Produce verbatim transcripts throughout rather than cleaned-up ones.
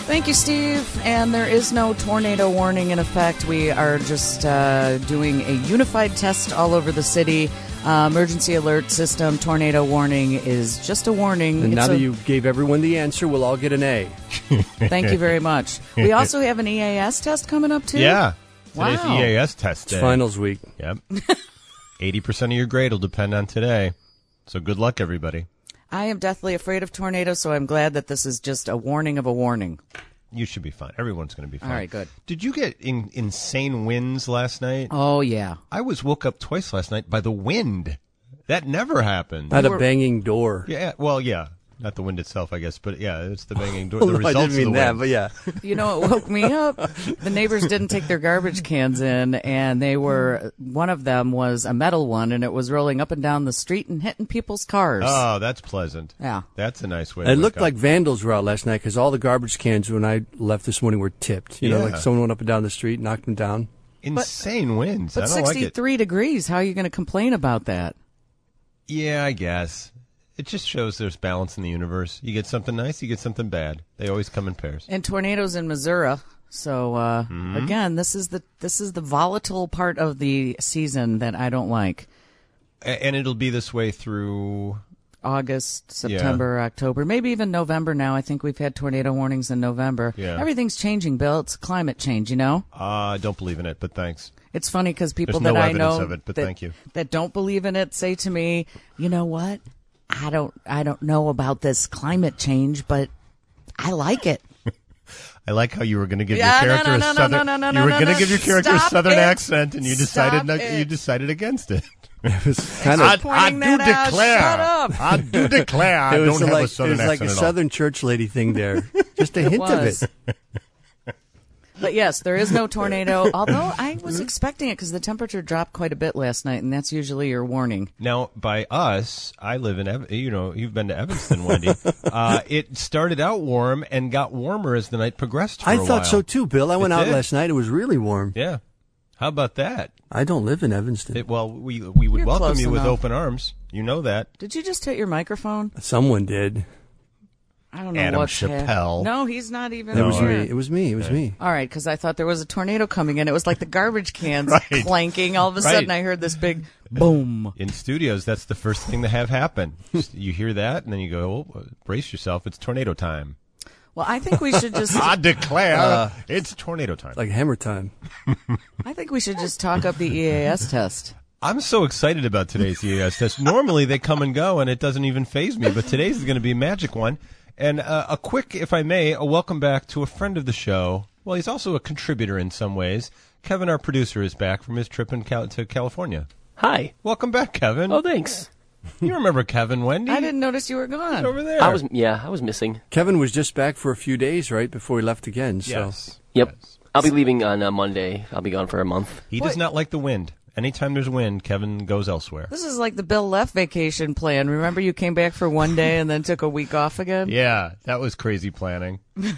Thank you, Steve. And there is no tornado warning in effect. We are just uh, doing a unified test all over the city. Uh, emergency alert system, tornado warning is just a warning. And It's now a- that you gave everyone the answer, we'll all get an A. Thank you very much. We also have an E A S test coming up, too. Yeah. Today's Wow. E A S test day. It's finals week. Yep. eighty percent of your grade will depend on today. So good luck, everybody. I am deathly afraid of tornadoes, so I'm glad that this is just a warning of a warning. You should be fine. Everyone's going to be fine. All right, good. Did you get in, insane winds last night? Oh, yeah. I was woke up twice last night by the wind. That never happened. I had You a were- banging door. Yeah, well, yeah. Not the wind itself, I guess, but yeah, it's the banging door. Well, the no, I results didn't mean of the that, wind. but yeah. You know, it woke me up. The neighbors didn't take their garbage cans in, and they were, one of them was a metal one, and it was rolling up and down the street and hitting people's cars. Oh, that's pleasant. Yeah. That's a nice way to It wake looked up. like vandals were out last night because all the garbage cans when I left this morning were tipped. You know, Yeah. like someone went up and down the street, knocked them down. insane winds. But I don't like it. sixty-three degrees, how are you going to complain about that? Yeah, I guess. It just shows there's balance in the universe. You get something nice, you get something bad. They always come in pairs. And tornadoes in Missouri. So uh, Mm-hmm. again, this is the this is the volatile part of the season that I don't like. A- And it'll be this way through... August, September, October, maybe even November now. I think we've had tornado warnings in November. Yeah. Everything's changing, Bill. It's climate change, you know? Uh, I don't believe in it, but thanks. It's funny because people There's no that I evidence know of it, but that, thank you. that don't believe in it say to me, you know what? I don't I don't know about this climate change, but I like it. I like how you were going to give Yeah, your no, character no, a no, no, southern. no, no, you no, were no, going to no. give your character Stop a southern it. accent, and you decided Stop not, it. you decided against it. It was kind I, of. pointing I do that out. declare. Shut up. I do declare. I It was don't have like a southern it was like accent a at all. southern church lady thing there. Just a hint of was. it. But yes, there is no tornado, although I was expecting it because the temperature dropped quite a bit last night, and that's usually your warning. Now, by us, I live in, Ev- you know, you've been to Evanston, Wendy. uh, it started out warm and got warmer as the night progressed for I a thought while. so too, Bill. I went It out did. last night. It was really warm. Yeah. How about that? I don't live in Evanston. It, well, we we would You're welcome close you with enough. open arms. You know that. Did you just hit your microphone? Someone did. I don't know Adam what's hap- Chappelle. No, he's not even. It was here. me. It was me. It was me. All right, because I thought there was a tornado coming in. It was like the garbage cans Right. clanking. All of a Right. sudden, I heard this big boom. In studios, that's the first thing to have happen. You hear that, and then you go, oh, brace yourself. It's tornado time. Well, I think we should just. I declare Uh, it's tornado time. Like hammer time. I think we should just talk up the E A S test. I'm so excited about today's E A S test. Normally they come and go, and it doesn't even faze me, but today's is going to be a magic one. And uh, a quick, if I may, a welcome back to a friend of the show. Well, he's also a contributor in some ways. Kevin, our producer, is back from his trip in Cal- to California. Hi. Welcome back, Kevin. Oh, thanks. You remember Kevin, Wendy? I didn't notice you were He's gone. over there. I was yeah, I was missing. Kevin was just back for a few days, right, before he left again. So Yes. Yep. Yes. I'll be leaving on uh, Monday. I'll be gone for a month. He What? does not like the wind. Anytime there's wind, Kevin goes elsewhere. This is like the Bill left vacation plan. Remember, you came back for one day and then took a week off again? Yeah, that was crazy planning.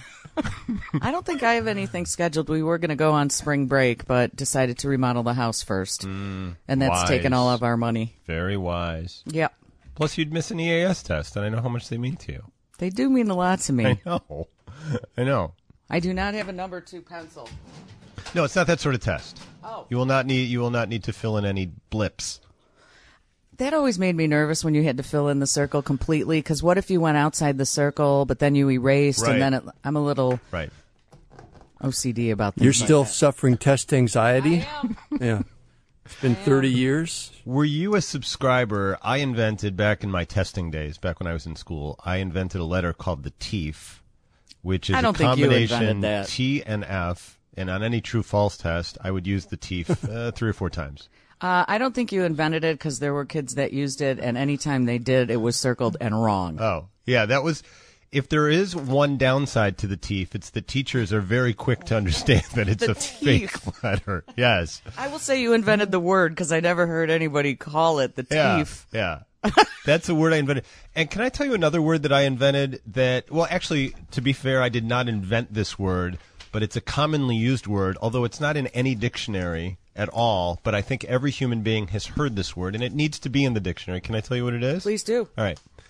I don't think I have anything scheduled. We were going to go on spring break, but decided to remodel the house first. and that's wise. taken all of our money. Very wise. Yep. Plus, you'd miss an E A S test, and I know how much they mean to you. They do mean a lot to me. I know. I know. I do not have a number two pencil. No, it's not that sort of test. Oh. You will not need. You will not need to fill in any blips. That always made me nervous when you had to fill in the circle completely, because what if you went outside the circle, but then you erased, Right. and then it, I'm a little Right. O C D about things you're like still that. suffering test anxiety? I am. Yeah. It's been thirty years. Were you a subscriber? I invented back in my testing days, back when I was in school. I invented a letter called the T E F, which is I don't a think you combination invented that. T and F. And on any true-false test, I would use the T E F uh, three or four times. Uh, I don't think you invented it because there were kids that used it, and anytime they did, it was circled and wrong. Oh, yeah, that was. If there is one downside to the T E F, it's that teachers are very quick to understand that it's The a fake teeth. letter. Yes. I will say you invented the word because I never heard anybody call it the Yeah. teeth. Yeah. That's a word I invented. And can I tell you another word that I invented that, well, actually, to be fair, I did not invent this word, but it's a commonly used word, although it's not in any dictionary at all. But I think every human being has heard this word, and it needs to be in the dictionary. Can I tell you what it is? Please do. All right.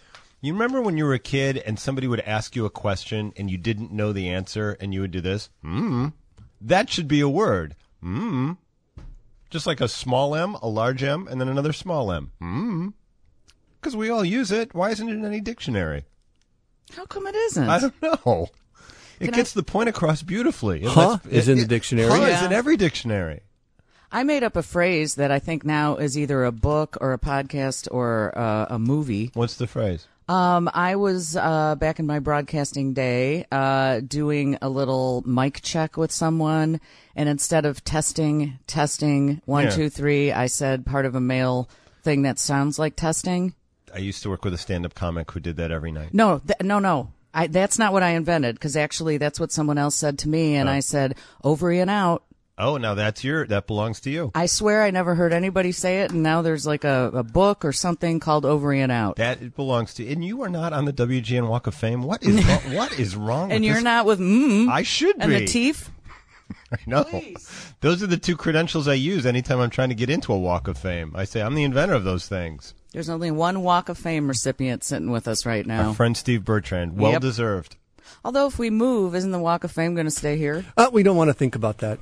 You remember when you were a kid and somebody would ask you a question and you didn't know the answer and you would do this? Mm. That should be a word. Mm. Just like a small m, a large m, and then another small m. Mm. Because we all use it. Why isn't it in any dictionary? How come it isn't? I don't know. It Can gets I- the point across beautifully. It Huh lets- is it- in the it- dictionary. Huh is Yeah. in every dictionary. I made up a phrase that I think now is either a book or a podcast or uh, a movie. What's the phrase? Um, I was uh, back in my broadcasting day uh, doing a little mic check with someone, and instead of testing, testing, one, Yeah. two, three, I said part of a male thing that sounds like testing. I used to work with a stand-up comic who did that every night. No, th- no, no. I, that's not what I invented, because actually that's what someone else said to me, and Oh. I said, ovary and out. Oh, now that's your, that belongs to you. I swear I never heard anybody say it, and now there's like a, a book or something called Ovary and Out. That it belongs to, and you are not on the W G N Walk of Fame. What is wrong, what is wrong? And with you're this? not with mm I should and be. the teeth. I know. Please. Those are the two credentials I use anytime I'm trying to get into a Walk of Fame. I say I'm the inventor of those things. There's only one Walk of Fame recipient sitting with us right now. Our friend Steve Bertrand, well Yep. deserved. Although if we move, isn't the Walk of Fame going to stay here? Uh, we don't want to think about that.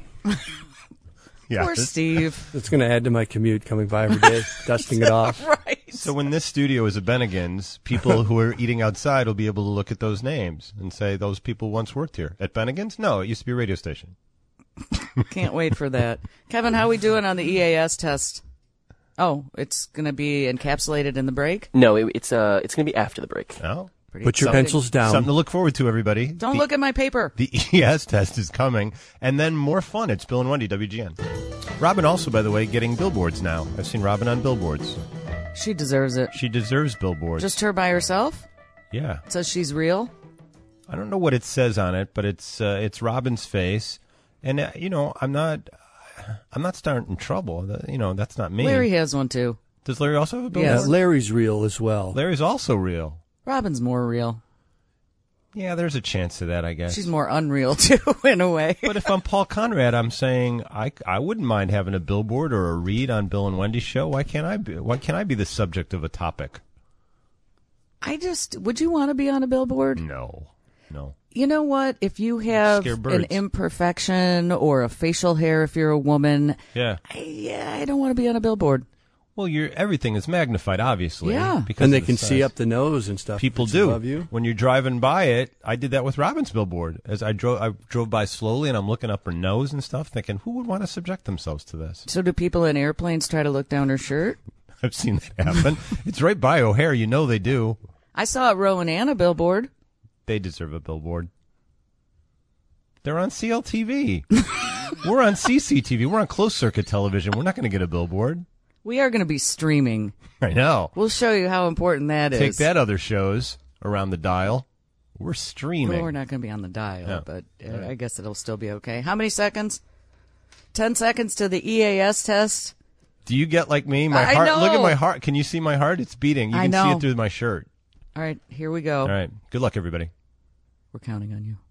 Yeah. Poor this- Steve. It's going to add to my commute coming by every day, dusting it off. Right. So when this studio is a Bennigan's, people who are eating outside will be able to look at those names and say those people once worked here. At Bennigan's? No, it used to be a radio station. Can't wait for that. Kevin, how we doing on the E A S test? Oh, it's going to be encapsulated in the break? No, it, it's uh, it's gonna be after the break. No. Pretty Put your exciting. pencils down. Something to look forward to, everybody. Don't The- look at my paper. The E S test is coming, and then more fun. It's Bill and Wendy, W G N. Robin also, by the way, getting billboards now. I've seen Robin on billboards. She deserves it. She deserves billboards. Just her by herself? yeah. Says she's real? I don't know what it says on it, but it's uh, it's Robin's face, and uh, you know, I'm not I'm not starting trouble. That- You know, that's not me. Larry has one too. Does Larry also have a Yeah, billboard? Yes. Larry's real as well. Larry's also real. Robin's more real. Yeah, there's a chance to that, I guess. She's more unreal too, in a way. But if I'm Paul Conrad, I'm saying I, I wouldn't mind having a billboard or a read on Bill and Wendy's show. Why can't I be? Why can't I be the subject of a topic? I just, would you want to be on a billboard? No, no. You know what? If you have Scare an birds. imperfection or a facial hair, if you're a woman, Yeah. I, yeah, I don't want to be on a billboard. Well, you're, everything is magnified, obviously. Yeah. because And they of the can see size. up the nose and stuff. People It's do. above you. When you're driving by it, I did that with Robin's billboard. As I drove, I drove by slowly, and I'm looking up her nose and stuff, thinking, who would want to subject themselves to this? So do people in airplanes try to look down her shirt? I've seen that happen. It's right by O'Hare. You know they do. I saw a Rowan Anna billboard. They deserve a billboard. They're on C L T V. We're on C C T V. We're on closed circuit television. We're not going to get a billboard. We are going to be streaming. I know. We'll show you how important that is. Take that, other shows around the dial. We're streaming. Well, we're not going to be on the dial, Yeah. but uh, I guess it'll still be okay. How many seconds? Ten seconds to the E A S test. Do you get like me? My I heart. Look at know. my heart. Can you see my heart? It's beating. You I can see know. it through my shirt. All right, here we go. All right. Good luck, everybody. We're counting on you.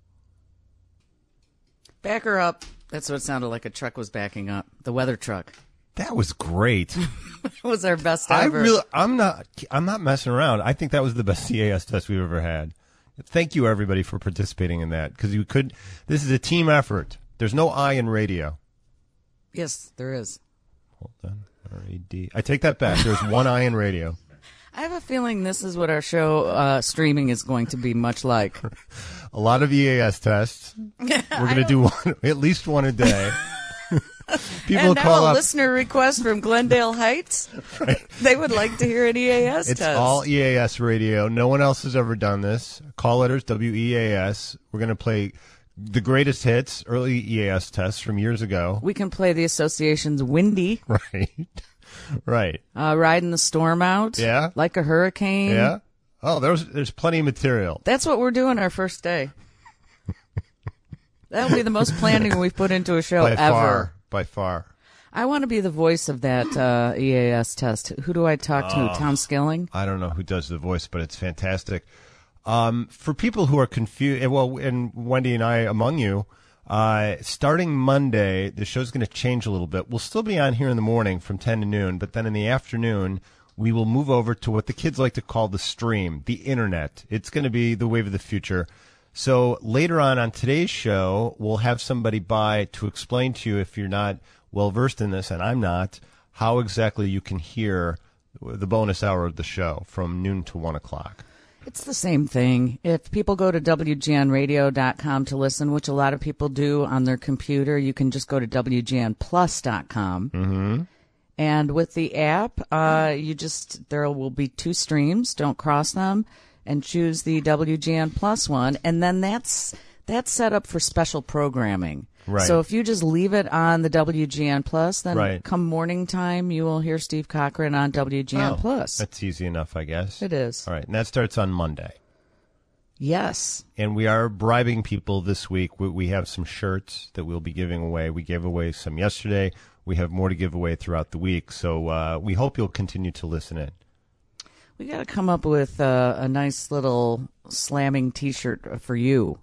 Back her up. That's what it sounded like a truck was backing up. The weather truck. That was great. That was our best I ever. really. I'm not. I'm not messing around. I think that was the best C A S test we've ever had. Thank you, everybody, for participating in that, because you could. This is a team effort. There's no I in radio. Yes, there is. Hold on. R A D. I take that back. There's one I in radio. I have a feeling this is what our show uh, streaming is going to be much like. A lot of E A S tests. We're going to do one, at least one a day. People and now call a up. listener request from Glendale Heights. They would like to hear an E A S It's test. all E A S radio. No one else has ever done this. Call letters, W E A S. We're going to play the greatest hits, early E A S tests from years ago. We can play the association's Windy, Right. Right. uh, Riding the Storm Out. Yeah. Like a hurricane. Yeah. Oh, there's there's plenty of material. That's what we're doing our first day. That'll be the most planning we've put into a show By ever. far. By far. I want to be the voice of that uh, E A S test. Who do I talk to? Oh. Tom Skilling? I don't know who does the voice, but it's fantastic. Um, for people who are confused, well, and Wendy and I among you, uh, starting Monday, the show's going to change a little bit. We'll still be on here in the morning from ten to noon, but then in the afternoon, we will move over to what the kids like to call the stream, the internet. It's going to be the wave of the future. So later on on today's show, we'll have somebody by to explain to you, if you're not well-versed in this, and I'm not, how exactly you can hear the bonus hour of the show from noon to one o'clock. It's the same thing. If people go to W G N radio dot com to listen, which a lot of people do on their computer, you can just go to W G N plus dot com. Mm-hmm. And with the app, uh, you just there will be two streams. Don't cross them, and choose the W G N Plus one. And then that's that's set up for special programming. Right. So if you just leave it on the W G N Plus, then right. come morning time, you will hear Steve Cochran on W G N oh, Plus. That's easy enough, I guess. It is. All right, and that starts on Monday. Yes. And we are bribing people this week. We, we have some shirts that we'll be giving away. We gave away some yesterday. We have more to give away throughout the week. So uh, we hope you'll continue to listen in. We got to come up with uh, a nice little slamming T-shirt for you.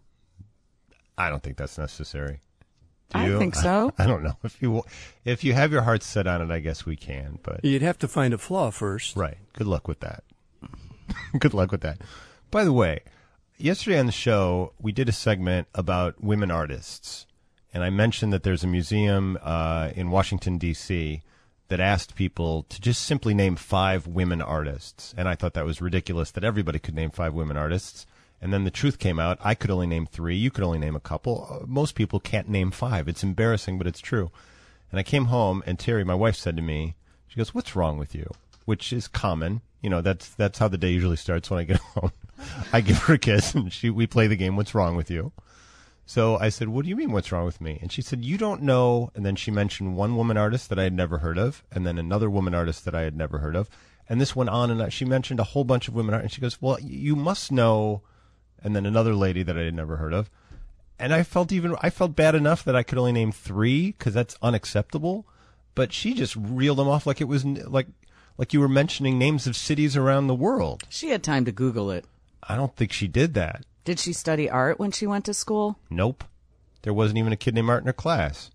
I don't think that's necessary. Do I you? think so. I, I don't know. If you if you have your heart set on it, I guess we can. But You'd have to find a flaw first. right. Good luck with that. Good luck with that. By the way, yesterday on the show, we did a segment about women artists. And I mentioned that there's a museum uh, in Washington, D C that asked people to just simply name five women artists. And I thought that was ridiculous that everybody could name five women artists. And then the truth came out. I could only name three. You could only name a couple. Uh, most people can't name five. It's embarrassing, but it's true. And I came home, and Terry, my wife, said to me, she goes, "What's wrong with you?" Which is common. You know, that's that's how the day usually starts when I get home. I give her a kiss, and she we play the game, "What's wrong with you?" So I said, "What do you mean, what's wrong with me?" And she said, "You don't know." And then she mentioned one woman artist that I had never heard of, and then another woman artist that I had never heard of. And this went on, and she mentioned a whole bunch of women artists. And she goes, "Well, you must know." And then another lady that I had never heard of. And I felt even, I felt bad enough that I could only name three, because that's unacceptable. But she just reeled them off like it was, like, like you were mentioning names of cities around the world. She had time to Google it. I don't think she did that. Did she study art when she went to school? Nope. There wasn't even a kid named Art in her class.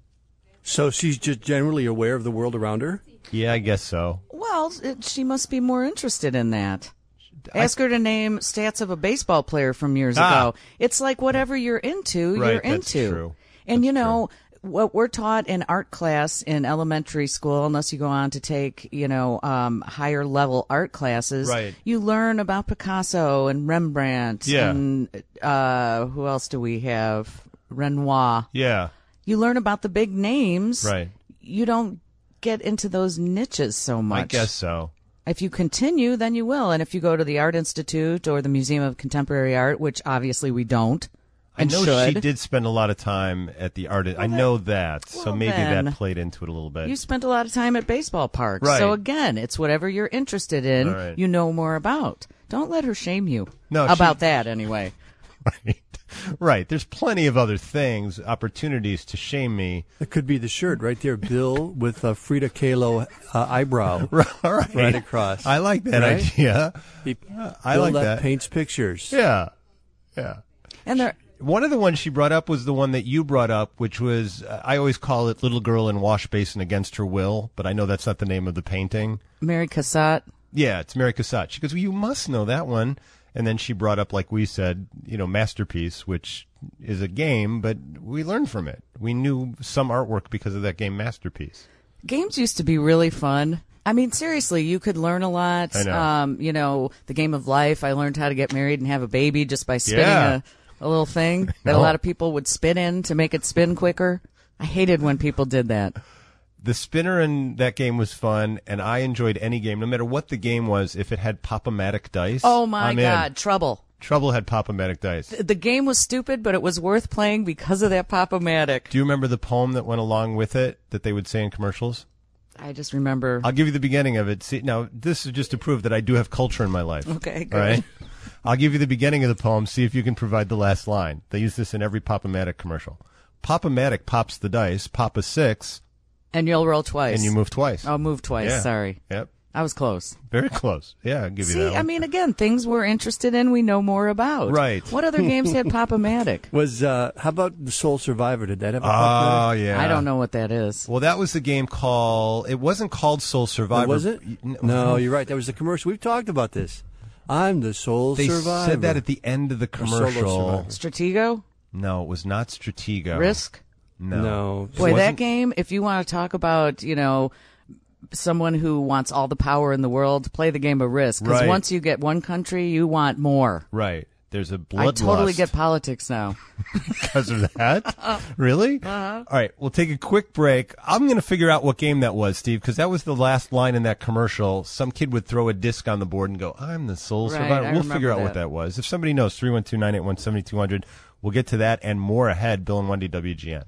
So she's just generally aware of the world around her? Yeah, I guess so. Well, it, she must be more interested in that. Ask her to name stats of a baseball player from years Ah. ago. It's like whatever you're into, Right, you're that's into. true. And That's you know, what we're taught in art class in elementary school, unless you go on to take, you know, um, higher level art classes, Right. you learn about Picasso and Rembrandt Yeah. and uh, who else do we have? Renoir. Yeah, You learn about the big names. right. You don't get into those niches so much. I guess so. If you continue, then you will. And if you go to the Art Institute or the Museum of Contemporary Art, which obviously we don't, and I know should. she did spend a lot of time at the art. I know that, so well, maybe then. that played into it a little bit. You spent a lot of time at baseball parks. Right. So again, it's whatever you're interested in, All right. you know more about. Don't let her shame you. No, about she- that anyway. Right. Right. There's plenty of other things, opportunities to shame me. That could be the shirt right there, Bill, with a Frida Kahlo uh, eyebrow All right. right across. I like that Right? idea. He, I Bill like that that. paints pictures. Yeah. Yeah. And there, One of the ones she brought up was the one that you brought up, which was, uh, I always call it Little Girl in Wash Basin Against Her Will, but I know that's not the name of the painting. Mary Cassatt. Yeah, it's Mary Cassatt. She goes, well, you must know that one. And then she brought up, like we said, you know, Masterpiece, which is a game, but we learned from it. We knew some artwork because of that game Masterpiece. Games used to be really fun. I mean, seriously, you could learn a lot. I know. Um, you know, the game of life. I learned how to get married and have a baby just by spinning Yeah. a, a little thing that a know. lot of people would spin in to make it spin quicker. I hated when people did that. The spinner in that game was fun, and I enjoyed any game, no matter what the game was. If it had Pop-O-Matic dice, Oh my I'm in. God, Trouble. Trouble had Pop-O-Matic dice. The game was stupid, but it was worth playing because of that Pop-O-Matic. Do you remember the poem that went along with it that they would say in commercials? I just remember. I'll give you the beginning of it. See, now this is just to prove that I do have culture in my life. Okay, good. All right. I'll give you the beginning of the poem. See if you can provide the last line. They use this in every Pop-O-Matic commercial. Pop-O-Matic pops the dice. Pop a six, And you'll roll twice. and you move twice. Oh, move twice. Yeah. Sorry. Yep. I was close. Very close. Yeah, I'll give you See, that one. I mean, again, things we're interested in, we know more about. Right. What other games had Pop-O-Matic? Was uh, how about the Soul Survivor? Did that have a Oh, Pop-O-Matic? yeah. I don't know what that is. Well, that was the game called, it wasn't called Soul Survivor. Oh, was it? N- No, you're right. That was the commercial. We've talked about this. I'm the Soul They Survivor. said that at the end of the Or Solo commercial. Survivor. Stratego? No, it was not Stratego. Risk? No. No. Boy, that wasn't- game, if you want to talk about, you know, someone who wants all the power in the world, play the game of Risk. Because Right. once you get one country, you want more. Right. There's a I bloodlust. totally get politics now. Because of that? Really? Uh-huh. All right, we'll take a quick break. I'm going to figure out what game that was, Steve, because that was the last line in that commercial. Some kid would throw a disc on the board and go, I'm the Soul Right, Survivor. I We'll remember figure out what that. that was. If somebody knows, three one two, nine eight one, seven two zero zero. We'll get to that and more ahead. Bill and Wendy, W G N.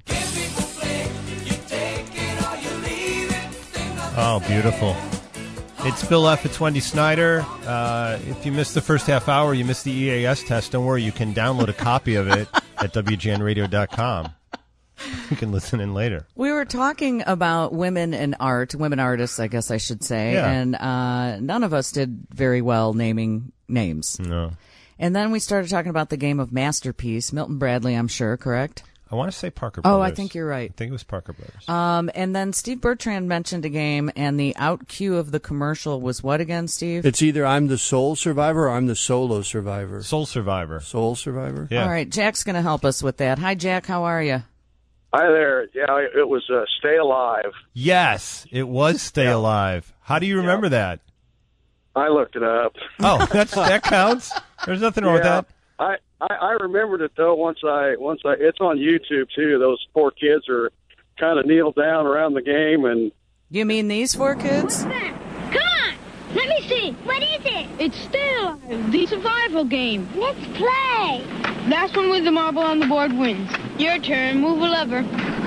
Oh, beautiful. It's Bill F. It's Wendy Snyder. Uh, if you missed the first half hour, you missed the E A S test. Don't worry, you can download a copy of it at W G N radio dot com. You can listen in later. We were talking about women in art, women artists, I guess I should say, Yeah. and uh, none of us did very well naming names. No. And then we started talking about the game of Masterpiece, Milton Bradley, I'm sure, correct? I want to say Parker Oh, Brothers. I think you're right. I think it was Parker Brothers. Um, and then Steve Bertrand mentioned a game, and the out cue of the commercial was what again, Steve? It's either I'm the Soul Survivor or I'm the Solo Survivor. Soul Survivor. Soul Survivor? Yeah. All right, Jack's going to help us with that. Hi, Jack. How are you? Hi there. Yeah, it was uh, Stay Alive. Yes, it was Stay Yeah. Alive. How do you remember that? I looked it up. Oh, that's that counts. There's nothing wrong with Yeah. that. I, I I remembered it though. Once I once I it's on YouTube too. Those four kids are kind of kneeled down around the game, and You mean these four kids? Come on, let me see. What is it? It's still the survival game. Let's play. Last one with the marble on the board wins. Your turn. Move a lever.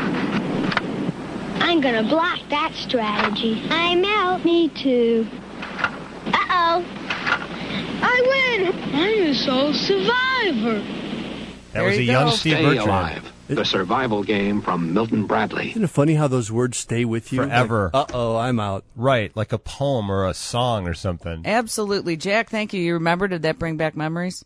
I'm gonna block that strategy. I'm out. Me too. Uh-oh. I win. I'm the sole survivor. That There was a you young go. Steve Stay Bertrand. Alive, the survival game from Milton Bradley. Isn't it funny how those words stay with you? Forever. Like, uh-oh, I'm out. Right, like a poem or a song or something. Absolutely. Jack, thank you. You remember? Did that bring back memories?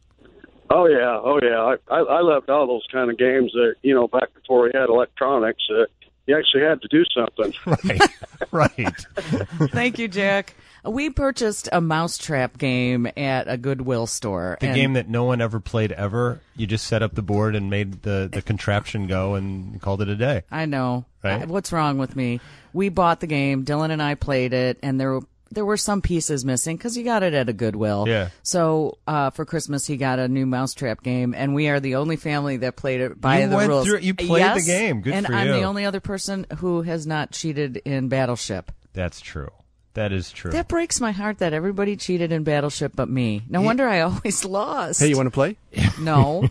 oh yeah, oh yeah. I I, I loved all those kind of games that you know back before we had electronics. Uh, you actually had to do something. Right, right. Thank you, Jack. We purchased a mousetrap game at a Goodwill store. The and game that no one ever played ever. You just set up the board and made the, the contraption go and called it a day. I know. Right? I- what's wrong with me? We bought the game. Dylan and I played it, and there were there were some pieces missing because you got it at a Goodwill. Yeah. So uh, for Christmas, he got a new mousetrap game, and we are the only family that played it by You the went rules. through- you played the Yes, game. Good and for I'm you. the only other person who has not cheated in Battleship. That's true. That is true. That breaks my heart that everybody cheated in Battleship but me. No wonder I always lost. Hey, you want to play? No.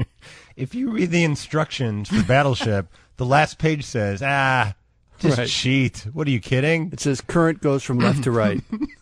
If you read the instructions for Battleship, the last page says, ah, just Right. cheat. What are you kidding? It says current goes from left to right.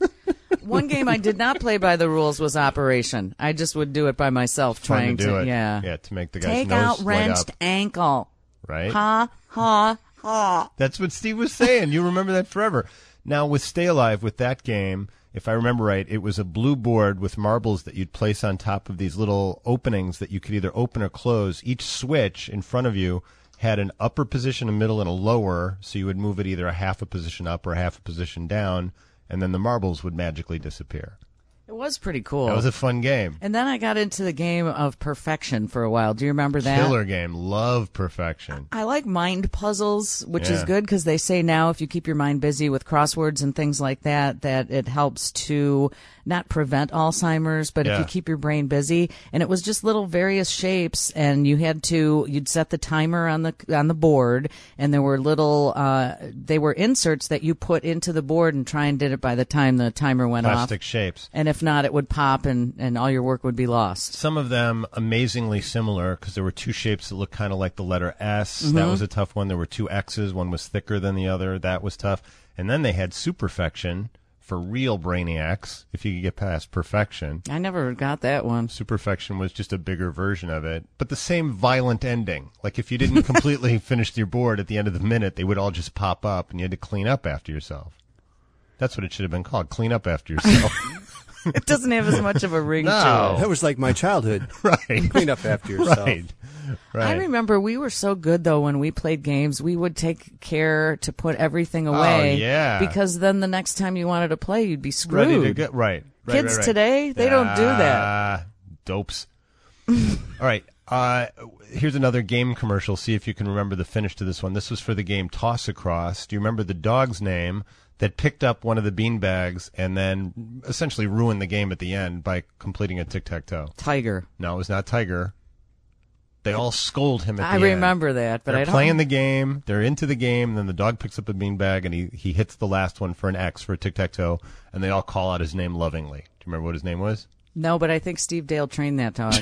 One game I did not play by the rules was Operation. I just would do it by myself, Fun trying to do it. yeah. Yeah, to make the guy's Take nose out light wrenched up. ankle. Right? Ha ha ha. That's what Steve was saying. You remember that forever. Now, with Stay Alive, with that game, if I remember right, it was a blue board with marbles that you'd place on top of these little openings that you could either open or close. Each switch in front of you had an upper position, a middle, and a lower, so you would move it either a half a position up or a half a position down, and then the marbles would magically disappear. It was pretty cool. That was a fun game. and then I got into the game of Perfection for a while. Do you remember that? Killer game. Love Perfection. I like mind puzzles, which is Yeah. good because they say now if you keep your mind busy with crosswords and things like that, that it helps to not prevent Alzheimer's, but if Yeah. you keep your brain busy. And it was just little various shapes, and you had to you'd set the timer on the on the board, and there were little uh, they were inserts that you put into the board and try and did it by the time the timer went Plastic off. shapes. And if not, it would pop, and and all your work would be lost. Some of them amazingly similar because there were two shapes that looked kind of like the letter S. Mm-hmm. That was a tough one. There were two X's. One was thicker than the other. That was tough. And then they had Superfection for real brainiacs, if you could get past Perfection. I never got that one. Superfection was just a bigger version of it, but the same violent ending. Like if you didn't completely finish your board at the end of the minute, they would all just pop up and you had to clean up after yourself. That's what it should have been called. Clean up after yourself. It doesn't have as much of a ring No. to it. That was like my childhood. Right. Clean up after yourself. Right. Right. I remember we were so good, though, when we played games. We would take care to put everything away. Oh, yeah. Because then the next time you wanted to play, you'd be screwed. Ready to get right. right Kids right, right. today, they don't do that. Ah, dopes. All right. Uh, here's another game commercial. See if you can remember the finish to this one. This was for the game Toss Across. Do you remember the dog's name that picked up one of the beanbags and then essentially ruined the game at the end by completing a tic-tac-toe? Tiger. No, it was not Tiger. They all scold him at the I end. remember that, but They're I don't. playing the game. They're into the game. And then the dog picks up a beanbag and he, he hits the last one for an X for a tic-tac-toe. And they all call out his name lovingly. Do you remember what his name was? No, but I think Steve Dale trained that dog.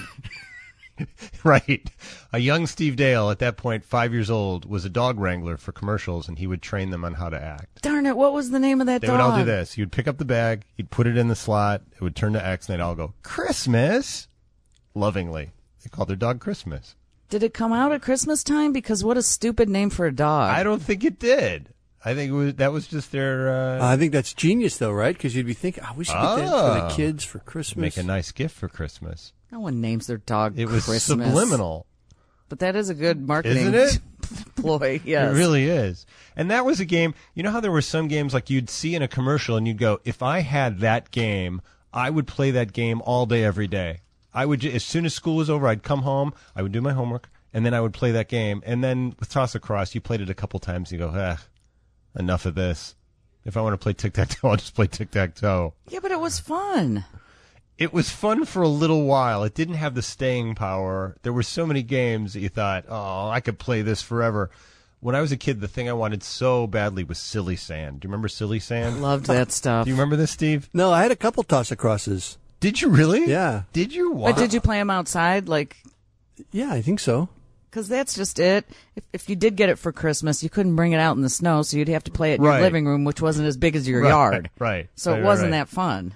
Right. A young Steve Dale, at that point, five years old, was a dog wrangler for commercials, and he would train them on how to act. Darn it, what was the name of that They dog? would all do this. He would pick up the bag, he'd put it in the slot, it would turn to X, and they'd all go, Christmas! Lovingly. They called their dog Christmas. Did it come out at Christmas time? Because what a stupid name for a dog. I don't think it did. I think it was that was just their... Uh, Uh, I think that's genius, though, right? Because you'd be thinking, oh, we should get that for Ah. the kids for Christmas. make a nice gift for Christmas. No one names their dog It was Christmas. subliminal. But that is a good marketing Isn't it? ploy, yes. It really is. And that was a game, you know how there were some games like you'd see in a commercial and you'd go, if I had that game, I would play that game all day, every day. I would, ju- as soon as school was over, I'd come home, I would do my homework, and then I would play that game. And then with Toss Across, you played it a couple times, and you go, ah, enough of this. If I want to play tic-tac-toe, I'll just play tic-tac-toe. Yeah, but it was fun. It was fun for a little while. It didn't have the staying power. There were so many games that you thought, oh, I could play this forever. When I was a kid, the thing I wanted so badly was Silly Sand. Do you remember Silly Sand? Loved that stuff. Do you remember this, Steve? No, I had a couple toss acrosses. Did you really? Yeah. Did you? Wow. But did you play them outside? Like, Yeah, I think so. because that's just it. If, if you did get it for Christmas, you couldn't bring it out in the snow, so you'd have to play it in Right. your living room, which wasn't as big as your Right, yard. right. So Right, it right, wasn't right. that fun.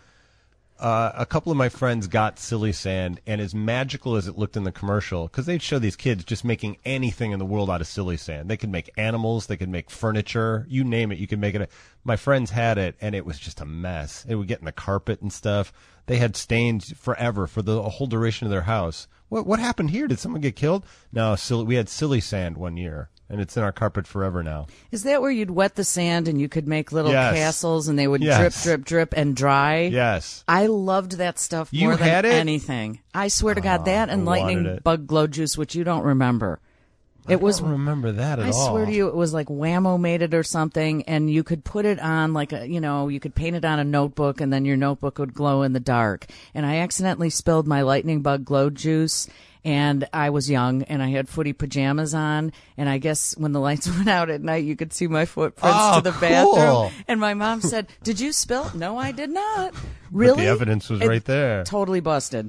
Uh, a couple of my friends got Silly Sand, and as magical as it looked in the commercial, because they'd show these kids just making anything in the world out of Silly Sand. They could make animals, they could make furniture, you name it, you could make it. My friends had it, and it was just a mess. It would get in the carpet and stuff. They had stains forever for the whole duration of their house. What what happened here? Did someone get killed? No, silly, we had Silly Sand one year, and it's in our carpet forever now. Is that where you'd wet the sand and you could make little Yes. castles and they would Yes. drip, drip, drip and dry? Yes. I loved that stuff You more than had it? anything. I swear to God, that and I wanted lightning it. bug glow juice, which you don't remember. It I was. don't remember that at I all. swear to you, it was like Whammo made it or something, and you could put it on like a, you know, you could paint it on a notebook, and then your notebook would glow in the dark. And I accidentally spilled my lightning bug glow juice. And I was young, and I had footy pajamas on, and I guess when the lights went out at night, you could see my footprints Oh, to the cool. bathroom. And my mom said, "Did you spill?" No, I did not. Really? But the evidence was It- right there. Totally busted.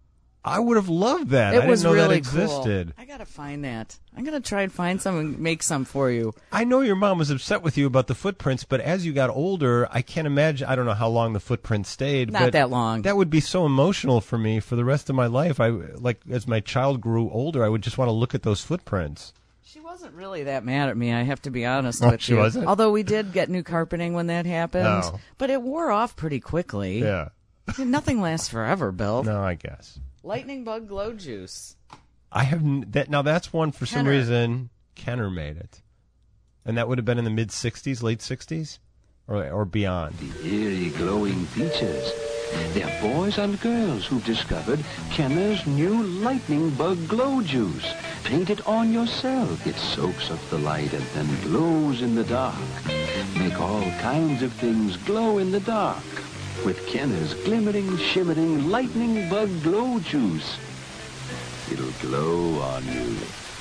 I would have loved that. It I was didn't know really that cool. existed. I gotta find that. I'm gonna try and find some and make some for you. I know your mom was upset with you about the footprints, but as you got older, I can't imagine. I don't know how long the footprints stayed. Not but that long. That would be so emotional for me for the rest of my life. I like as my child grew older, I would just want to look at those footprints. She wasn't really that mad at me, I have to be honest Oh, with she you. wasn't? Although we did get new carpeting when that happened, Oh. but it wore off pretty quickly. Yeah. Nothing lasts forever, Bill. No, I guess. Lightning bug glow juice. I have n- that now. That's one for some Kenner. reason. Kenner made it, and that would have been in the mid sixties, late sixties, or or beyond. The eerie glowing features. They're boys and girls who've discovered Kenner's new lightning bug glow juice. Paint it on yourself. It soaks up the light and then glows in the dark. Make all kinds of things glow in the dark with Kenner's glimmering, shimmering lightning bug glow juice. It'll glow on you.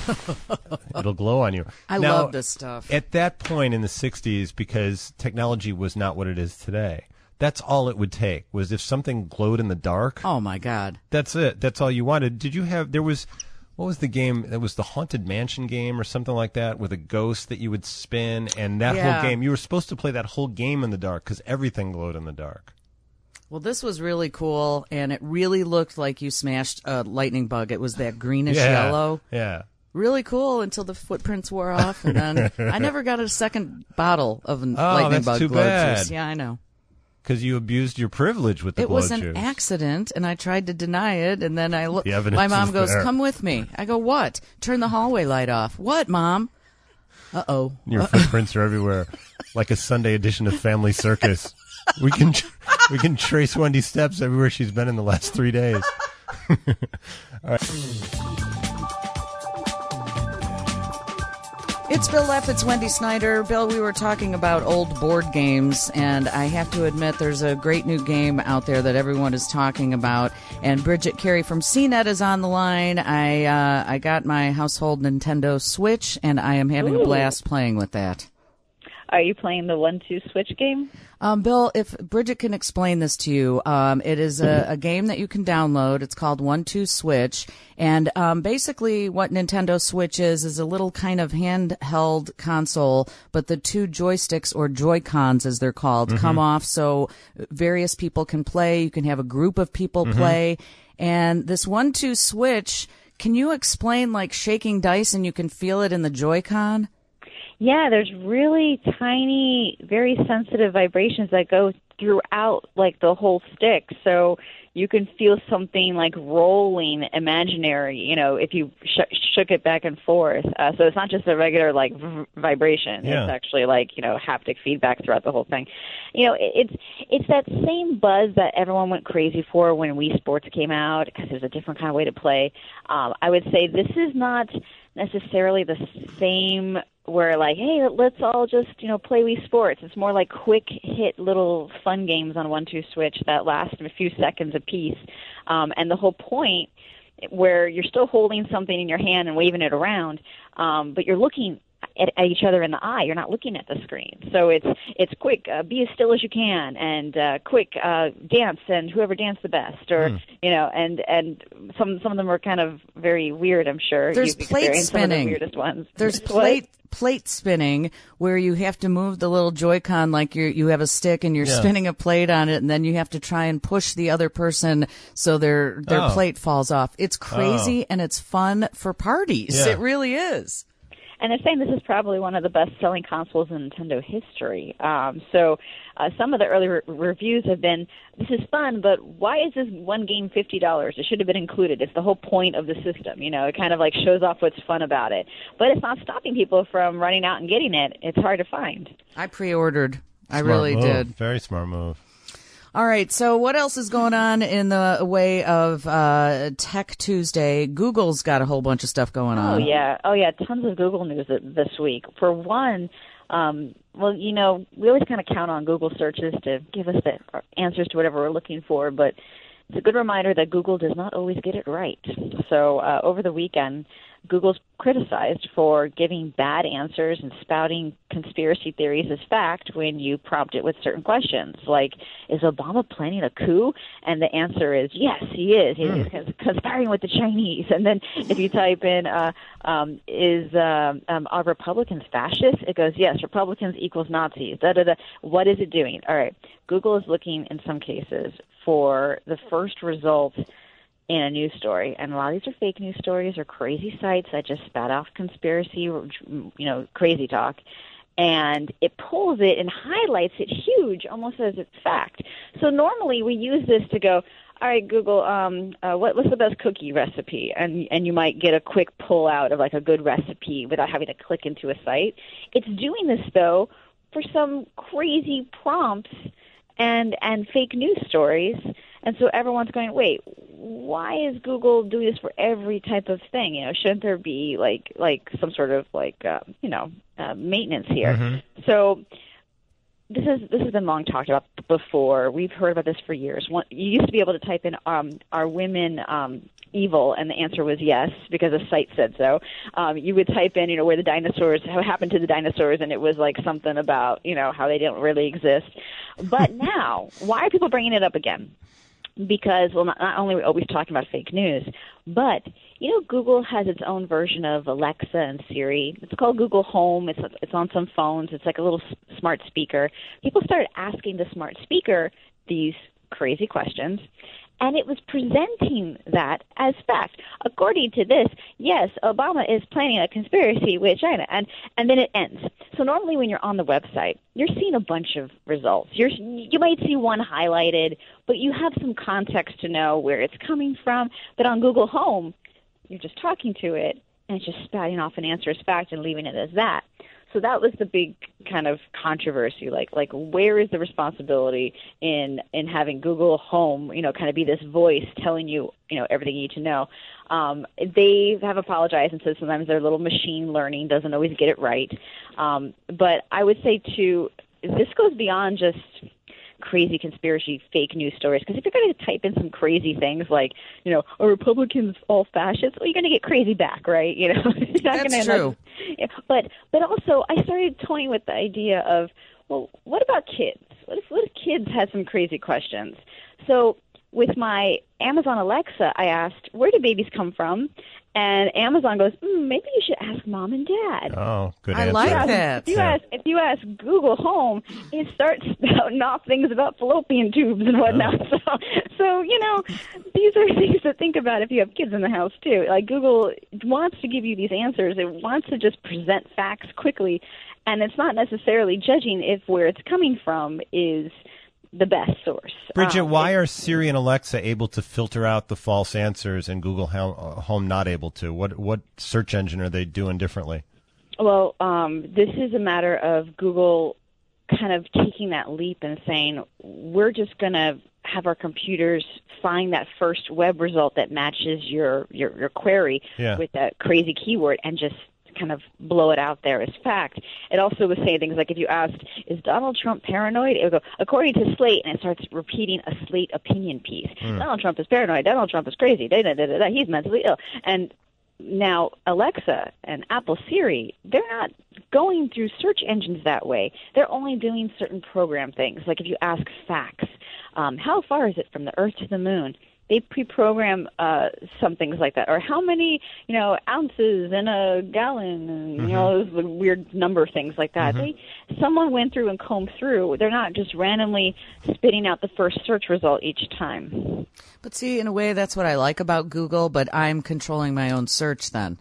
It'll glow on you. I Now, love this stuff. At that point in the sixties, because technology was not what it is today, that's all it would take was if something glowed in the dark. Oh my God. That's it. That's all you wanted. Did you have, there was, what was the game? It was the Haunted Mansion game or something like that with a ghost that you would spin. And that Yeah. whole game, you were supposed to play that whole game in the dark because everything glowed in the dark. Well, this was really cool, and it really looked like you smashed a lightning bug. It was that greenish Yeah. yellow. Yeah. really cool until the footprints wore off, and then I never got a second bottle of Oh, lightning that's bug too glow bad. juice. Yeah, I know. Because you abused your privilege with the It glow was an juice. accident, and I tried to deny it, and then I look. The evidence My mom is goes, there. "Come with me." I go, "What?" Turn the hallway light off. What, Mom? Uh oh. Your footprints are everywhere, like a Sunday edition of Family Circus. We can tr- we can trace Wendy's steps everywhere she's been in the last three days. All right. It's Bill Leff, it's Wendy Snyder. Bill, we were talking about old board games, and I have to admit there's a great new game out there that everyone is talking about. And Bridget Carey from C net is on the line. I uh, I got my household Nintendo Switch, and I am having Ooh. a blast playing with that. Are you playing the one two switch game? Um, Bill, if Bridget can explain this to you, um, it is a, a game that you can download. It's called one two switch. And um, basically what Nintendo Switch is is a little kind of handheld console, but the two joysticks, or Joy-Cons as they're called, Mhm. come off so various people can play. You can have a group of people Mhm. play. And this one two switch, can you explain like shaking dice and you can feel it in the Joy-Con? Yeah, there's really tiny, very sensitive vibrations that go throughout like the whole stick. So you can feel something like rolling imaginary, you know, if you sh- shook it back and forth. Uh, so it's not just a regular like v- vibration. Yeah. It's actually like, you know, haptic feedback throughout the whole thing. You know, it, it's it's that same buzz that everyone went crazy for when Wii Sports came out, because there's a different kind of way to play. Um, I would say this is not necessarily the same where like, hey, let's all just, you know, play Wii Sports. It's more like quick hit little fun games on one two switch that last a few seconds apiece. Um, and the whole point where you're still holding something in your hand and waving it around, um, but you're looking at, at each other in the eye. You're not looking at the screen. So it's it's quick, uh, be as still as you can, and uh, quick uh, dance, and whoever danced the best, or Hmm. you know, and and some some of them are kind of very weird. I'm sure There's You've plate experienced some of the spinning. weirdest ones. There's What? plate plate spinning where you have to move the little Joy-Con like you you have a stick and you're Yeah. spinning a plate on it, and then you have to try and push the other person so their their Oh. plate falls off. It's crazy and it's fun for parties. Yeah. It really is. And they're saying this is probably one of the best-selling consoles in Nintendo history. Um, so uh, some of the early re- reviews have been, this is fun, but why is this one game fifty dollars? It should have been included. It's the whole point of the system. You know, it kind of like shows off what's fun about it. But it's not stopping people from running out and getting it. It's hard to find. I pre-ordered. I Smart really move. did. Very smart move. All right, so what else is going on in the way of uh, Tech Tuesday? Google's got a whole bunch of stuff going Oh on. yeah, oh yeah, tons of Google news th- this week. For one, um, well, you know, we always kind of count on Google searches to give us the answers to whatever we're looking for, but it's a good reminder that Google does not always get it right. So uh, over the weekend, Google's criticized for giving bad answers and spouting conspiracy theories as fact when you prompt it with certain questions, like, is Obama planning a coup? And the answer is, yes, he is. He's Mm. conspiring with the Chinese. And then if you type in, uh, um, is um, um, are Republicans fascists? It goes, yes, Republicans equals Nazis. Da, da, da. What is it doing? All right. Google is looking, in some cases, for the first results in a news story, and a lot of these are fake news stories or crazy sites that just spat off conspiracy, or, you know, crazy talk, and it pulls it and highlights it huge, almost as it's fact. So normally we use this to go, all right, Google, um, uh, what, what's the best cookie recipe? And and you might get a quick pull out of like a good recipe without having to click into a site. It's doing this though for some crazy prompts and and fake news stories. And so everyone's going, wait, why is Google doing this for every type of thing? You know, shouldn't there be like like some sort of like uh, you know uh, maintenance here? Mhm. So this is this has been long talked about before. We've heard about this for years. One, you used to be able to type in um, "Are women um, evil?" and the answer was yes because the site said so. Um, you would type in, you know, where the dinosaurs, what happened to the dinosaurs, and it was like something about, you know, how they don't really exist. But now, why are people bringing it up again? Because, well, not, not only are we always talking about fake news, but, you know, Google has its own version of Alexa and Siri. It's called Google Home. It's it's on some phones. It's like a little s- smart speaker. People started asking the smart speaker these crazy questions, and it was presenting that as fact. According to this, yes, Obama is planning a conspiracy with China, and, and then it ends. So normally when you're on the website, you're seeing a bunch of results. You're, you might see one highlighted, but you have some context to know where it's coming from. But on Google Home, you're just talking to it, and it's just spouting off an answer as fact and leaving it as that. So that was the big kind of controversy, like like where is the responsibility in in having Google Home, you know, kind of be this voice telling you, you know, everything you need to know. Um, they have apologized and said sometimes their little machine learning doesn't always get it right. Um, but I would say, too, this goes beyond just crazy conspiracy fake news stories, because if you're going to type in some crazy things like, you know, are Republicans all fascists, well, you're going to get crazy back, right? You know, it's not That's gonna, true. Like, but but also I started toying with the idea of, well, what about kids? What if what if kids had some crazy questions? So with my Amazon Alexa, I asked, where do babies come from? And Amazon goes, mm, maybe you should ask mom and dad. Oh, good I answer. like If that. you, Yeah. ask, if you ask Google Home, it starts spouting off things about fallopian tubes and whatnot. Oh. So, so, you know, these are things to think about if you have kids in the house, too. Like, Google wants to give you these answers. It wants to just present facts quickly, and it's not necessarily judging if where it's coming from is the best source. Bridget, Um, why are Siri and Alexa able to filter out the false answers and Google Home not able to? What what search engine are they doing differently? Well, um, this is a matter of Google kind of taking that leap and saying, we're just going to have our computers find that first web result that matches your, your, your query Yeah. with that crazy keyword and just kind of blow it out there as fact. It also was saying things like, if you asked, is Donald Trump paranoid? It would go, according to Slate, and it starts repeating a Slate opinion piece. Mm. Donald Trump is paranoid. Donald Trump is crazy. Da, da, da, da, da. He's mentally ill. And now Alexa and Apple Siri, they're not going through search engines that way. They're only doing certain program things. Like if you ask facts, um, how far is it from the Earth to the moon? They pre-program uh, some things like that. Or how many, you know, ounces in a gallon, and, you know, those weird number things like that. Mm-hmm. They, someone went through and combed through. They're not just randomly spitting out the first search result each time. But see, in a way, that's what I like about Google, but I'm controlling my own search then.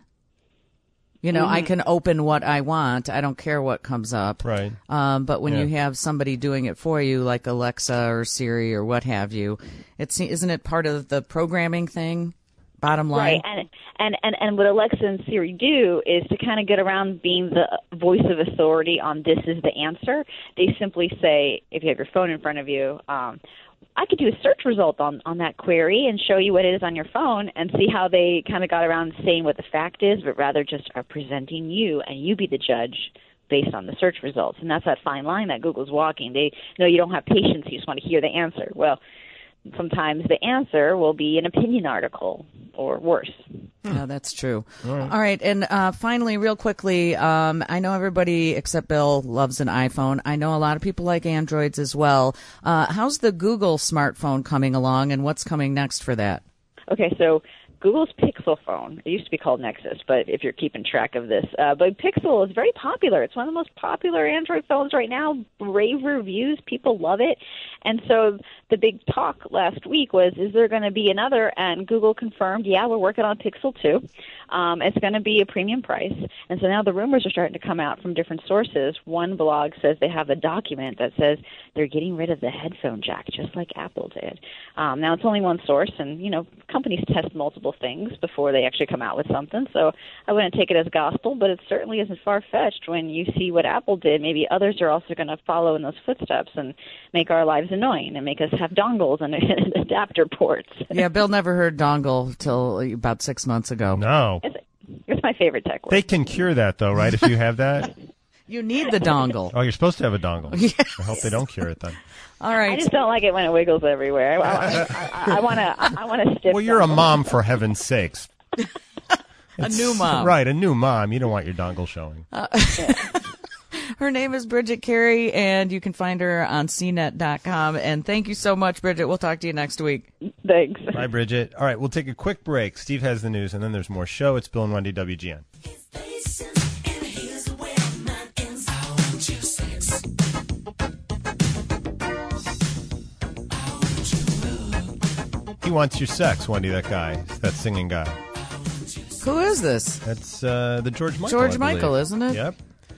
You know, Mm-hmm. I can open what I want. I don't care what comes up. Right. Um, but when Yeah. you have somebody doing it for you, like Alexa or Siri or what have you, it's isn't it part of the programming thing? Bottom line, Right, and, and, and, and what Alexa and Siri do is to kind of get around being the voice of authority on this is the answer. They simply say, if you have your phone in front of you, um, I could do a search result on, on that query and show you what it is on your phone and see how they kind of got around saying what the fact is, but rather just are presenting you and you be the judge based on the search results. And that's that fine line that Google's walking. They know you don't have patience, you just want to hear the answer. Well, sometimes the answer will be an opinion article or worse. Yeah, that's true. All right. All right. And uh, finally, real quickly, um, I know everybody except Bill loves an iPhone. I know a lot of people like Androids as well. Uh, how's the Google smartphone coming along, and what's coming next for that? Okay, so Google's Pixel phone, it used to be called Nexus, but if you're keeping track of this, uh, but Pixel is very popular. It's one of the most popular Android phones right now. Rave reviews, people love it. And so the big talk last week was, is there going to be another? And Google confirmed, yeah, we're working on Pixel two. Um, it's going to be a premium price. And so now the rumors are starting to come out from different sources. One blog says they have a document that says they're getting rid of the headphone jack, just like Apple did. Um, now, it's only one source, and, you know, companies test multiple things before they actually come out with something. So I wouldn't take it as gospel, but it certainly isn't far-fetched when you see what Apple did. Maybe others are also going to follow in those footsteps and make our lives annoying and make us have dongles and adapter ports. Yeah, Bill never heard dongle till about six months ago. No. It's, it's my favorite tech word. They can cure that, though, right, if you have that? You need the dongle. Oh, you're supposed to have a dongle. Yes. I hope they don't cure it then. All I right. just don't like it when it wiggles everywhere. I want to. I want to stiff. Well, you're a dongle. mom, for heaven's sakes. A new mom. Right, a new mom. You don't want your dongle showing. Her name is Bridget Carey, and you can find her on c net dot com. And thank you so much, Bridget. We'll talk to you next week. Thanks. Bye, Bridget. All right, we'll take a quick break. Steve has the news, and then there's more show. It's Bill and Wendy, W G N. He wants your sex, Wendy, that guy, that singing guy. Who is this? That's uh, the George Michael. George I Michael, believe. isn't it? Yep.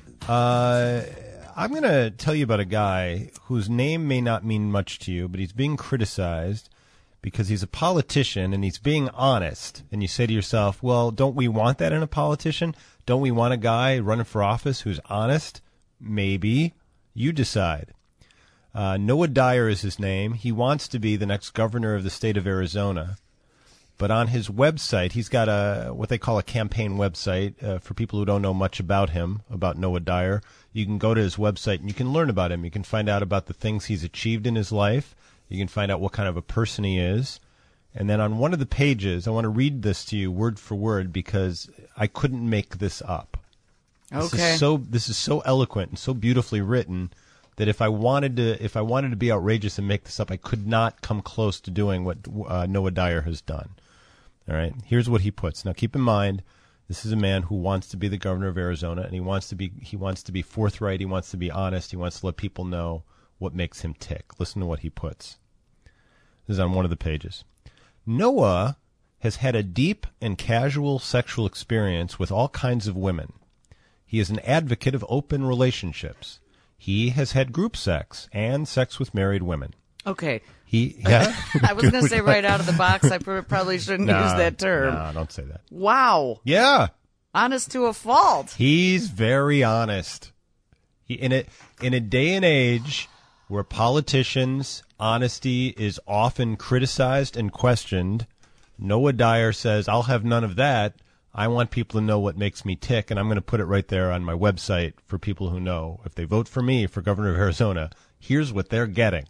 Uh, I'm going to tell you about a guy whose name may not mean much to you, but he's being criticized because he's a politician and he's being honest. And you say to yourself, well, don't we want that in a politician? Don't we want a guy running for office who's honest? Maybe. You decide. Uh, Noah Dyer is his name. He wants to be the next governor of the state of Arizona. But on his website, he's got a what they call a campaign website. Uh, for people who don't know much about him, about Noah Dyer, you can go to his website and you can learn about him. You can find out about the things he's achieved in his life. You can find out what kind of a person he is. And then on one of the pages, I want to read this to you word for word because I couldn't make this up. This Okay. is so this is so eloquent and so beautifully written that if I wanted to if I wanted to be outrageous and make this up, I could not come close to doing what uh, Noah Dyer has done. All right. Here's what he puts. Now, keep in mind, this is a man who wants to be the governor of Arizona, and he wants to be he wants to be forthright. He wants to be honest. He wants to let people know what makes him tick. Listen to what he puts. This is on one of the pages. Noah has had a deep and casual sexual experience with all kinds of women. He is an advocate of open relationships. He has had group sex and sex with married women. Okay. He, yeah. I was going to say right out of the box, I probably shouldn't no, use that term. No, don't say that. Wow. Yeah. Honest to a fault. He's very honest. He, in a in a day and age where politicians' honesty is often criticized and questioned, Noah Dyer says, I'll have none of that. I want people to know what makes me tick, and I'm going to put it right there on my website for people who know. If they vote for me for governor of Arizona, here's what they're getting.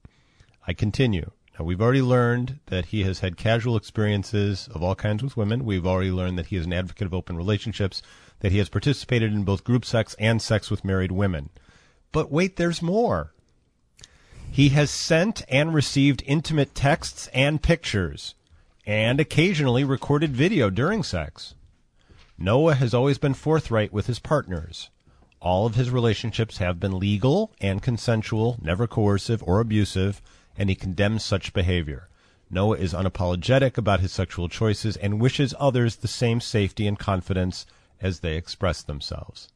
I continue. Now, we've already learned that he has had casual experiences of all kinds with women. We've already learned that he is an advocate of open relationships, that he has participated in both group sex and sex with married women. But wait, there's more. He has sent and received intimate texts and pictures, and occasionally recorded video during sex. Noah has always been forthright with his partners. All of his relationships have been legal and consensual, never coercive or abusive, and he condemns such behavior. Noah is unapologetic about his sexual choices and wishes others the same safety and confidence as they express themselves.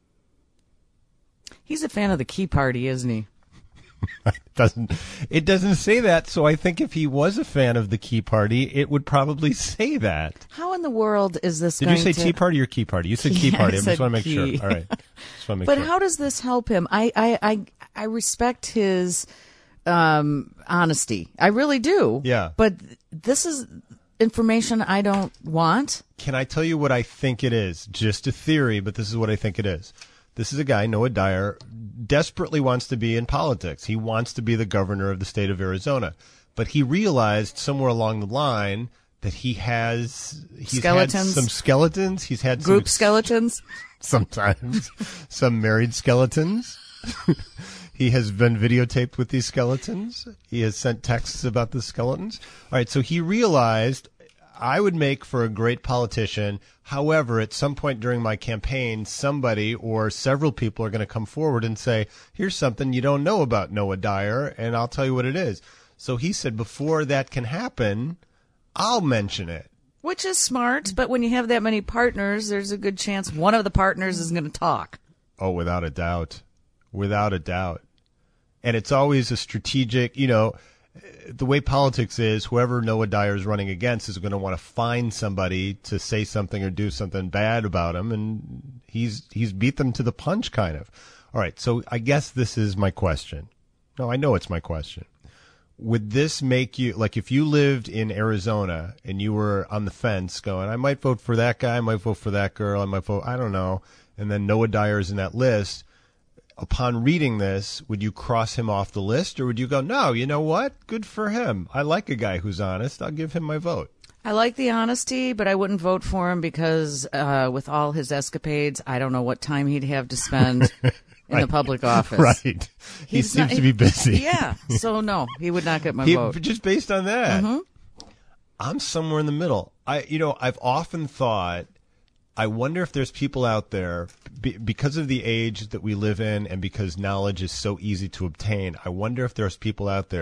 He's a fan of the Key Party, isn't he? It doesn't it doesn't say that, so I think if he was a fan of the Key Party, it would probably say that. How in the world is this Did going you say to... Tea Party or Key Party? You said Key Yeah, Party. I I just said want to make key. sure. All right. Just want to make But sure. how does this help him? I, I, I, I respect his um, honesty. I really do. Yeah. But this is information I don't want. Can I tell you what I think it is? Just a theory, but this is what I think it is. This is a guy, Noah Dyer, desperately wants to be in politics. He wants to be the governor of the state of Arizona. But he realized somewhere along the line that he has he's Skeletons? had some skeletons. He's had Group some, skeletons? sometimes some married skeletons. He has been videotaped with these skeletons. He has sent texts about the skeletons. All right, so he realized I would make for a great politician. However, at some point during my campaign, somebody or several people are going to come forward and say, here's something you don't know about Noah Dyer, and I'll tell you what it is. So he said, before that can happen, I'll mention it. Which is smart, but when you have that many partners, there's a good chance one of the partners is going to talk. Oh, without a doubt. Without a doubt. And it's always a strategic, you know, the way politics is, whoever Noah Dyer is running against is going to want to find somebody to say something or do something bad about him, and he's he's beat them to the punch, kind of. All right, so I guess this is my question. No, I know it's my question. Would this make you, like if you lived in Arizona and you were on the fence going, I might vote for that guy, I might vote for that girl, I might vote, I don't know, and then Noah Dyer is in that list, upon reading this, would you cross him off the list, or would you go, no, you know what? Good for him. I like a guy who's honest. I'll give him my vote. I like the honesty, but I wouldn't vote for him because uh, with all his escapades, I don't know what time he'd have to spend in Right. the public office. Right. He He's seems not- to be busy. Yeah. So, no, he would not get my He- vote. just based on that. Mhm. I'm somewhere in the middle. I, you know, I've often thought, I wonder if there's people out there, be, because of the age that we live in and because knowledge is so easy to obtain, I wonder if there's people out there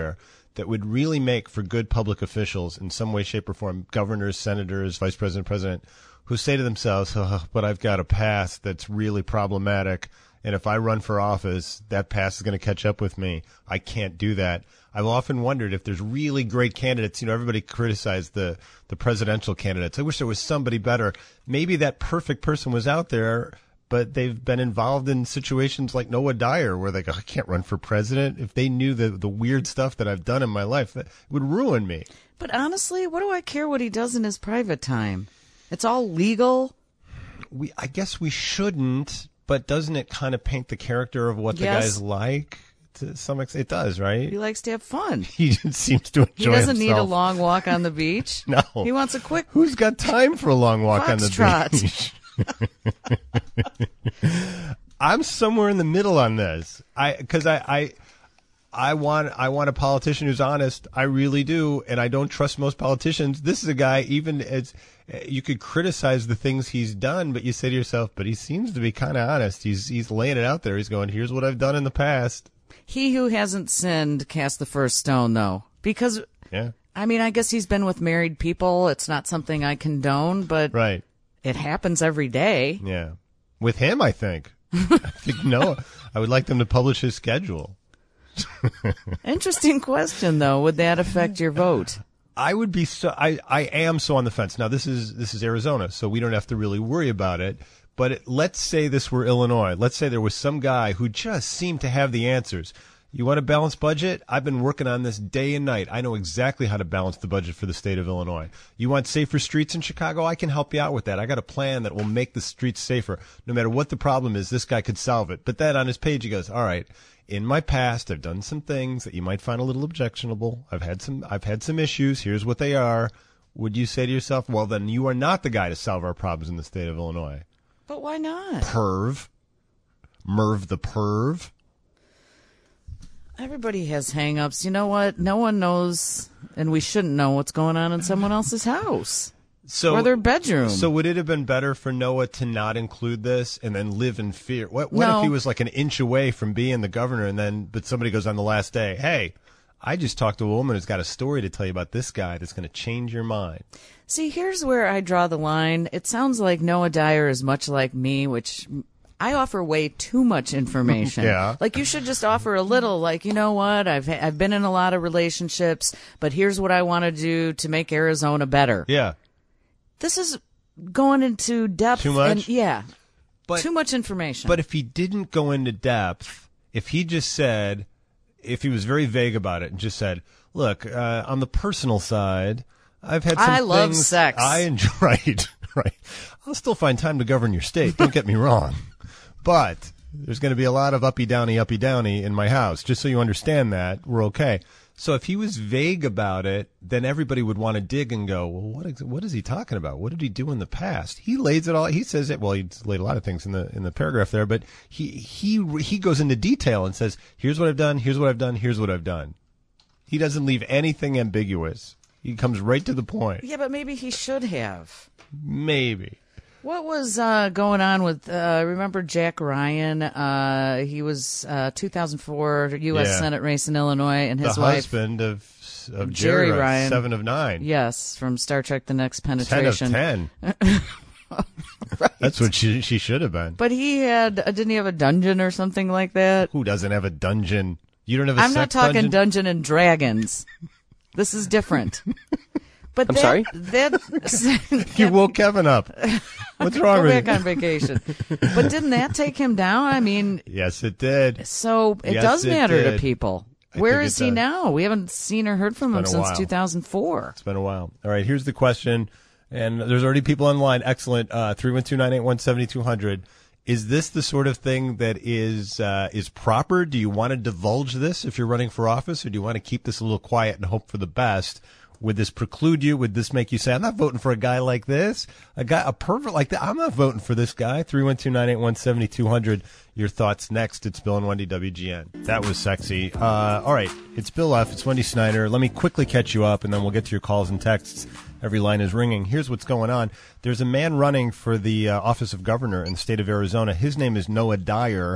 that would really make for good public officials in some way, shape, or form, governors, senators, vice president, president, who say to themselves, oh, but I've got a past that's really problematic, and if I run for office, that past is going to catch up with me. I can't do that. I've often wondered if there's really great candidates. You know, everybody criticized the, the presidential candidates. I wish there was somebody better. Maybe that perfect person was out there, but they've been involved in situations like Noah Dyer where they go, I can't run for president. If they knew the, the weird stuff that I've done in my life, it would ruin me. But honestly, what do I care what he does in his private time? It's all legal. We, I guess we shouldn't, but doesn't it kind of paint the character of what Yes. the guy's like? To some extent, it does, right? He likes to have fun. He just seems to enjoy He doesn't need a himself. long walk on the beach. No. He wants a quick Who's got time for a long walk on the foxtrot. beach? I'm somewhere in the middle on this. I because I, I I want I want a politician who's honest. I really do, and I don't trust most politicians. This is a guy. Even as you could criticize the things he's done, but you say to yourself, but he seems to be kind of honest. He's he's laying it out there. He's going, here's what I've done in the past. He who hasn't sinned cast the first stone, though. Because, Yeah. I mean, I guess he's been with married people. It's not something I condone, but Right. it happens every day. Yeah. With him, I think. I think no. I would like them to publish his schedule. Interesting question, though. Would that affect your vote? I would be so. I, I am so on the fence. Now this is this is Arizona, so we don't have to really worry about it. But it, let's say this were Illinois. Let's say there was some guy who just seemed to have the answers. You want a balanced budget? I've been working on this day and night. I know exactly how to balance the budget for the state of Illinois. You want safer streets in Chicago? I can help you out with that. I got a plan that will make the streets safer. No matter what the problem is, this guy could solve it. But then on his page, he goes, all right, in my past, I've done some things that you might find a little objectionable. I've had some, I've had some issues. Here's what they are. Would you say to yourself, well, then you are not the guy to solve our problems in the state of Illinois? But why not? Perv. Merv the perv. Everybody has hang-ups. You know what? No one knows, and we shouldn't know what's going on in someone else's house So, or their bedroom. So would it have been better for Noah to not include this and then live in fear? What, what No. if he was like an inch away from being the governor and then, but somebody goes on the last day, hey, I just talked to a woman who's got a story to tell you about this guy that's going to change your mind. See, here's where I draw the line. It sounds like Noah Dyer is much like me, which I offer way too much information. Yeah. Like, you should just offer a little, like, you know what, I've ha- I've been in a lot of relationships, but here's what I want to do to make Arizona better. Yeah. This is going into depth. Too much? And, yeah. But, too much information. But if he didn't go into depth, if he just said, if he was very vague about it and just said, look, uh, on the personal side, I've had some I love things sex. I enjoy. Right, right. I'll still find time to govern your state. Don't get me wrong. But there's going to be a lot of uppy downy, uppy downy in my house. Just so you understand that, we're okay. So if he was vague about it, then everybody would want to dig and go, well, what is, what is he talking about? What did he do in the past? He lays it all. He says it. Well, he laid a lot of things in the in the paragraph there, but he he he goes into detail and says, here's what I've done. Here's what I've done. Here's what I've done. He doesn't leave anything ambiguous. He comes right to the point. yeah, but maybe he should have. Maybe. What was uh, going on with, uh, remember Jack Ryan? Uh, he was uh, two thousand four U S Yeah. Senate race in Illinois, and his the wife, husband of of Jerry Jerry, Ryan. seven of nine. yes, from Star Trek The Next ten of Penetration. ten. Right. That's what she she should have been. But he had, uh, didn't he have a dungeon or something like that? Who doesn't have a dungeon? You don't have a I'm sex not talking dungeon? Dungeon and Dragons. This is different. But I'm that, sorry? That, You woke Kevin up. What's wrong go with back you? on vacation. But didn't that take him down? I mean, Yes, it did. so it Yes, does it matter to did. people. I Where think is it he does. now? We haven't seen or heard from him been a since while. two thousand four. It's been a while. All right, here's the question, and there's already people online. Excellent. Uh, three one two, nine eight one, seven two zero zero. Is this the sort of thing that is uh, is proper? Do you want to divulge this if you're running for office, or do you want to keep this a little quiet and hope for the best? Would this preclude you? Would this make you say, I'm not voting for a guy like this? A guy, a pervert like that? I'm not voting for this guy. three one two, nine eight one, seven two zero zero. Your thoughts next. It's Bill and Wendy, W G N. That was sexy. Uh, all right. It's Bill F. It's Wendy Snyder. Let me quickly catch you up, and then we'll get to your calls and texts. Every line is ringing. Here's what's going on. There's a man running for the uh, office of governor in the state of Arizona. His name is Noah Dyer.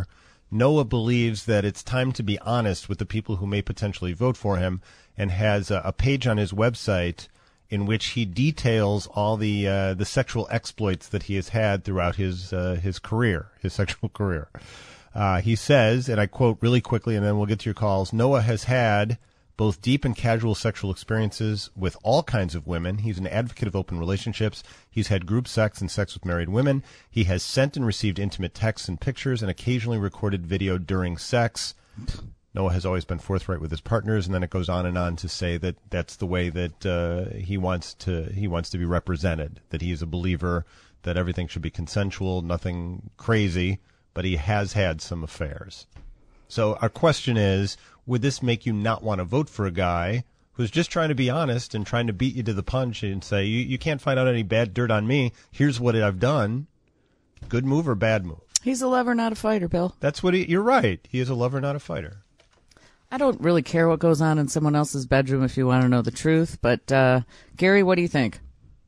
Noah believes that it's time to be honest with the people who may potentially vote for him, and has a, a page on his website in which he details all the uh, the sexual exploits that he has had throughout his uh, his career, his sexual career. Uh, he says, and I quote really quickly, and then we'll get to your calls, Noah has had both deep and casual sexual experiences with all kinds of women. He's an advocate of open relationships. He's had group sex and sex with married women. He has sent and received intimate texts and pictures and occasionally recorded video during sex. Noah has always been forthright with his partners, and then it goes on and on to say that that's the way that uh, he wants to he wants to be represented, that he is a believer, that everything should be consensual, nothing crazy, but he has had some affairs. So our question is, would this make you not want to vote for a guy who's just trying to be honest and trying to beat you to the punch and say, you, you can't find out any bad dirt on me, here's what I've done? Good move or bad move? He's a lover, not a fighter, Bill. That's what he, you're right. He is a lover, not a fighter. I don't really care what goes on in someone else's bedroom if you want to know the truth. But, uh, Gary, what do you think?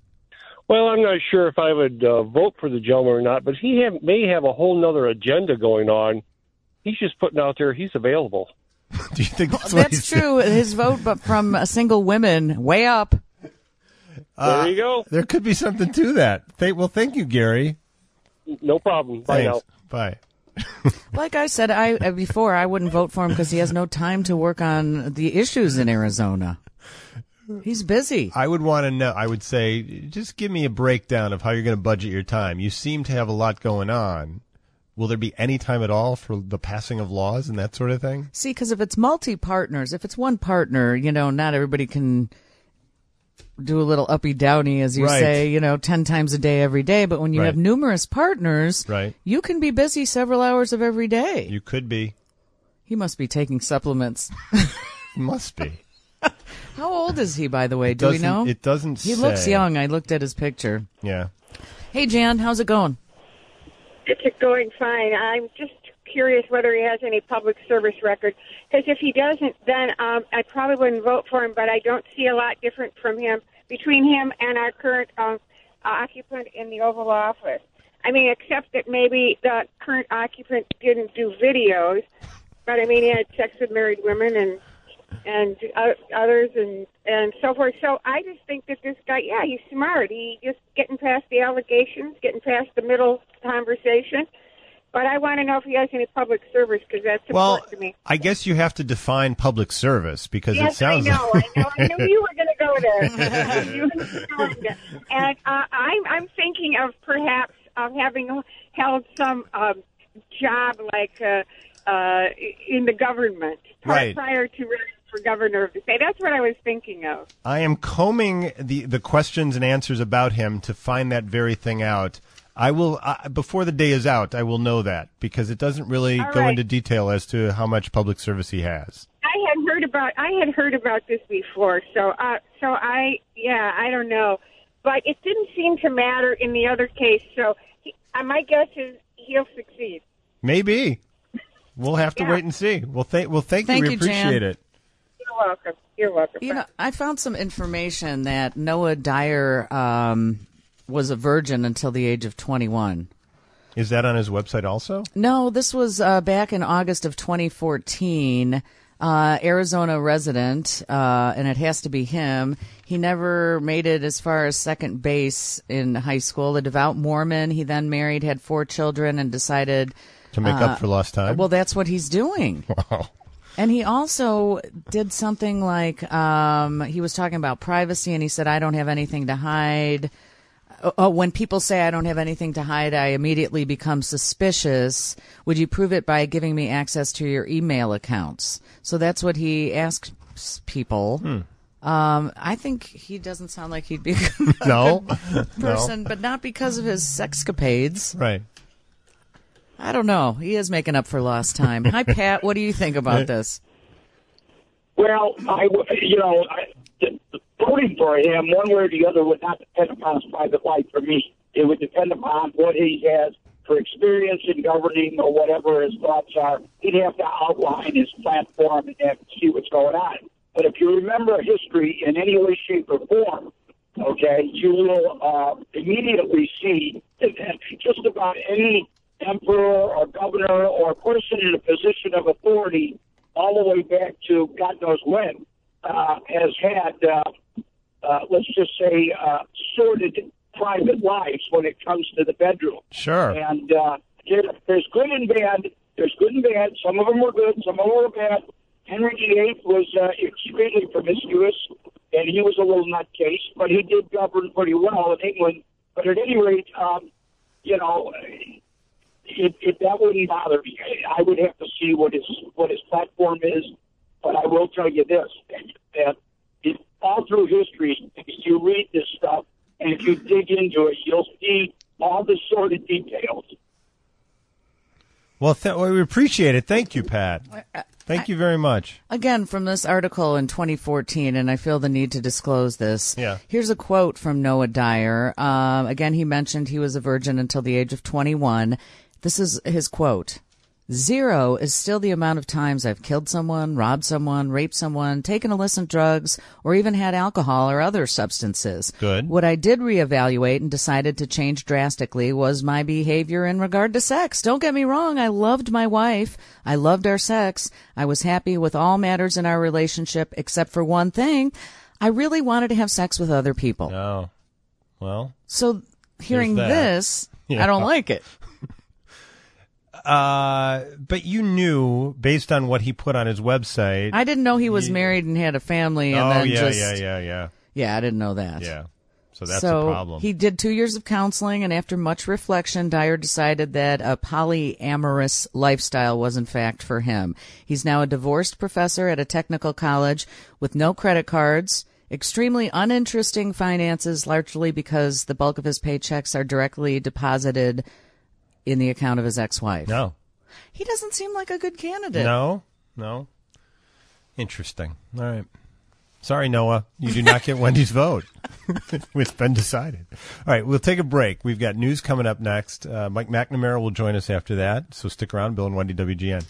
Well, I'm not sure if I would uh, vote for the gentleman or not, but he have, may have a whole nother agenda going on. He's just putting out there he's available. Do you think that's, well, what that's true? His vote, but from uh, single women, way up. Uh, there you go. There could be something to that. Th- well, thank you, Gary. No problem. Bye Thanks. now. Bye. Like I said I before, I wouldn't vote for him because he has no time to work on the issues in Arizona. He's busy. I would want to know. I would say, just give me a breakdown of how you're going to budget your time. You seem to have a lot going on. Will there be any time at all for the passing of laws and that sort of thing? See, because if it's multi-partners, if it's one partner, you know, not everybody can do a little uppy-downy, as you right. say, you know, ten times a day, every day. But when you right. have numerous partners, right. you can be busy several hours of every day. You could be. He must be taking supplements. Must be. How old is he, by the way? Do we know? It doesn't He say. looks young. I looked at his picture. Yeah. Hey, Jan, how's it going? It's going fine. I'm just curious whether he has any public service record. Because if he doesn't, then um, I probably wouldn't vote for him. But I don't see a lot different from him between him and our current um, occupant in the Oval Office. I mean, except that maybe the current occupant didn't do videos, but I mean, he had sex with married women and and others and and so forth. So I just think that this guy, yeah, he's smart. He just getting past the allegations, getting past the middle conversation. But I want to know if he has any public service because that's well, important to me. I guess you have to define public service because yes, it sounds. I know, like... I know. I knew you were going to go there. You were going there. And uh, I'm I'm thinking of perhaps of having held some um, job like uh, uh, in the government right. prior to running for governor of the state. That's what I was thinking of. I am combing the, the questions and answers about him to find that very thing out. I will, uh, before the day is out, I will know that because it doesn't really All go right. into detail as to how much public service he has. I had heard about I had heard about this before, so uh, so I yeah I don't know, but it didn't seem to matter in the other case. So he, uh, my guess is he'll succeed. Maybe. We'll have to Yeah. wait and see. Well, thank well thank, Thank you. We you, Jan. appreciate it. You're welcome. You're welcome. You know, I found some information that Noah Dyer um, was a virgin until the age of twenty-one. Is that on his website also? No, this was uh, back in August of twenty fourteen. Uh, Arizona resident, uh, and it has to be him. He never made it as far as second base in high school. A devout Mormon. He then married, had four children, and decided To make uh, up for lost time? Well, that's what he's doing. Wow. And he also did something like um, he was talking about privacy, and he said, I don't have anything to hide. Oh, when people say I don't have anything to hide, I immediately become suspicious. Would you prove it by giving me access to your email accounts? So that's what he asks people. Hmm. Um, I think he doesn't sound like he'd be a good No. person, No. but not because of his sexcapades. Right. I don't know. He is making up for lost time. Hi, Pat. What do you think about this? Well, I, you know, I, voting for him one way or the other would not depend upon his private life for me. It would depend upon what he has for experience in governing or whatever his thoughts are. He'd have to outline his platform and have to see what's going on. But if you remember history in any way, shape, or form, okay, you will uh, immediately see that just about any emperor or governor or person in a position of authority all the way back to God knows when, uh, has had, uh, uh, let's just say, uh, sordid private lives when it comes to the bedroom. Sure. And uh, there, there's good and bad. There's good and bad. Some of them were good. Some of them were bad. Henry the Eighth was uh, extremely promiscuous, and he was a little nutcase, but he did govern pretty well in England. But at any rate, um, you know, it, it, that wouldn't bother me. I would have to see what his what his platform is, but I will tell you this: that it, all through history, you read this stuff, and if you dig into it, you'll see all the sordid details. Well, th- well, we appreciate it. Thank you, Pat. Thank you very much. Again, from this article in twenty fourteen, and I feel the need to disclose this. Yeah. Here's a quote from Noah Dyer. Um, again, he mentioned he was a virgin until the age of twenty-one. This is his quote. Zero is still the amount of times I've killed someone, robbed someone, raped someone, taken illicit drugs, or even had alcohol or other substances. Good. What I did reevaluate and decided to change drastically was my behavior in regard to sex. Don't get me wrong. I loved my wife. I loved our sex. I was happy with all matters in our relationship except for one thing. I really wanted to have sex with other people. Oh, well. So hearing this, Yeah. I don't like it. Uh, but you knew, based on what he put on his website. I didn't know he was married and had a family. And oh, then yeah, just, yeah, yeah, yeah. Yeah, I didn't know that. Yeah. So that's so a problem. He did two years of counseling, and after much reflection, Dyer decided that a polyamorous lifestyle was, in fact, for him. He's now a divorced professor at a technical college with no credit cards, extremely uninteresting finances, largely because the bulk of his paychecks are directly deposited in the account of his ex-wife. No. He doesn't seem like a good candidate. No, no. Interesting. All right. Sorry, Noah. You do not get Wendy's vote. It's been decided. All right, we'll take a break. We've got news coming up next. Uh, Mike McNamara will join us after that, so stick around. Bill and Wendy, W G N.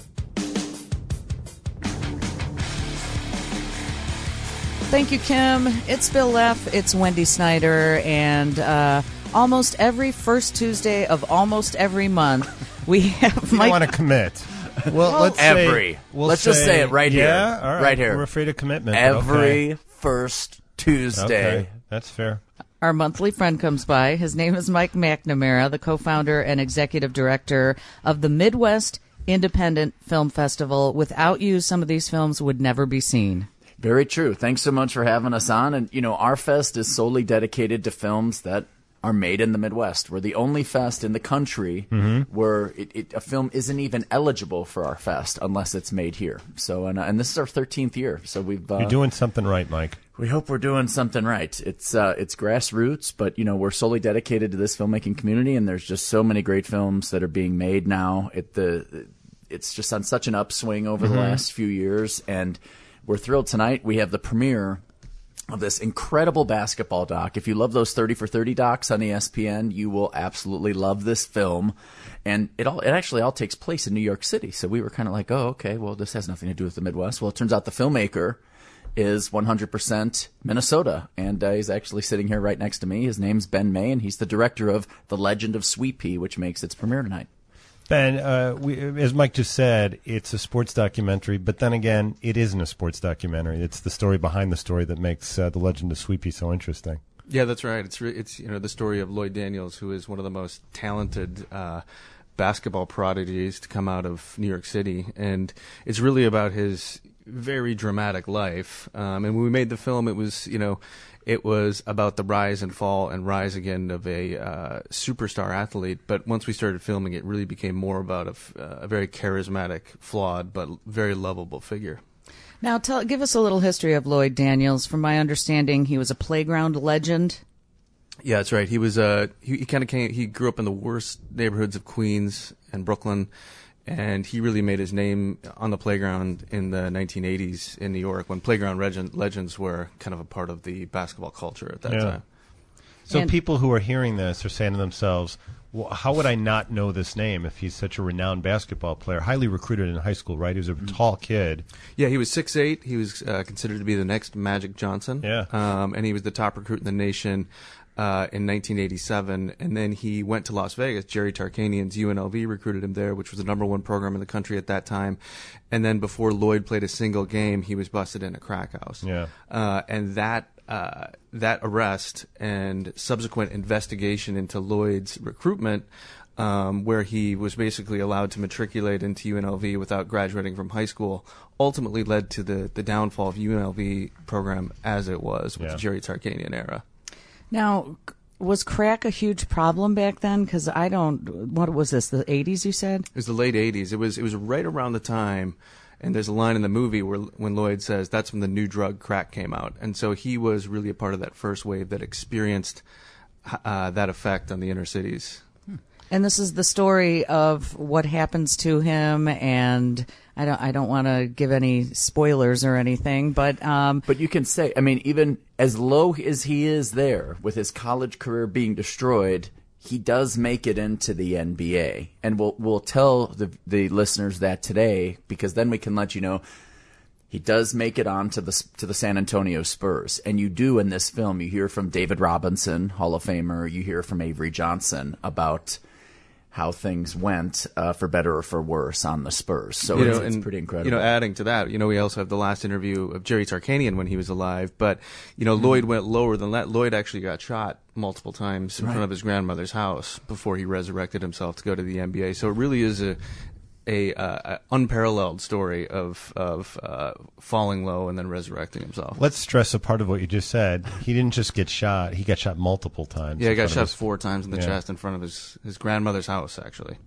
Thank you, Kim. It's Bill Leff. It's Wendy Snyder. And uh, almost every first Tuesday of almost every month, we have You Mike. don't want to commit. Well, Well, let's every. Say, we'll let's just say it right here. Yeah, all right. Right here. We're afraid of commitment. but Every okay. first Tuesday. Okay, that's fair. Our monthly friend comes by. His name is Mike McNamara, the co-founder and executive director of the Midwest Independent Film Festival. Without you, some of these films would never be seen. Very true. Thanks so much for having us on. And, you know, our fest is solely dedicated to films that are made in the Midwest. We're the only fest in the country Mm-hmm. where it, it, a film isn't even eligible for our fest unless it's made here. So, and, uh, and this is our thirteenth year. So we've uh, You're doing something right, Mike. We hope we're doing something right. It's uh, it's grassroots, but you know we're solely dedicated to this filmmaking community, and there's just so many great films that are being made now. It the it's just on such an upswing over Mm-hmm. the last few years, and we're thrilled tonight. We have the premiere of this incredible basketball doc. If you love those thirty for thirty docs on E S P N, you will absolutely love this film. And it all it actually all takes place in New York City. So we were kind of like, oh, okay, well, this has nothing to do with the Midwest. Well, it turns out the filmmaker is one hundred percent Minnesota, and uh, he's actually sitting here right next to me. His name's Ben May, and he's the director of The Legend of Sweet Pea, which makes its premiere tonight. Ben, uh, we, as Mike just said, it's a sports documentary, but then again, it isn't a sports documentary. It's the story behind the story that makes uh, The Legend of Sweet Pea so interesting. Yeah, that's right. It's re- it's you know the story of Lloyd Daniels, who is one of the most talented uh, basketball prodigies to come out of New York City, and it's really about his very dramatic life. Um, and when we made the film, it was you know it was about the rise and fall and rise again of a uh, superstar athlete. But once we started filming, it really became more about a, f- uh, a very charismatic, flawed, but very lovable figure. Now, tell, give us a little history of Lloyd Daniels. From my understanding, he was a playground legend. Yeah, that's right. He was uh he, he kind of came. He grew up in the worst neighborhoods of Queens and Brooklyn, and he really made his name on the playground in the nineteen eighties in New York, when playground legend, legends were kind of a part of the basketball culture at that Yeah. time. So And- people who are hearing this are saying to themselves, well, how would I not know this name if he's such a renowned basketball player, highly recruited in high school, right? He was a tall kid. Yeah, he was six eight. He was uh, considered to be the next Magic Johnson. Yeah. Um, and he was the top recruit in the nation. uh, in nineteen eighty-seven, and then he went to Las Vegas. Jerry Tarkanian's U N L V recruited him there, which was the number one program in the country at that time. And then before Lloyd played a single game, he was busted in a crack house. Yeah. Uh, and that uh, that arrest and subsequent investigation into Lloyd's recruitment, um, where he was basically allowed to matriculate into U N L V without graduating from high school, ultimately led to the, the downfall of U N L V program as it was with Yeah. the Jerry Tarkanian era. Now, was crack a huge problem back then? Because I don't. What was this? The eighties? You said It was the late eighties. It was it was right around the time, and there's a line in the movie where when Lloyd says that's when the new drug crack came out, and so he was really a part of that first wave that experienced uh, that effect on the inner cities. And this is the story of what happens to him, and I don't I don't want to give any spoilers or anything, but um, but you can say, I mean, even as low as he is there with his college career being destroyed, he does make it into the N B A, and we'll we'll tell the the listeners that today, because then we can let you know he does make it on to the to the San Antonio Spurs. And you do in this film, you hear from David Robinson, Hall of Famer, you hear from Avery Johnson about how things went, uh, for better or for worse, on the Spurs. So you it's, know, it's and, pretty incredible. You know, adding to that, you know, we also have the last interview of Jerry Tarkanian when he was alive. But, you know, mm-hmm. Lloyd went lower than that. Lloyd actually got shot multiple times in right. front of his grandmother's house before he resurrected himself to go to the N B A. So it really is a a, uh, a unparalleled story of of uh, falling low and then resurrecting himself. Let's stress a part of what you just said. He didn't just get shot; he got shot multiple times. Yeah, he got shot his... four times in the yeah. chest in front of his, his grandmother's house, actually.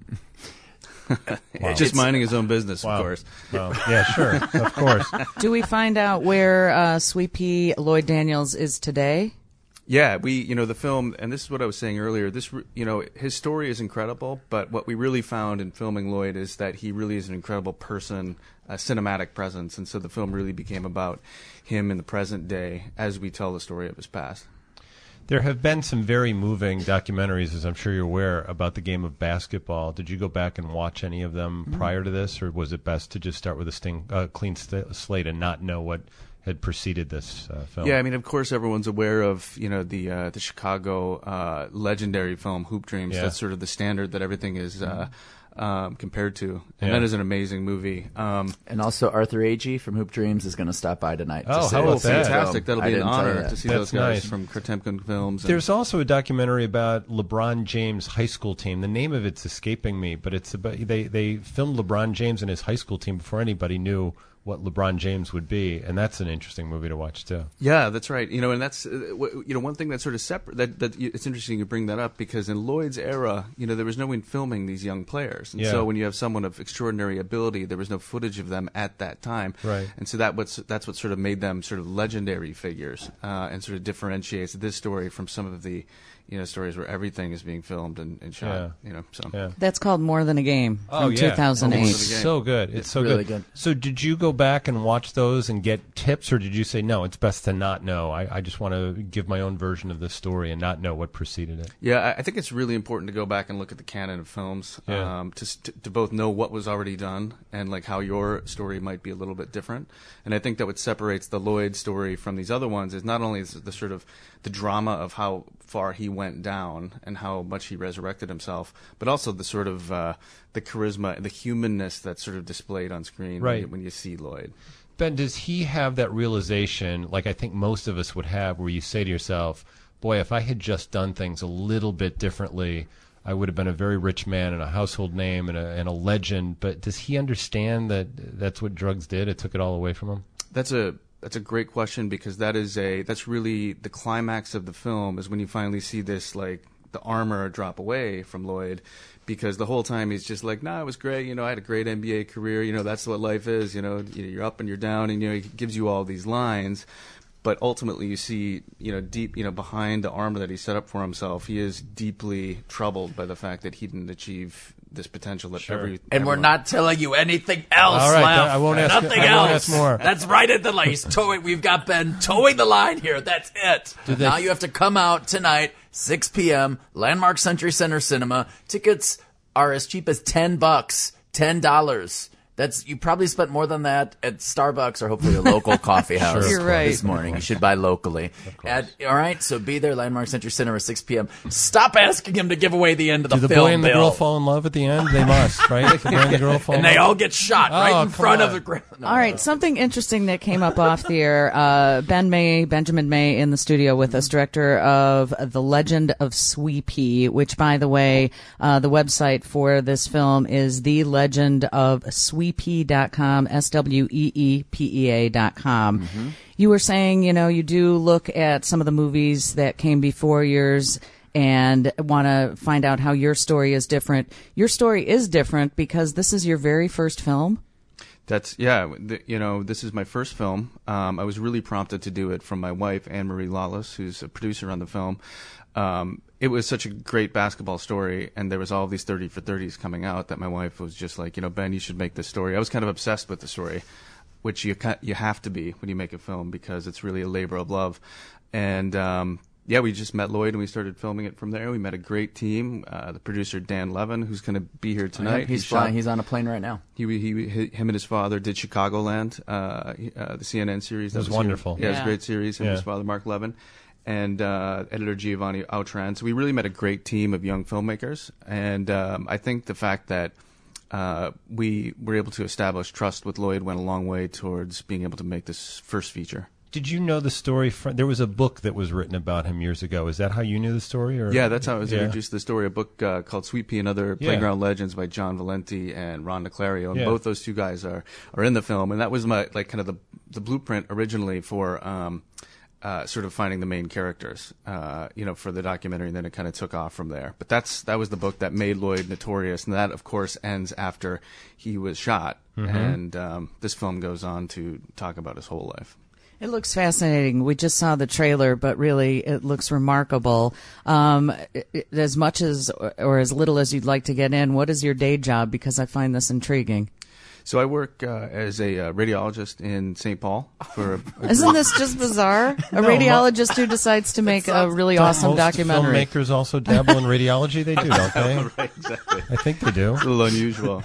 Wow. Just minding his own business, wow. of course. Wow. Yeah, sure, of course. Do we find out where uh, Sweet Pea Lloyd Daniels is today? Yeah, we, you know, the film, and this is what I was saying earlier, this, you know, his story is incredible, but what we really found in filming Lloyd is that he really is an incredible person, a cinematic presence, and so the film really became about him in the present day as we tell the story of his past. There have been some very moving documentaries, as I'm sure you're aware, about the game of basketball. Did you go back and watch any of them mm-hmm. prior to this, or was it best to just start with a sting, uh, clean st- slate and not know what had preceded this uh, film? Yeah, I mean, of course, everyone's aware of, you know, the uh, the Chicago uh, legendary film Hoop Dreams. Yeah. That's sort of the standard that everything is uh, um, compared to, and Yeah. that is an amazing movie. Um, and also Arthur Agee from Hoop Dreams is going to stop by tonight. Oh, to how about that? Fantastic! That'll I be an didn't tell you honor that. to see That's those guys nice. from Kurtemkin Films. And There's also a documentary about LeBron James' high school team. The name of it's escaping me, but it's about they they filmed LeBron James and his high school team before anybody knew what LeBron James would be, and that's an interesting movie to watch too. Yeah, that's right. You know, and that's uh, w- you know one thing that's sort of separate. That that y- it's interesting you bring that up because in Lloyd's era, you know, there was no one filming these young players, and Yeah. so when you have someone of extraordinary ability, there was no footage of them at that time, Right. And so that what's that's what sort of made them sort of legendary figures, uh, and sort of differentiates this story from some of the, you know, stories where everything is being filmed and, and shot. Yeah. You know, so Yeah. That's called More Than a Game from Oh yeah, two thousand eight. It's so good. It's, It's so really good. good. So did you go back and watch those and get tips, or did you say no? It's best to not know. I, I just want to give my own version of the story and not know what preceded it. Yeah, I- I think it's really important to go back and look at the canon of films, Yeah. um, to, s- to to both know what was already done and like how your story might be a little bit different. And I think that what separates the Lloyd story from these other ones is not only is the sort of the drama of how far he went down and how much he resurrected himself, but also the sort of uh, the charisma, the humanness that's sort of displayed on screen when, Right. you, when you see Lloyd. Ben, does he have that realization, like I think most of us would have, where you say to yourself, boy, if I had just done things a little bit differently, I would have been a very rich man and a household name and a, and a legend. But does he understand that that's what drugs did? It took it all away from him? That's a that's a great question because that is a that's really the climax of the film is when you finally see this like the armor drop away from Lloyd, because the whole time he's just like, nah, it was great, you know, I had a great N B A career, you know, that's what life is, you know, you're up and you're down, and you know, he gives you all these lines. But ultimately, you see, you know, deep, you know, behind the armor that he set up for himself, he is deeply troubled by the fact that he didn't achieve this potential that Sure. every. And we're everyone- not telling you anything else, All right, Laf. I won't ask- Nothing I else. won't ask more. That's right at the line. He's towing. We've got Ben towing the line here. That's it. Do they- Now you have to come out tonight, six p.m., Landmark Century Center Cinema. Tickets are as cheap as ten bucks, ten dollars. That's you probably spent more than that at Starbucks or hopefully a local coffee house You're right. this morning. You should buy locally. At, all right, so be there, Landmark Century Cinema, six p.m. Stop asking him to give away the end of the Do the film, boy and the Bill. girl fall in love at the end? They must, right? The boy and the girl fall and in they love? all get shot right Oh, in come front on. of the ground. No, All right, something interesting that came up off the air. Uh, Ben May, Benjamin May, in the studio with us, director of The Legend of Sweepy, which, by the way, uh, the website for this film is the legend of sweepy dot com, S W E E P E A dot com. Mm-hmm. You were saying, you know, you do look at some of the movies that came before yours and want to find out how your story is different. Your story is different because this is your very first film. That's yeah. The, you know, this is my first film. Um, I was really prompted to do it from my wife, Anne Marie Lawless, who's a producer on the film. Um, it was such a great basketball story, and there was all these thirty for thirties coming out that my wife was just like, you know, Ben, you should make this story. I was kind of obsessed with the story, which you ca- you have to be when you make a film because it's really a labor of love. And um, yeah, we just met Lloyd and we started filming it from there. We met a great team. Uh, the producer Dan Levin, who's going to be here tonight. He's He flying. shot- He's on a plane right now. He, he, he, him and his father did Chicagoland, uh, he- uh, the C N N series. It was here. wonderful. Yeah, it was Yeah. a great series. Him and his Yeah. father, Mark Levin, and uh, editor Giovanni Outran. So we really met a great team of young filmmakers, and um, I think the fact that uh, we were able to establish trust with Lloyd went a long way towards being able to make this first feature. Did you know the story? From, there was a book that was written about him years ago. Is that how you knew the story? Or? Yeah, that's how I was Yeah. introduced to the story. A book uh, called Sweet Pea and Other Yeah. Playground Legends by John Valenti and Ron DeClario. And Yeah. both those two guys are, are in the film. And that was my like kind of the the blueprint originally for um, uh, sort of finding the main characters, uh, you know, for the documentary. And then it kind of took off from there. But that's that was the book that made Lloyd notorious. And that, of course, ends after he was shot. Mhm. And um, this film goes on to talk about his whole life. It looks fascinating. We just saw the trailer, but really it looks remarkable. Um, it- it- as much as or as little as you'd like to get in, what is your day job? Because I find this intriguing. So I work uh, as a uh, radiologist in Saint Paul. For a, a Isn't this just bizarre? A No, radiologist who decides to make a really awesome Most documentary. filmmakers also dabble in radiology. They do, don't they? Right, exactly. I think they do. It's a little unusual.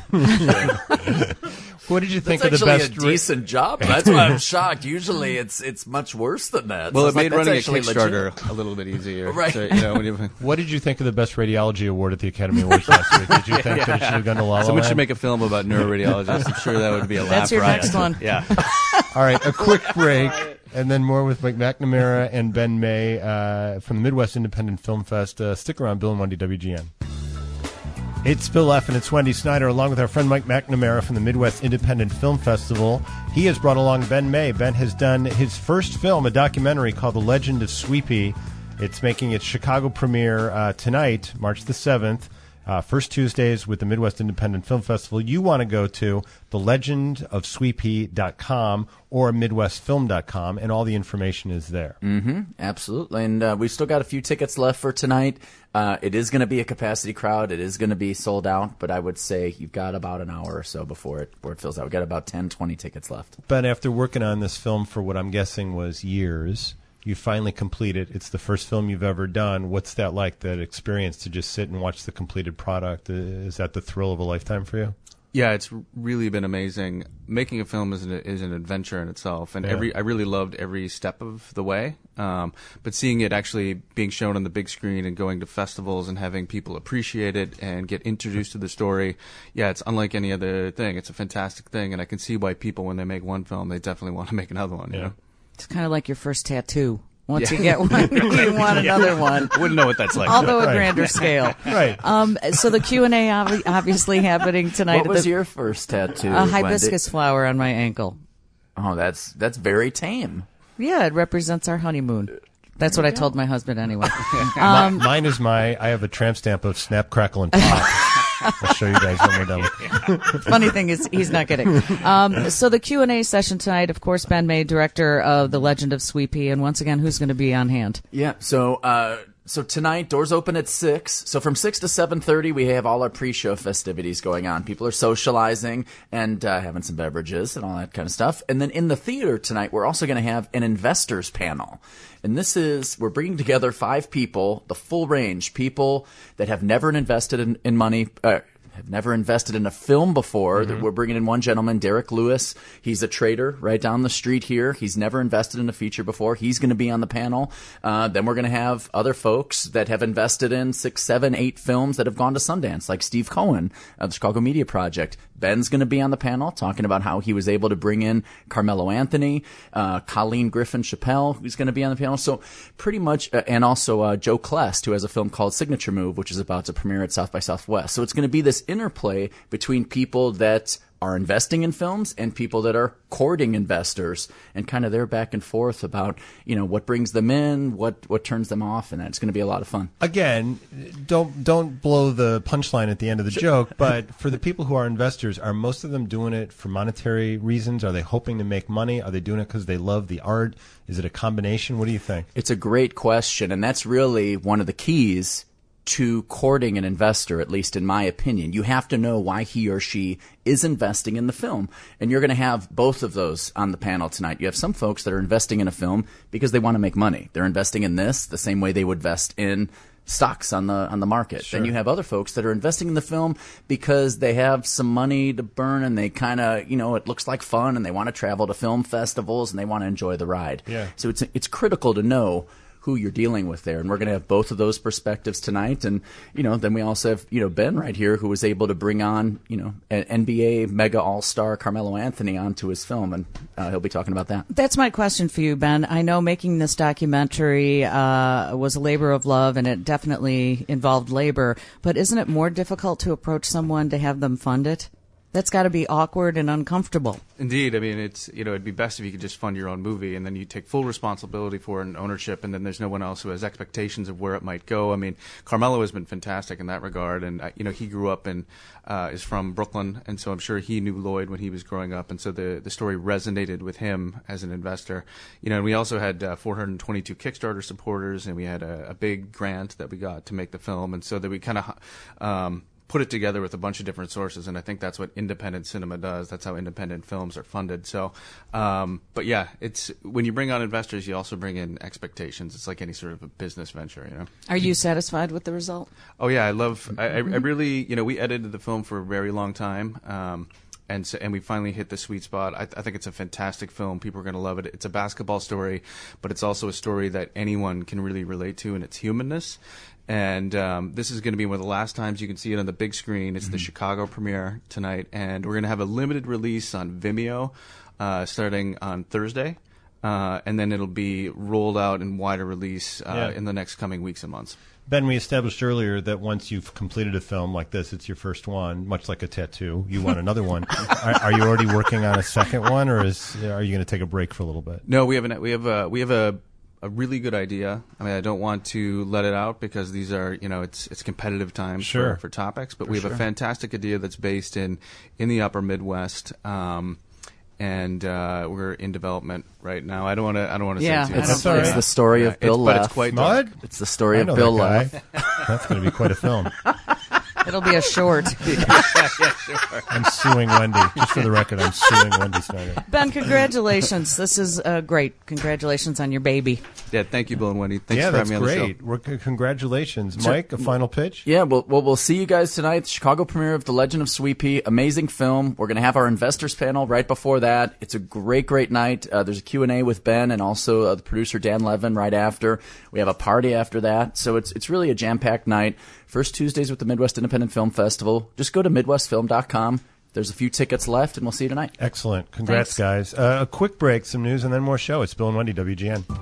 What did you think That's of the actually best? a decent job. That's why I'm shocked. Usually, it's it's much worse than that. Well, So it it's like, made that's running a actually Kickstarter legit. a little bit easier. Right. So, you know, when you, What did you think of the best radiology award at the Academy Awards last week? Did you think that it should have gone to La La someone Land? should make a film about neuroradiologists. I'm sure that would be a laugh That's your riot. next one. Yeah. All right, a quick break, and then more with Mike McNamara and Ben May uh, from the Midwest Independent Film Fest. Uh, stick around, Bill and Wendy, W G N. It's Bill F. and it's Wendy Snyder, along with our friend Mike McNamara from the Midwest Independent Film Festival. He has brought along Ben May. Ben has done his first film, a documentary called The Legend of Sweepy. It's making its Chicago premiere uh, tonight, March the seventh. Uh, first Tuesdays with the Midwest Independent Film Festival. You want to go to the legend of sweepy dot com or midwest film dot com, and all the information is there. Mm-hmm, absolutely. And uh, we've still got a few tickets left for tonight. Uh, it is going to be a capacity crowd. It is going to be sold out, but I would say you've got about an hour or so before it, before it fills out. We've got about ten, twenty tickets left. But after working on this film for what I'm guessing was years, you finally complete it. It's the first film you've ever done. What's that like, that experience to just sit and watch the completed product? Uh, Is that the thrill of a lifetime for you? Yeah, it's really been amazing. Making a film is an, is an adventure in itself, and Yeah. every I really loved every step of the way. Um, but seeing it actually being shown on the big screen and going to festivals and having people appreciate it and get introduced to the story, yeah, it's unlike any other thing. It's a fantastic thing, and I can see why people, when they make one film, they definitely want to make another one. You know? It's kind of like your first tattoo. Once Yeah. you get one, you want another Yeah. one. Wouldn't know what that's like. Although a Right. grander scale. Right. Um, so the Q and A obvi- obviously happening tonight. What at was the- your first tattoo? A Wendy? hibiscus flower on my ankle. Oh, that's that's very tame. Yeah, it represents our honeymoon. That's what I told my husband anyway. Mi- Um, Mine is my, I have a tramp stamp of Snap, Crackle, and Pop. I'll show you guys when we're done. Funny thing is, he's not kidding. Um, so the Q and A session tonight, of course, Ben May, director of The Legend of Sweepy, and once again, who's going to be on hand? Yeah. So uh, so tonight, doors open at six. So from six to seven thirty, we have all our pre-show festivities going on. People are socializing and uh, having some beverages and all that kind of stuff. And then in the theater tonight, we're also going to have an investors panel. And this is, we're bringing together five people, the full range, people that have never invested in, in money, uh, have never invested in a film before. Mm-hmm. We're bringing in one gentleman, Derek Lewis. He's a trader right down the street here. He's never invested in a feature before. He's going to be on the panel. Uh, then we're going to have other folks that have invested in six, seven, eight films that have gone to Sundance, like Steve Cohen of the Chicago Media Project. Ben's going to be on the panel talking about how he was able to bring in Carmelo Anthony, uh, Colleen Griffin Chappelle, who's going to be on the panel. So pretty much, uh, and also uh, Joe Klest, who has a film called Signature Move, which is about to premiere at South by Southwest. So it's going to be this interplay between people that are investing in films and people that are courting investors, and kind of their back and forth about, you know, what brings them in, what what turns them off, and that it's going to be a lot of fun. Again, don't don't blow the punchline at the end of the Sure. joke, but for the people who are investors, are most of them doing it for monetary reasons? Are they hoping to make money? Are they doing it because they love the art? Is it a combination? What do you think? It's a great question, and that's really one of the keys to courting an investor, at least in my opinion. You have to know why he or she is investing in the film. And you're going to have both of those on the panel tonight. You have some folks that are investing in a film because they want to make money. They're investing in this the same way they would invest in stocks on the on the market. Sure. Then you have other folks that are investing in the film because they have some money to burn, and they kind of, you know, it looks like fun, and they want to travel to film festivals, and they want to enjoy the ride. Yeah. So it's it's critical to know who you're dealing with there. And we're going to have both of those perspectives tonight. And, you know, then we also have, you know, Ben right here, who was able to bring on, you know, an N B A mega all-star Carmelo Anthony onto his film. And uh, he'll be talking about that. That's my question for you, Ben. I know making this documentary uh, was a labor of love, and it definitely involved labor. But isn't it more difficult to approach someone to have them fund it? That's got to be awkward and uncomfortable. Indeed. I mean, it's, you know, it'd be best if you could just fund your own movie, and then you take full responsibility for it and ownership, and then there's no one else who has expectations of where it might go. I mean, Carmelo has been fantastic in that regard, and, uh, you know, he grew up and uh, is from Brooklyn, and so I'm sure he knew Lloyd when he was growing up, and so the, the story resonated with him as an investor. You know, and we also had uh, four hundred twenty-two Kickstarter supporters, and we had a, a big grant that we got to make the film, and so that we kind of um, put it together with a bunch of different sources, and I think that's what independent cinema does. That's how independent films are funded. So, um, but yeah, it's when you bring on investors, you also bring in expectations. It's like any sort of a business venture, you know. Are you satisfied with the result? Oh yeah, I love. I, I really, you know, we edited the film for a very long time. Um, And so, and we finally hit the sweet spot. I, I think it's a fantastic film. People are going to love it. It's a basketball story, but it's also a story that anyone can really relate to in its humanness. And um, this is going to be one of the last times you can see it on the big screen. It's mm-hmm. the Chicago premiere tonight, and we're going to have a limited release on Vimeo uh, starting on Thursday, uh, and then it'll be rolled out in wider release uh, Yeah. in the next coming weeks and months. Ben, we established earlier that once you've completed a film like this, it's your first one, much like a tattoo. You want another one. Are, are you already working on a second one, or is are you going to take a break for a little bit? No, we have an, we have a we have a a really good idea. I mean, I don't want to let it out because these are, you know, it's it's competitive times Sure. for, for topics. But For we have sure. a fantastic idea that's based in in the Upper Midwest. Um, and uh, we're in development right now. I don't want to. I don't want to Yeah, say too much. It's, it's the story Yeah, of Bill it's, but Leff. it's quite What? dark. It's the story I of know Bill that Leff. guy. That's going to be quite a film. It'll be a short. I'm suing Wendy. Just for the record, I'm suing Wendy Snyder. Ben, congratulations. This is uh, great. Congratulations on your baby. Yeah, thank you, Bill and Wendy. Thanks yeah, for that's having me on the great. show. We're, c- congratulations. Sure. Mike, a final pitch? Yeah, well, well, we'll see you guys tonight. The Chicago premiere of The Legend of Sweet Pea. Amazing film. We're going to have our investors panel right before that. It's a great, great night. Uh, there's a Q and A with Ben and also uh, the producer Dan Levin right after. We have a party after that. So it's it's really a jam-packed night. First Tuesdays with the Midwest Independent Film Festival. Just go to midwest film dot com. There's a few tickets left, and we'll see you tonight. Excellent. Congrats, Thanks. guys. Uh, a quick break, some news, and then more show. It's Bill and Wendy, W G N.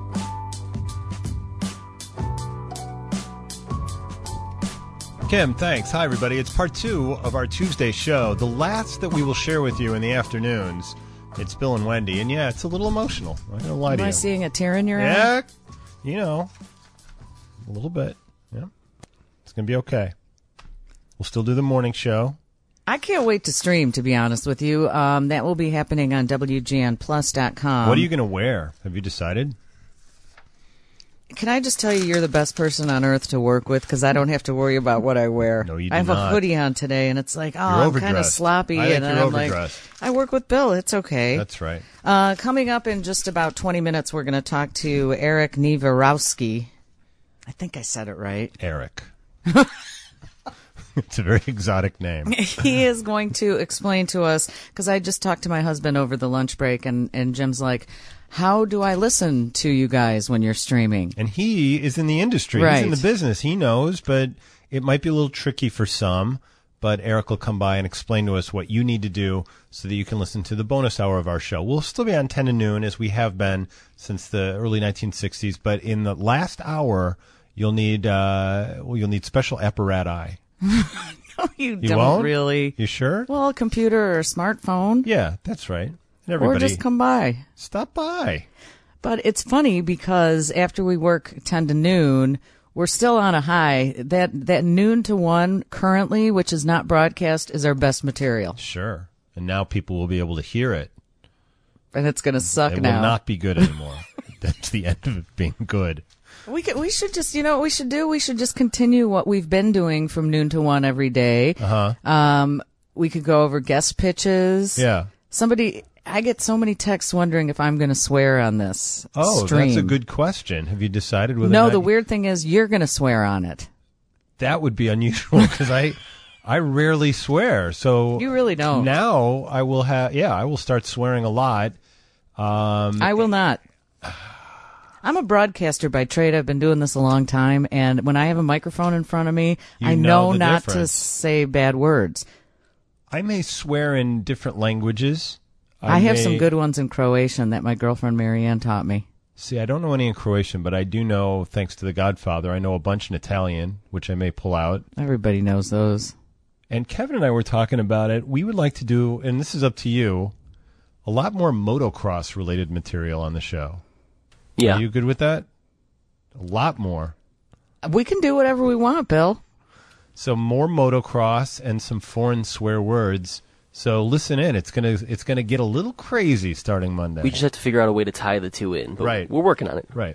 Kim, thanks. Hi, everybody. It's part two of our Tuesday show, the last that we will share with you in the afternoons. It's Bill and Wendy, and yeah, it's a little emotional. I'm not going to lie Am to I you. seeing a tear in your eye? Yeah, you know, a little bit. Yeah, it's going to be okay. We'll still do the morning show. I can't wait to stream, to be honest with you. Um, that will be happening on W G N plus dot com. What are you going to wear? Have you decided? Can I just tell you, you're the best person on earth to work with because I don't have to worry about what I wear. No, you do I have not. a hoodie on today, and it's like, oh, You're I'm kind of overdressed. sloppy. I think and you're I'm like, overdressed. I work with Bill. It's okay. That's right. Uh, coming up in just about twenty minutes, we're going to talk to Eric Niewarowski. I think I said it right. Eric. It's a very exotic name. He is going to explain to us, because I just talked to my husband over the lunch break, and, and Jim's like, how do I listen to you guys when you're streaming? And he is in the industry. Right. He's in the business. He knows, but it might be a little tricky for some. But Eric will come by and explain to us what you need to do so that you can listen to the bonus hour of our show. We'll still be on ten to noon, as we have been since the early nineteen sixties. But in the last hour, you'll need uh, well, you'll need special apparatus. No, you, You don't won't? really. You sure? Well, a computer or a smartphone. Yeah, that's right. And everybody, Or just come by. Stop by. But it's funny because after we work ten to noon, we're still on a high. That that noon to one currently, which is not broadcast, is our best material. Sure. And now people will be able to hear it. And it's going to suck It now. will not be good anymore. That's the end of it being good. We could, we should just, you know what we should do? We should just continue what we've been doing from noon to one every day. Uh-huh. Um, we could go over guest pitches. Yeah. Somebody, I get so many texts wondering if I'm going to swear on this Oh, stream. that's a good question. Have you decided whether or No, not the you- weird thing is you're going to swear on it. That would be unusual because I, I rarely swear. So You really don't. Now I will have, yeah, I will start swearing a lot. Um, I will not. I'm a broadcaster by trade. I've been doing this a long time, and when I have a microphone in front of me, You I know know the not to difference. say bad words. I may swear in different languages. I, have may- some good ones in Croatian that my girlfriend Marianne taught me. See, I don't know any in Croatian, but I do know, thanks to The Godfather, I know a bunch in Italian, which I may pull out. Everybody knows those. And Kevin and I were talking about it. We would like to do, and this is up to you, a lot more motocross-related material on the show. Yeah. Are you good with that? A lot more. We can do whatever we want, Bill. So more motocross and some foreign swear words. So listen in. It's gonna it's gonna get a little crazy starting Monday. We just have to figure out a way to tie the two in. But Right. We're working on it. Right.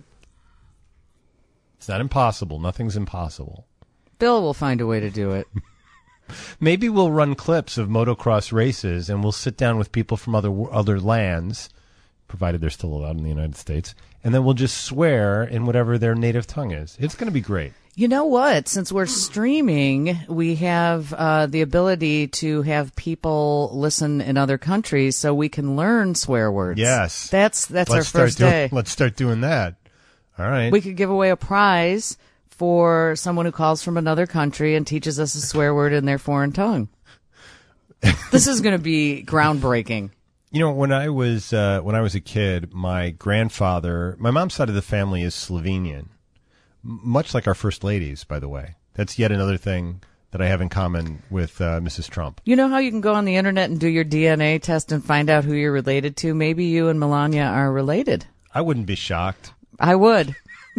It's not impossible. Nothing's impossible. Bill will find a way to do it. Maybe we'll run clips of motocross races, and we'll sit down with people from other other lands, provided they're still allowed in the United States, and then we'll just swear in whatever their native tongue is. It's going to be great. You know what? Since we're streaming, we have uh, the ability to have people listen in other countries, so we can learn swear words. Yes. That's that's Let's our start first doing- day. Let's start doing that. All right. We could give away a prize for someone who calls from another country and teaches us a swear word in their foreign tongue. This is going to be groundbreaking. You know, when I was uh, when I was a kid, my grandfather, my mom's side of the family is Slovenian, M- much like our first ladies, by the way. That's yet another thing that I have in common with uh, Missus Trump. You know how you can go on the internet and do your D N A test and find out who you're related to? Maybe you and Melania are related. I wouldn't be shocked. I would.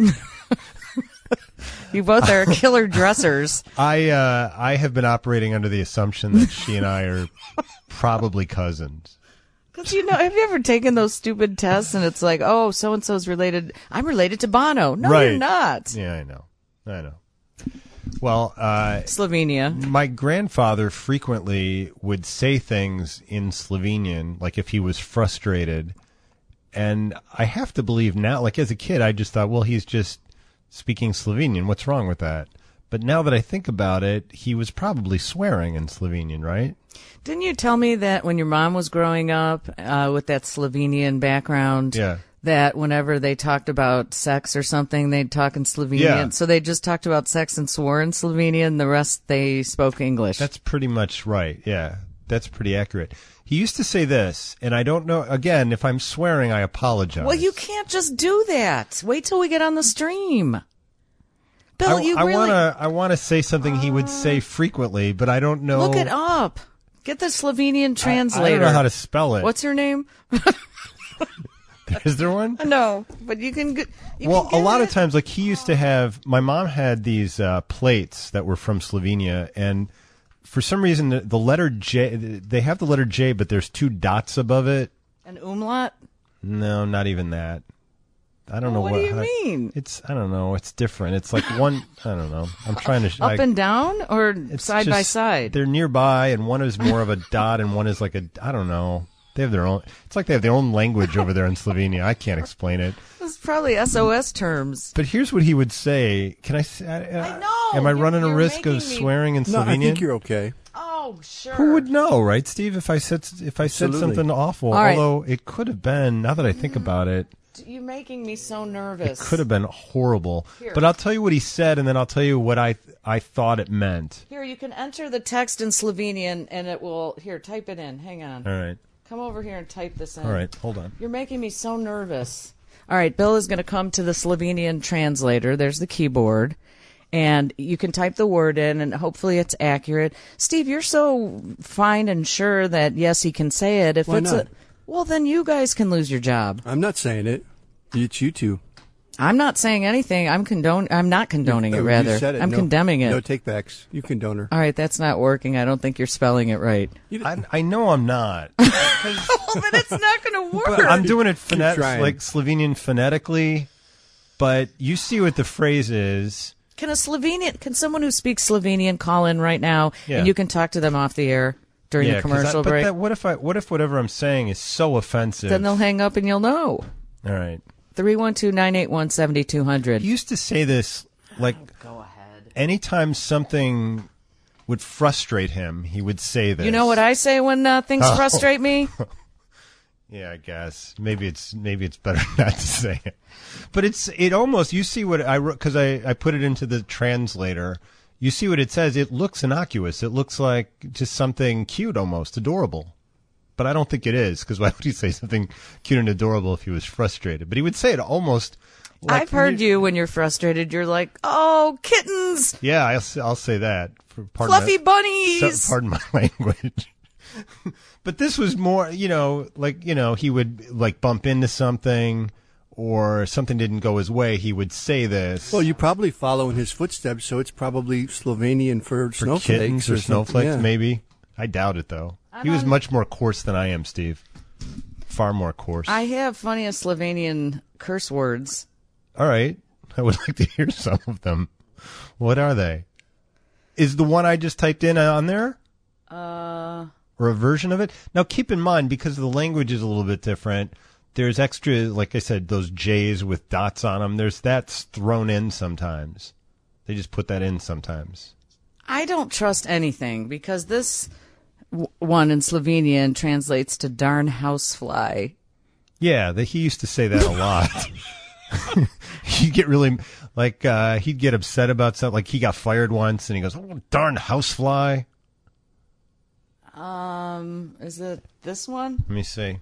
You both are killer dressers. I uh, I have been operating under the assumption that she and I are probably cousins. Because, you know, have you ever taken those stupid tests and it's like, oh, so-and-so's related. I'm related to Bono. No, right. you're not. Yeah, I know. I know. Well, uh, Slovenia. My grandfather frequently would say things in Slovenian, like if he was frustrated. And I have to believe now, like as a kid, I just thought, well, he's just speaking Slovenian. What's wrong with that? But now that I think about it, he was probably swearing in Slovenian, right? Didn't you tell me that when your mom was growing up uh, with that Slovenian background, Yeah. that whenever they talked about sex or something, they'd talk in Slovenian? Yeah. So they just talked about sex and swore in Slovenian, the rest they spoke English. That's pretty much right. Yeah, that's pretty accurate. He used to say this, and I don't know, again, if I'm swearing, I apologize. Well, you can't just do that. Wait till we get on the stream. Bill, I, you I really... wanna, I want to say something he would say frequently, but I don't know. Look it up. Get the Slovenian I translator. don't know how to spell it. What's her name? Is there one? No, but you can get... You Well, can a get lot it. of times, like he used to have, my mom had these uh, plates that were from Slovenia, and for some reason, the, the letter J, they have the letter J, but there's two dots above it. An umlaut? No, not even that. I don't know What what. do you how- mean? It's I don't know. It's different. It's like one. I don't know. I'm trying to. sh- Up I- and down or it's side by just- side? They're nearby, and one is more of a dot, and one is like a. I don't know. They have their own. It's like they have their own language over there in Slovenia. I can't explain it. It's probably S O S terms. But here's what he would say. Can I? say- I know. Am I You're- running a you're risk of making me- swearing in No, Slovenian? I think you're okay. Oh, sure. Who would know, right, Steve? If I said if I said Absolutely. something awful, All right. although it could have been. Now that I think about it, You're making me so nervous. it could have been horrible. Here. But I'll tell you what he said, and then I'll tell you what I I thought it meant. Here, you can enter the text in Slovenian, and it will. Here, type it in. Hang on. All right. Come over here and type this in. All right. Hold on. You're making me so nervous. All right, Bill is going to come to the Slovenian translator. There's the keyboard. And you can type the word in, and hopefully it's accurate. Steve, you're so fine and sure that, yes, he can say it. If Why it's not? A, well, then you guys can lose your job. I'm not saying it. It's you two. I'm not saying anything. I'm condone. I'm not condoning You- it, you rather. said it. I'm No- condemning it. No takebacks. You condone her. All right, that's not working. I don't think you're spelling it right. I, I know I'm not. Oh, but it's not going to work. But I'm doing it phonet- trying. like Slovenian phonetically. But you see what the phrase is. Can a Slovenian, can someone who speaks Slovenian call in right now, Yeah. and you can talk to them off the air during Yeah, the 'cause I- commercial but break? that, what if I? What if whatever I'm saying is so offensive? Then they'll hang up and you'll know. All right. three one two, nine eight one, seven two zero zero. He used to say this like Go ahead. anytime something would frustrate him, he would say this. You know what I say when uh, things Oh. frustrate me? Yeah, I guess maybe it's maybe it's better not to say it, but it's it almost you see what I wrote because I I put it into the translator. You see what it says. It looks innocuous. It looks like just something cute, almost adorable. But I don't think it is because why would he say something cute and adorable if he was frustrated? But he would say it almost. Like I've heard you when you're frustrated. You're like, oh, kittens, Yeah, I'll s- I'll say that. For pardon fluffy my, bunnies. so- Pardon my language. But this was more, you know, like, you know, he would like bump into something or something didn't go his way. He would say this. Well, you probably follow in his footsteps, so it's probably Slovenian for, for snowflakes kittens or something, snowflakes, yeah. maybe. I doubt it, though. He was much more coarse than I am, Steve. Far more coarse. I have funniest Slovenian curse words. All right. I would like to hear some of them. What are they? Is the one I just typed in on there? Uh, Or a version of it? Now, keep in mind, because the language is a little bit different, there's extra, like I said, those J's with dots on them. There's that's thrown in sometimes. They just put that in sometimes. I don't trust anything because this w- one in Slovenian translates to darn housefly. Yeah, the, he used to say that a lot. He'd get really, like, uh, he'd get upset about something. Like, he got fired once, and he goes, oh, darn housefly. Um, is it this one? Let me see.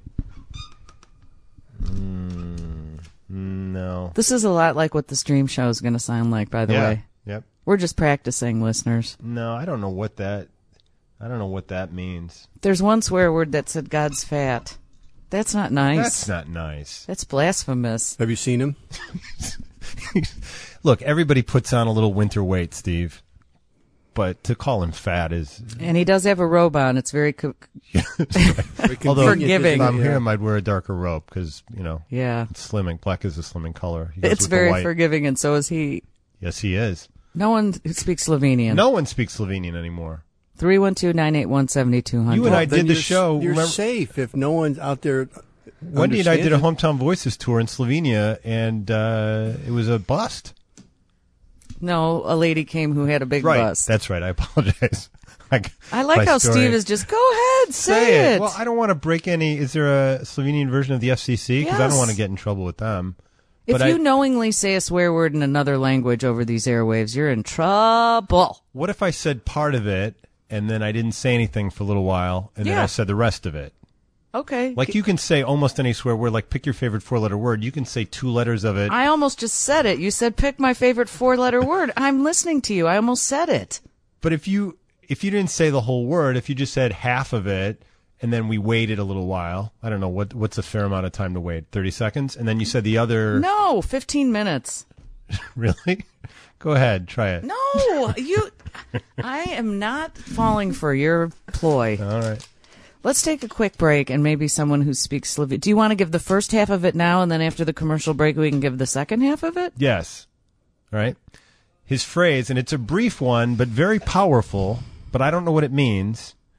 Mm, no. This is a lot like what the stream show is going to sound like, by the Yeah, way. Yep. We're just practicing, listeners. No, I don't know what that, I don't know what that means. There's one swear word that said God's fat. That's not nice. That's not nice. That's blasphemous. Have you seen him? Look, everybody puts on a little winter weight, Steve. But to call him fat is... And he does have a robe on. It's very co- Although forgiving. if I'm him, I'd wear a darker robe because, you know, Yeah. it's slimming. Black is a slimming color. He goes It's with the very white. forgiving, and so is he. Yes, he is. No one who speaks Slovenian. No one speaks Slovenian anymore. three one two, nine eight one, seven two zero zero. You and I Then did the you're- show. You're remember- safe if no one's out there. Wendy and I did a understands Hometown Voices tour in Slovenia, and uh, it was a bust. No, a lady came who had a big Right. bust. That's right. I apologize. I, I like my how story- Steve is just, go ahead, say, it. Well, I don't want to break any. Is there a Slovenian version of the F C C? Because I don't Yes. want to get in trouble with them. If But you I, knowingly say a swear word in another language over these airwaves, you're in trouble. what if I said part of it, and then I didn't say anything for a little while, and then Yeah. I said the rest of it? Okay. Like you can say almost any swear word. Like pick your favorite four-letter word. You can say two letters of it. I almost just said it. You said pick my favorite four-letter word. I'm listening to you. I almost said it. But if you if you didn't say the whole word, if you just said half of it, and then we waited a little while, I don't know what what's a fair amount of time to wait, thirty seconds, and then you said the other. No, fifteen minutes. Really? Go ahead, try it. No, you. I am not falling for your ploy. All right. Let's take a quick break, and maybe someone who speaks Slovenian. Do you want to give the first half of it now, and then after the commercial break, we can give the second half of it? Yes. All right. His phrase, and it's a brief one, but very powerful, but I don't know what it means.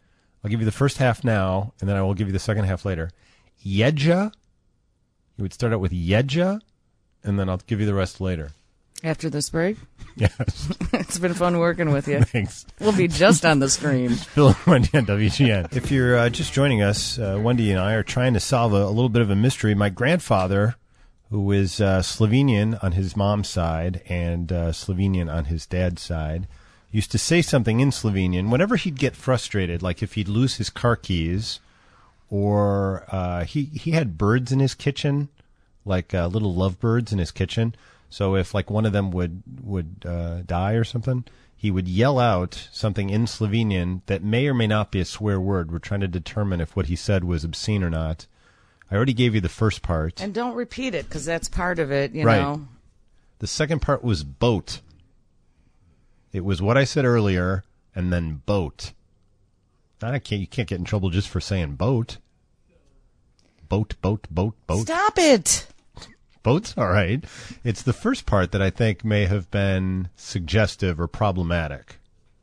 I'll give you the first half now, and then I will give you the second half later. Jedja. You would start out with Jedja, and then I'll give you the rest later. After this break? Yes. It's been fun working with you. Thanks. We'll be just on the screen. Phil and Wendy on W G N. If you're uh, just joining us, uh, Wendy and I are trying to solve a, a little bit of a mystery. My grandfather, who is uh, Slovenian on his mom's side and uh, Slovenian on his dad's side, used to say something in Slovenian whenever he'd get frustrated, like if he'd lose his car keys, or uh, he, he had birds in his kitchen, like uh, little lovebirds in his kitchen. So if like one of them would would uh, die or something, he would yell out something in Slovenian that may or may not be a swear word. We're trying to determine if what he said was obscene or not. I already gave you the first part. And don't repeat it, because that's part of it, you right. know. The second part was boat. It was what I said earlier, and then boat. I can't. You can't get in trouble just for saying boat. Boat, boat, boat, boat. Stop it! Boat's all right. It's the first part that I think may have been suggestive or problematic.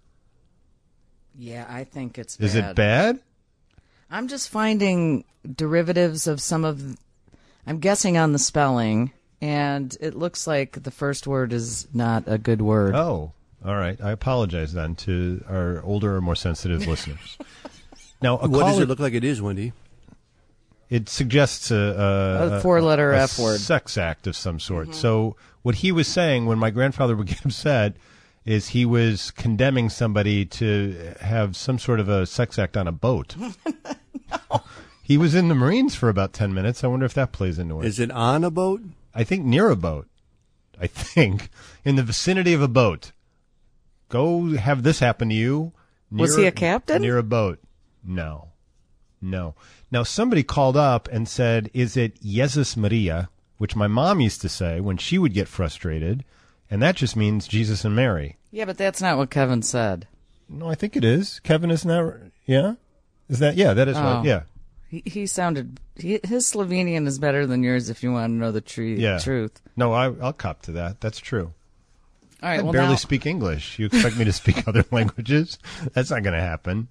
Yeah, I think it's bad. Is it bad? I'm just finding derivatives of some of, I'm guessing on the spelling, and it looks like the first word is not a good word. Oh, all right. I apologize then to our older or more sensitive listeners. Now, a what caller, does it look like it is, Wendy? It suggests a, a, a four-letter a, a F word, sex act of some sort. Mm-hmm. So what he was saying when my grandfather would get upset is he was condemning somebody to have some sort of a sex act on a boat. No. He was in the Marines for about ten minutes. I wonder if that plays into it. Is it on a boat? I think near a boat. I think in the vicinity of a boat. Go have this happen to you. Near, was he a captain? Near a boat. No. No. Now, somebody called up and said, is it Jesus Maria, which my mom used to say when she would get frustrated, and that just means Jesus and Mary. Yeah, but that's not what Kevin said. No, I think it is. Kevin is not, yeah? Is that, yeah, that is oh. right, yeah. He, he sounded, he, his Slovenian is better than yours if you want to know the tr- yeah. truth. No, I, I'll cop to that. That's true. All right, I well, barely now, speak English. You expect me to speak other languages? That's not going to happen.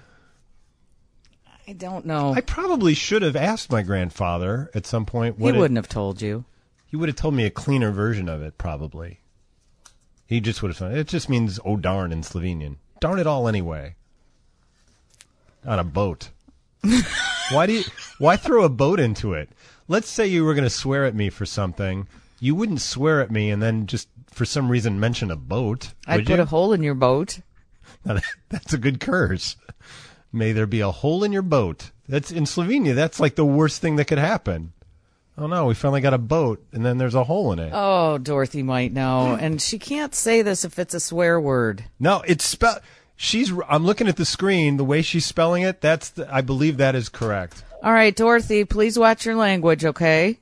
I don't know. I probably should have asked my grandfather at some point. What he it, wouldn't have told you. He would have told me a cleaner version of it, probably. He just would have said, it just means, oh, darn, in Slovenian. Darn it all anyway. On a boat. Why do you, why throw a boat into it? Let's say you were going to swear at me for something. You wouldn't swear at me and then just for some reason mention a boat. I'd put you? a hole in your boat. Now, that, that's a good curse. May there be a hole in your boat. That's in Slovenia. That's like the worst thing that could happen. Oh no, we finally got a boat, and then there's a hole in it. Oh, Dorothy might know, and she can't say this if it's a swear word. No, it's spelled. She's. I'm looking at the screen. The way she's spelling it, that's. The, I believe that is correct. All right, Dorothy, please watch your language, okay?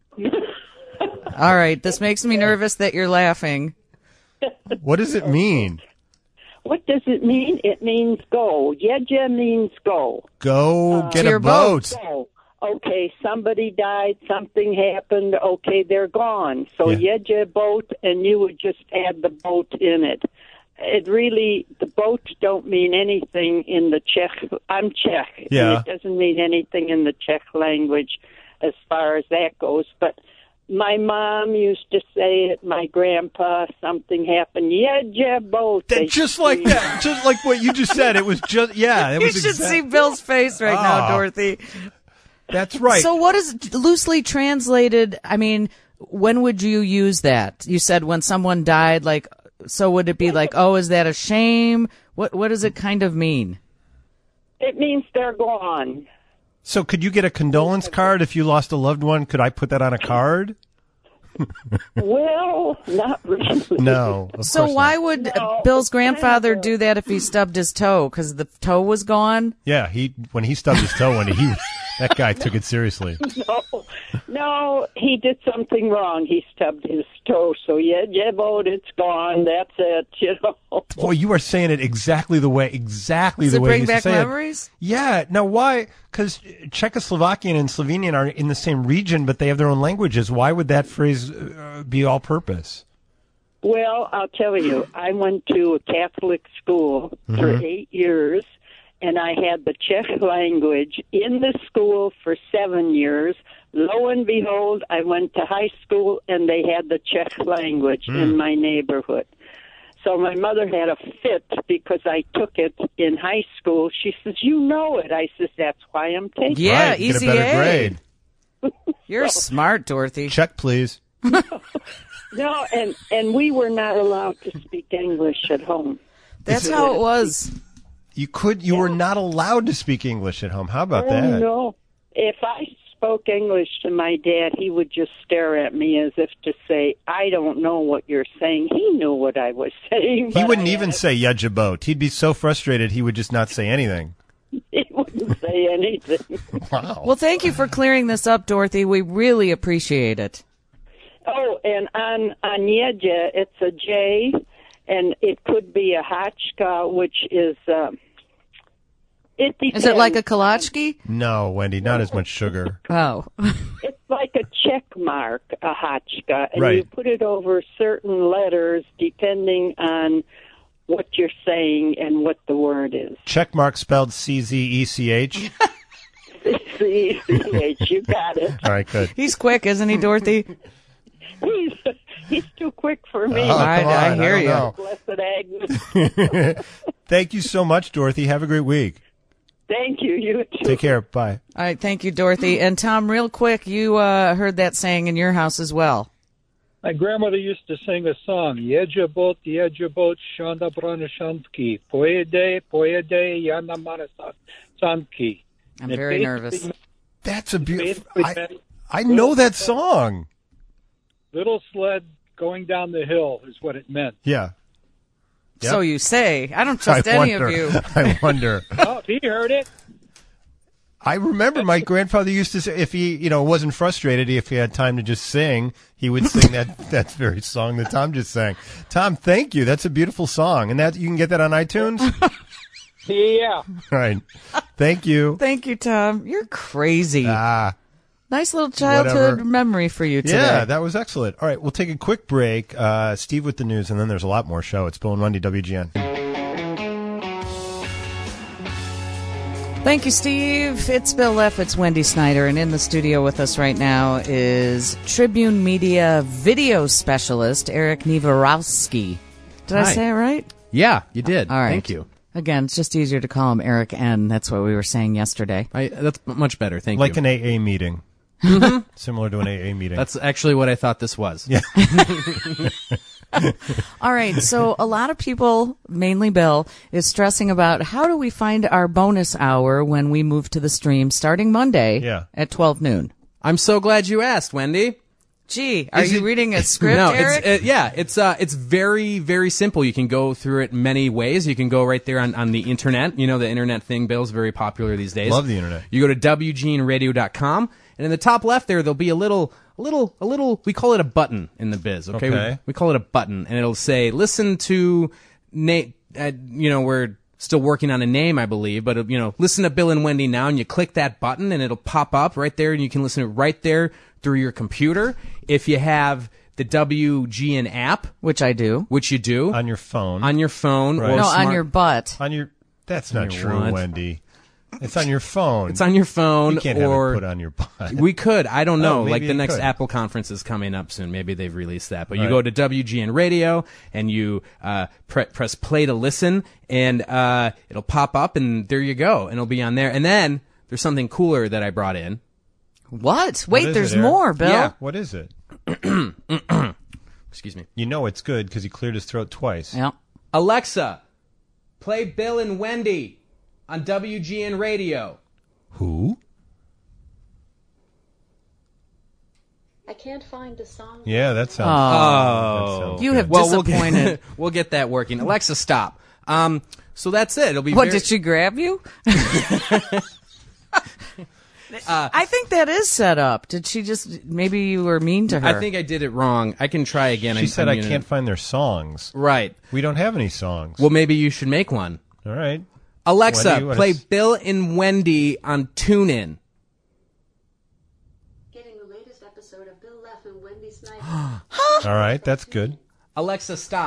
All right, this makes me nervous that you're laughing. What does it mean? What does it mean? It means go. Jedja means go. Go uh, get a boat. Go. Okay, somebody died, something happened, okay, they're gone. So Yeah. Jedja boat, and you would just add the boat in it. It really, the boats don't mean anything in the Czech. I'm Czech. Yeah. And it doesn't mean anything in the Czech language as far as that goes. But my mom used to say it, my grandpa, something happened. Jedja boat. That, just like that. Just like what you just said. It was just, yeah. It You was should exact- see Bill's face right now, Oh. Dorothy. That's right. So what is loosely translated? I mean, when would you use that? You said when someone died, like, so would it be like, oh, is that a shame? What What does it kind of mean? It means they're gone. So could you get a condolence card if you lost a loved one? Could I put that on a card? Well, not really. No. Of So course why not. would No, Bill's it's kind grandfather of a- do that if he stubbed his toe? Because the toe was gone? Yeah, he when he stubbed his toe, when he that guy took it seriously. No, no, he did something wrong. He stubbed his toe. So yeah, yeah, boat, it's gone. That's it. You know. Boy, you are saying it exactly the way, exactly Does the it way bring he used to back say memories? it. Yeah. Now, why? Because Czechoslovakian and Slovenian are in the same region, but they have their own languages. Why would that phrase uh, be all-purpose? Well, I'll tell you, I went to a Catholic school for Mhm. eight years, and I had the Czech language in the school for seven years. Lo and behold, I went to high school, and they had the Czech language Mm. in my neighborhood. So my mother had a fit because I took it in high school. She says, "You know it." I says, "That's why I'm taking Yeah, it." easy Get a better A. grade. You're smart, Dorothy. Check, please. No, and, and we were not allowed to speak English at home. That's how it was. You could. You were not allowed to speak English at home. How about Oh, that? no. If I spoke English to my dad, he would just stare at me as if to say, "I don't know what you're saying." He knew what I was saying. He but wouldn't I even had- say "Yejabot." He'd be so frustrated he would just not say anything. He wouldn't say anything. Wow. Well, thank you for clearing this up, Dorothy. We really appreciate it. Oh, and on on Yeja, it's a J, and it could be a Hachka, which is. Um, it depends. Is it like a kolachki? No, Wendy, not as much sugar. Oh. It's like a check mark, a Hachka, and Right. you put it over certain letters depending on what you're saying and what the word is. Check mark spelled C Z E C H. C C H, you got it. All right, good. He's quick, isn't he, Dorothy? He's he's too quick for me. Oh, I- come I on, hear don't you. know. Blessed Agnes. Thank you so much, Dorothy. Have a great week. Thank you. You too. Take care. Bye. All right, thank you, Dorothy. And Tom, real quick, you uh, heard that saying in your house as well. My grandmother used to sing a song, Yejabot, Yejabot, Shanda Branashanski, Poede, Poede, Yana Manasanki. I'm very nervous. That's a beautiful. Basically I, meant I know that song. little sled going down the hill is what it meant. Yeah. So you say. I don't trust I any wonder. of you. I wonder. Oh, he heard it. I remember my grandfather used to say if he, you know, wasn't frustrated, if he had time to just sing, he would sing that that very song that Tom just sang. Tom, thank you. That's a beautiful song, and that you can get that on iTunes. Yeah. All right. Thank you. Thank you, Tom. You're crazy. Ah. Nice little childhood Whatever. memory for you today. Yeah, that was excellent. All right, we'll take a quick break. Uh, Steve with the news, and then there's a lot more show. It's Bill and Wendy, W G N. Thank you, Steve. It's Bill Leff. It's Wendy Snyder. And in the studio with us right now is Tribune Media video specialist Eric Nivorowski. Did I Hi. say it right? Yeah, you did. All right. Thank you. Again, it's just easier to call him Eric N. That's what we were saying yesterday. I, that's much better. Thank Like you. an A A meeting. Mhm. Similar to an A A meeting. That's actually what I thought this was. Yeah. All right. So a lot of people, mainly Bill, is stressing about how do we find our bonus hour when we move to the stream starting Monday Yeah. at twelve noon. I'm so glad you asked, Wendy. Gee, are Is you it- reading a script, no, Eric? it's uh, yeah, it's uh, it's very very simple. You can go through it many ways. You can go right there on, on the internet. You know, the internet thing, Bill's very popular these days. Love the internet. You go to W G N radio dot com, and in the top left there, there'll be a little, a little, a little. We call it a button in the biz. Okay, Okay. We, we call it a button, and it'll say, "Listen to Nate." Uh, you know, we're still working on a name, I believe, but uh, you know, listen to Bill and Wendy now, and you click that button, and it'll pop up right there, and you can listen to it right there through your computer. If you have the W G N app, which I do, which you do on your phone, on your phone, Right. or no, on smart- your butt. On your that's On not your true, what? Wendy. It's on your phone. It's on your phone, You can't or have it put on your butt. We could. I don't know. Oh, maybe like the you next could. Apple conference is coming up soon. Maybe they've released that. But you Right. go to W G N Radio and you uh, pre- press play to listen, and uh, it'll pop up, and there you go, and it'll be on there. And then there's something cooler that I brought in. What? Wait, What is there's it, Eric? more, Bill. Yeah. What is it? Excuse me. You know it's good because he cleared his throat twice. Yeah. Alexa, play Bill and Wendy on W G N Radio. Who? I can't find the song. Yeah, that sounds. Oh, that sounds You good. have Well, we'll disappointed. get, we'll get that working. Alexa, stop. Um, so that's it. It'll be What, very- did she grab you? I think that is set up. Did she just, maybe you were mean to her? I think I did it wrong. I can try again. She I'm- said I'm I gonna- can't find their songs. Right. We don't have any songs. Well, maybe you should make one. All right. Alexa, Wendy, what play is- Bill and Wendy on TuneIn. Getting the latest episode of Bill Leff and Wendy Snyder. All right, that's good. Alexa, stop.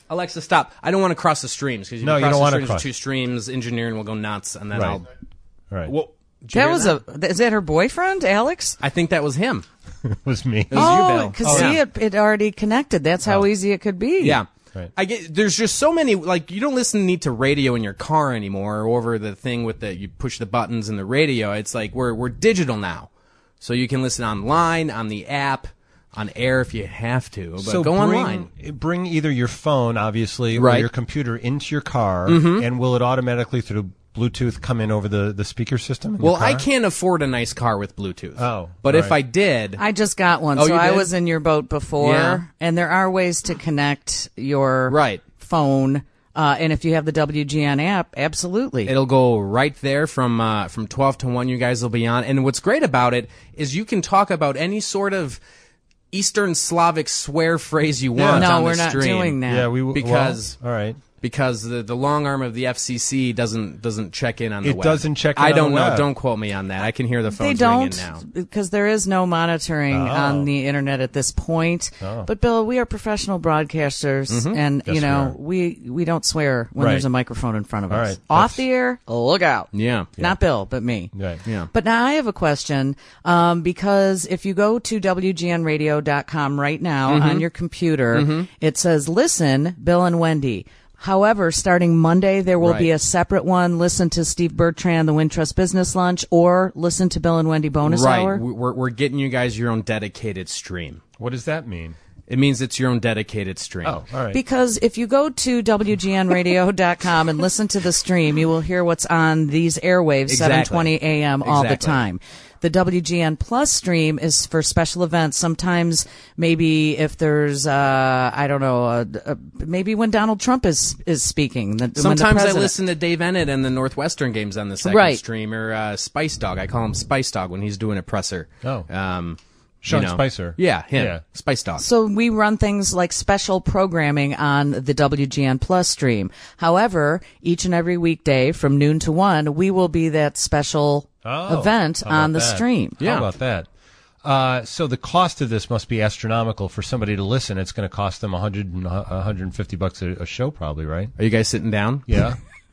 Alexa, stop. I don't want to cross the streams because No, you cross don't the wanna streams cross. two streams, engineering will go nuts, and then Right. I'll. Right. Well, did you That hear was a. Is that her boyfriend, Alex? I think that was him. It was me. It was oh, you, Bill. because Oh, see, yeah. it, it already connected. That's how easy it could be. Yeah. Right. I get there's just so many like you don't listen need to radio in your car anymore or over the thing with the you push the buttons in the radio. It's like we're we're digital now. So you can listen online, on the app, on air if you have to. But so go bring, online. Bring either your phone, obviously, or Right. your computer into your car, Mhm. and will it automatically through Bluetooth come in over the, the speaker system? in Well, your car? I can't afford a nice car with Bluetooth. Oh, But if right. I did, I just got one, Oh, so you I did? was in your boat before, Yeah. and there are ways to connect your right. phone. Uh, and if you have the W G N app, absolutely. It'll go right there from uh, from twelve to one. You guys will be on. And what's great about it is you can talk about any sort of Eastern Slavic swear phrase you want No, on we're the not stream. doing that. Yeah, we w- because well, all right. because the the long arm of the F C C doesn't doesn't check in on the It web. doesn't check in I on don't the know. web. Don't quote me on that. I can hear the They phones don't, ringing now. because there is no monitoring Oh. on the internet at this point. Oh. But Bill, we are professional broadcasters, Mhm. and Yes, you know we we we don't swear when Right. there's a microphone in front of All us. right, Off that's- the air, look out. Yeah. Not Bill, but me. Right. Yeah. But now I have a question, um, because if you go to W G N radio dot com right now Mhm. on your computer, Mhm. it says, listen, Bill and Wendy. However, starting Monday, there will be Right. a separate one. Listen to Steve Bertrand, the Wintrust Business Lunch, or listen to Bill and Wendy Bonus right. Hour. We're we're getting you guys your own dedicated stream. What does that mean? It means it's your own dedicated stream. Oh, all right. Because if you go to W G N radio dot com and listen to the stream, you will hear what's on these airwaves, Exactly. seven twenty a m all the Exactly. time. The W G N Plus stream is for special events. Sometimes, maybe if there's, uh, I don't know, uh, uh, maybe when Donald Trump is is speaking. The, when the Sometimes I president- listen to Dave Ennett and the Northwestern games on the second Right. stream, or uh, Spice Dog. I call him Spice Dog when he's doing a presser. Oh. um, Sean you know. Spicer. Yeah, him. Yeah. Spice Dog. So we run things like special programming on the W G N Plus stream. However, each and every weekday from noon to one, we will be that special Oh, event how about on the that? stream. How about that? Uh, so the cost of this must be astronomical for somebody to listen. It's going to cost them one hundred and one hundred fifty bucks a, a show, probably, right? Are you guys sitting down? Yeah.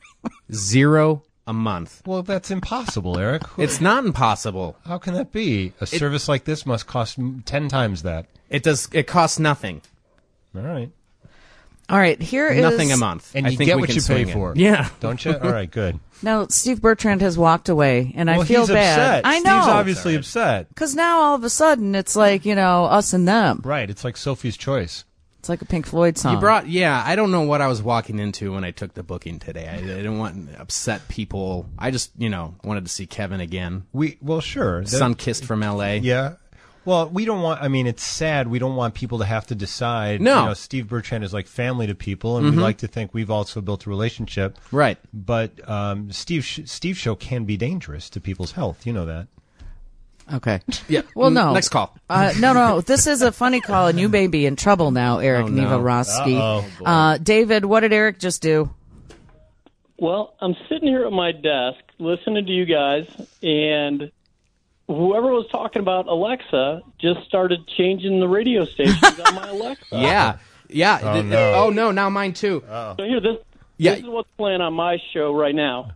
Zero a month. Well, that's impossible, Eric. It's not impossible. How can that be? A service like this must cost m- ten times that. It does. It costs nothing. All right. All right, here is Nothing a month. And I you think get we what can you pay swing it. for. Yeah. Don't you? All right, good. Now, Steve Bertrand has walked away, and I well, feel he's bad. upset. I know. Steve's obviously upset. Because now all of a sudden it's like, you know, us and them. Right. It's like Sophie's Choice. It's like a Pink Floyd song. You brought, yeah. I don't know what I was walking into when I took the booking today. I, I didn't want to upset people. I just, you know, wanted to see Kevin again. We well, sure. That- Sun kissed from L A. Yeah. Well, we don't want. I mean, it's sad. We don't want people to have to decide. No. You know, Steve Bertrand is like family to people, and Mhm. we like to think we've also built a relationship. Right. But um, Steve sh- Steve show can be dangerous to people's health. You know that. Okay. Yeah. Well, no. Next call. Uh, no, no. This is a funny call, and you may be in trouble now, Eric Oh, no. Nivorosky. Uh-oh. Uh, David, what did Eric just do? Well, I'm sitting here at my desk listening to you guys, and whoever was talking about Alexa just started changing the radio stations on my Alexa. Yeah. Yeah. Oh, Th- no. oh, no. Now mine too. So here, this, Yeah. this is what's playing on my show right now.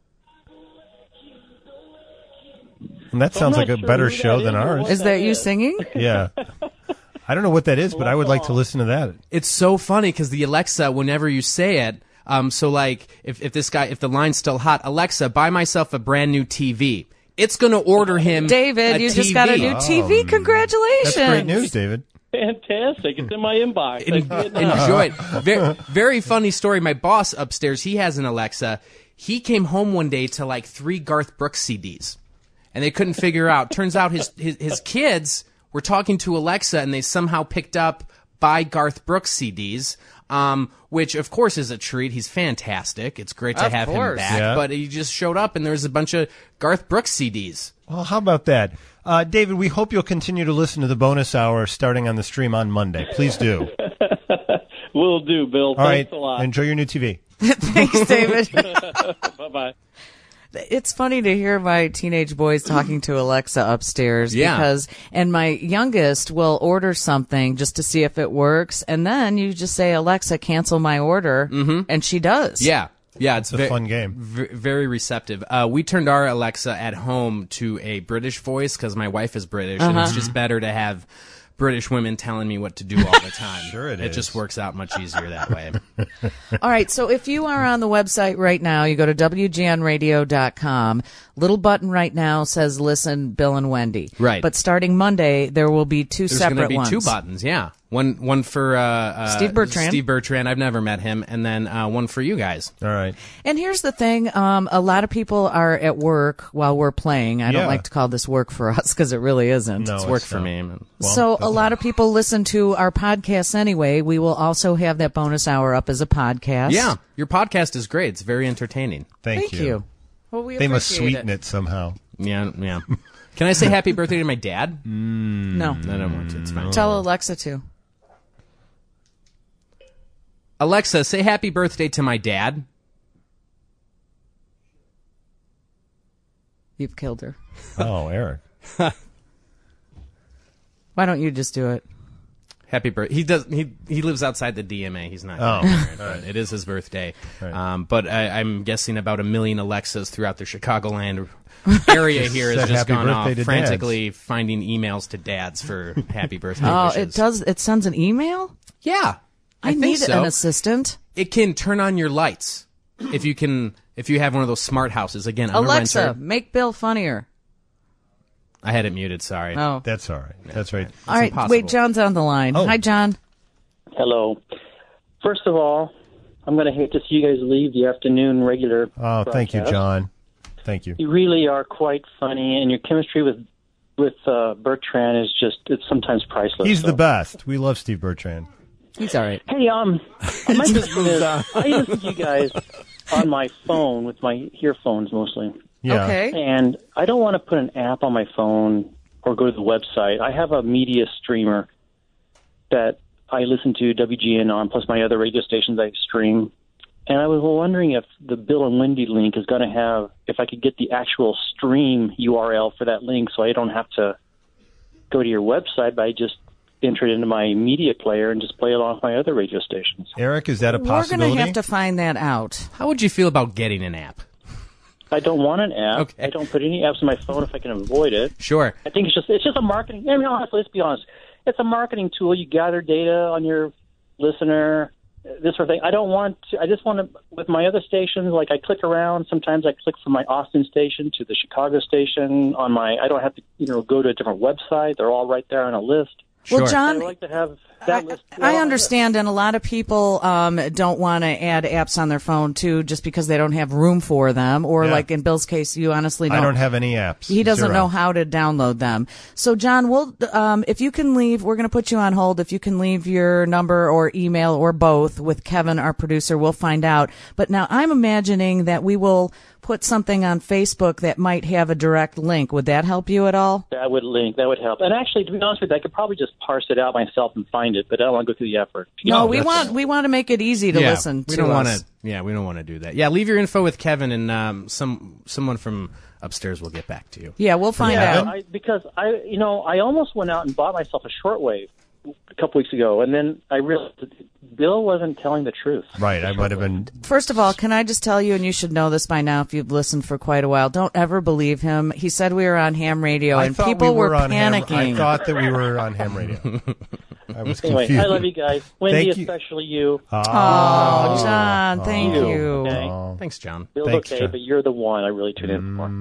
And that So sounds I'm like not a sure better who that show is than or ours. what Is that you singing? Yeah. I don't know what that is, but I would like to listen to that. It's so funny because the Alexa, whenever you say it, um, so like if, if this guy, if the line's still hot, Alexa, buy myself a brand new T V. It's going to order him. David, a you T V. just got a new T V. Congratulations. That's great news, David. Fantastic. It's in my inbox. I En- see it now. enjoy it. Very, very funny story. My boss upstairs, he has an Alexa. He came home one day to like three Garth Brooks C Ds, and they couldn't figure out. Turns out his, his his kids were talking to Alexa, and they somehow picked up Buy Garth Brooks C Ds, um, which of course is a treat. He's fantastic. It's great to Of have him course. back. Yeah. But he just showed up, and there's a bunch of Garth Brooks C Ds. Well, how about that? Uh, David, we hope you'll continue to listen to the bonus hour starting on the stream on Monday. Please do. Will do, Bill. All right. Thanks a lot. Enjoy your new T V. Thanks, David. Bye-bye. It's funny to hear my teenage boys talking to Alexa upstairs Yeah. because, and my youngest will order something just to see if it works, and then you just say, Alexa, cancel my order, mm-hmm. and she does. Yeah. Yeah, it's, It's a ve- fun game. v- very receptive. Uh, we turned our Alexa at home to a British voice because my wife is British, and it's Uh-huh. just better to have British women telling me what to do all the time. Sure it It is. just works out much easier that way. All right, so if you are on the website right now, you go to W G N radio dot com. Little button right now says "Listen, Bill and Wendy." Right. But starting Monday, there will be two There's separate going to be ones. two buttons, yeah. One one for uh, uh, Steve Bertrand. Steve Bertrand. I've never met him, and then uh, one for you guys. All right. And here's the thing: um, a lot of people are at work while we're playing. I Yeah. don't like to call this work for us because it really isn't. No, it's work for me. Well, so a lot of people listen to our podcasts anyway. We will also have that bonus hour up as a podcast. Yeah, your podcast is great. It's very entertaining. Thank, Thank you. Well, we They must appreciate sweeten it. somehow. Yeah, yeah. Can I say happy birthday to my dad? No. I don't want to. It's fine. Tell Alexa to. Alexa, say happy birthday to my dad. You've killed her. Oh, Eric. Why don't you just do it? Happy birthday. He does. He he lives outside the D M A. He's not. Oh, married, all but right. It is his birthday. Right. Um, but I, I'm guessing about a million Alexas throughout the Chicagoland area here has Said just happy gone birthday off to frantically finding emails to dads for happy birthday Oh, wishes. it does. It sends an email. Yeah, I, I think need so. an assistant. It can turn on your lights if you can. If you have one of those smart houses. Again, I'm Alexa, a renter. make Bill funnier. I had it muted. Sorry. Oh, That's all right. That's right. all right. impossible. Wait, John's on the line. Oh. Hi, John. Hello. First of all, I'm going to hate to see you guys leave the afternoon regular. Oh, thank you, broadcast. John. Thank you. You really are quite funny, and your chemistry with with uh, Bertrand is just it's sometimes priceless. He's so. the best. We love Steve Bertrand. He's all right. Hey, um, my question is, I listen to you guys on my phone with my earphones mostly. Yeah. Okay. And I don't want to put an app on my phone or go to the website. I have a media streamer that I listen to W G N on, plus my other radio stations I stream. And I was wondering if the Bill and Wendy link is going to have, if I could get the actual stream U R L for that link so I don't have to go to your website, but I just enter it into my media player and just play it off my other radio stations. Eric, is that a We're possibility? going to have to find that out. How would you feel about getting an app? I don't want an app. Okay. I don't put any apps on my phone if I can avoid it. Sure. I think it's just it's just a marketing. I mean, honestly, let's be honest. It's a marketing tool. You gather data on your listener, this sort of thing. I don't want to. I just want to. With my other stations, like I click around. Sometimes I click from my Austin station to the Chicago station. On my, I don't have to, you know, go to a different website. They're all right there on a list. Well, John, I'd like to have that list. I understand, and a lot of people um, don't want to add apps on their phone too, just because they don't have room for them, or Yeah. like in Bill's case, you honestly don't. I don't have any apps. He doesn't Zero. know how to download them. So, John, we'll um, if you can leave, we're going to put you on hold. If you can leave your number or email or both with Kevin, our producer, we'll find out. But now I'm imagining that we will put something on Facebook that might have a direct link. Would that help you at all? That would link. That would help. And actually, to be honest with you, I could probably just parse it out myself and find it, but I don't want to go through the effort. No, we want we want to make it easy to yeah, listen we to don't us. want to. Yeah, we don't want to do that. Yeah, leave your info with Kevin, and um, some someone from upstairs will get back to you. Yeah, we'll find Yeah, out. I, because I, you know, I almost went out and bought myself a shortwave a couple weeks ago, and then I realized that Bill wasn't telling the truth. Right, I might have been. First of all, can I just tell you, and you should know this by now if you've listened for quite a while, don't ever believe him. He said we were on ham radio, I and thought people we were, on panicking. Ham, I thought that we were on ham radio. I was Anyway, confused. I love you guys. Wendy, Thank you. especially you. Oh, John, thank You. you. Okay. Thanks, John. Bill's Thanks, okay, John. but you're the one I really tune in for.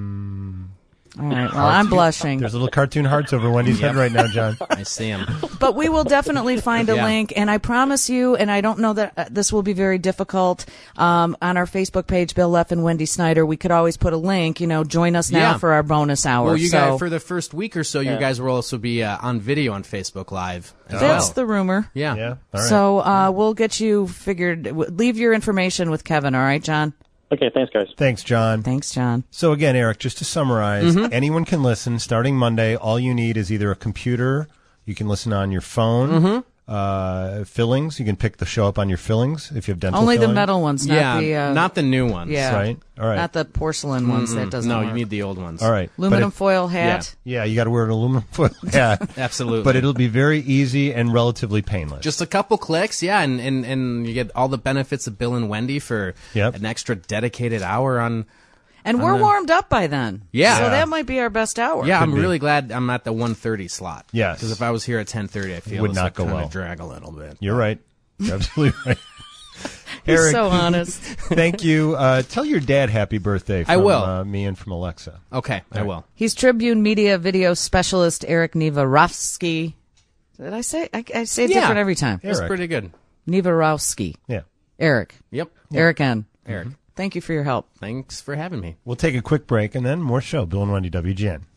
All right, well, I'm blushing. There's little cartoon hearts over Wendy's head right now, John. I see him. But we will definitely find a Yeah. link, and I promise you, and I don't know that uh, this will be very difficult, um, on our Facebook page, Bill Leff and Wendy Snyder, we could always put a link, you know, join us now Yeah. for our bonus hour. Well, you so guys for the first week or so, you Yeah. guys will also be uh, on video on Facebook Live. As that's well. the rumor. Yeah. Yeah, all right. So uh, we'll get you figured. w- Leave your information with Kevin, all right, John? Okay, thanks, guys. Thanks, John. Thanks, John. So again, Eric, just to summarize, Mm-hmm. anyone can listen starting Monday. All you need is either a computer, you can listen on your phone, Mm-hmm. uh, fillings. You can pick the show up on your fillings if you have dental Only filling. the metal ones, not yeah, the uh, not the new ones. Yeah, Right. All right. Not the porcelain ones. That doesn't. No, work. you need the old ones. All right. Aluminum But if- foil hat. Yeah, you got to wear an aluminum foil hat. Absolutely. But it'll be very easy and relatively painless. Just a couple clicks, yeah, and, and, and you get all the benefits of Bill and Wendy for Yep. an extra dedicated hour on. And on we're the- warmed up by then. Yeah. So Yeah. that might be our best hour. Yeah, I'm be. really glad I'm at the one thirty slot. Yes. Because if I was here at ten thirty, I feel Would this not go kinda well. drag a little bit. You're right. You're absolutely right. He's Eric, so honest. thank you. Uh, tell your dad happy birthday from I will. Uh, me and from Alexa. Okay, I will. He's Tribune Media Video Specialist Eric Nivarovsky. Did I say? I, I say it Yeah. different every time. That's Eric. pretty good. Nivarovsky. Yeah. Eric. Yep. Eric N. Eric. Thank you for your help. Thanks for having me. We'll take a quick break and then more show. Bill and Wendy, W G N.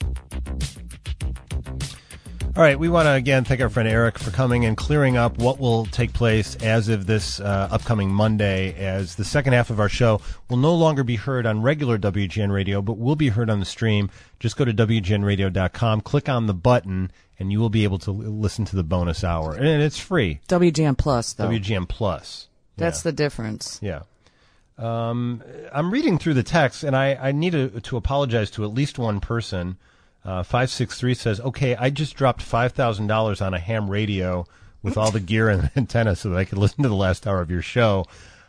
All right, we want to again thank our friend Eric for coming and clearing up what will take place as of this uh, upcoming Monday, as the second half of our show will no longer be heard on regular W G N radio, but will be heard on the stream. Just go to W G N radio dot com, click on the button, and you will be able to l- listen to the bonus hour. And it's free. W G N Plus, though. W G N Plus. That's Yeah. the difference. Yeah. Um, I'm reading through the text, and I, I need to, to apologize to at least one person. Uh, five six three says, okay, I just dropped five thousand dollars on a ham radio with all the gear and antenna so that I could listen to the last hour of your show.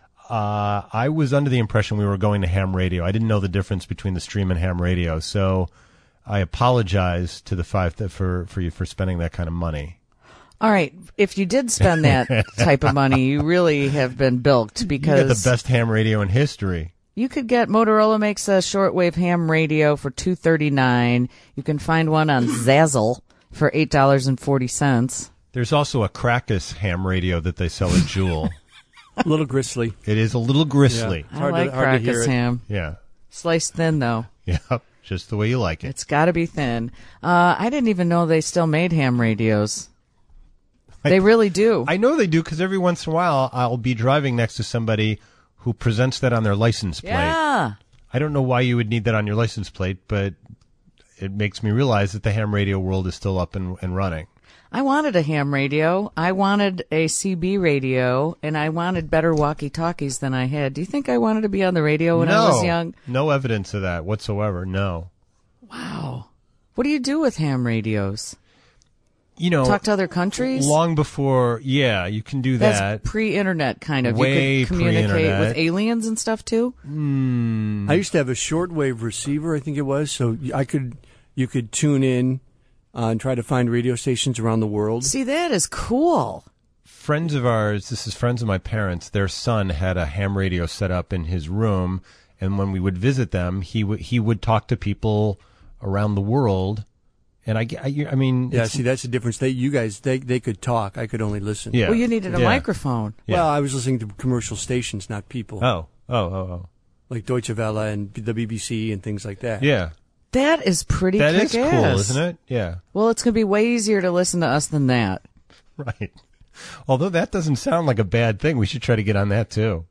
Uh, I was under the impression we were going to ham radio. I didn't know the difference between the stream and ham radio, so I apologize to the five th- for, for you for spending that kind of money. All right. If you did spend that type of money, you really have been bilked because You get the best ham radio in history. you could get Motorola makes a shortwave ham radio for two hundred thirty-nine dollars. You can find one on Zazzle for eight dollars and forty cents. There's also a Crackus ham radio that they sell at Jewel. A little gristly. It is a little gristly. I like Crackus ham. Yeah. Sliced thin, though. Yeah, just the way you like it. It's got to be thin. Uh, I didn't even know they still made ham radios. They really do. I know they do because every once in a while I'll be driving next to somebody who presents that on their license plate. Yeah. I don't know why you would need that on your license plate, but it makes me realize that the ham radio world is still up and, and running. I wanted a ham radio. I wanted a C B radio, and I wanted better walkie-talkies than I had. Do you think I wanted to be on the radio when no, I was young? No evidence of that whatsoever, no. Wow. What do you do with ham radios? You know, Talk to other countries? Long before, yeah, you can do That's that. pre-internet, kind of. Way you could communicate pre-internet. with aliens and stuff, too? Mm. I used to have a shortwave receiver, I think it was, so I could you could tune in uh, and try to find radio stations around the world. See, that is cool. Friends of ours, this is friends of my parents, their son had a ham radio set up in his room, and when we would visit them, he, w- he would talk to people around the world. And I, I, I mean, Yeah, it's- see, that's the difference. They, you guys, they they could talk. I could only listen. Yeah. Well, you needed a Yeah. microphone. Yeah. Well, I was listening to commercial stations, not people. Oh, oh, oh, oh. Like Deutsche Welle and the B B C and things like that. Yeah. That is pretty That is kick-ass. cool, isn't it? Yeah. Well, it's going to be way easier to listen to us than that. Right. Although that doesn't sound like a bad thing. We should try to get on that too.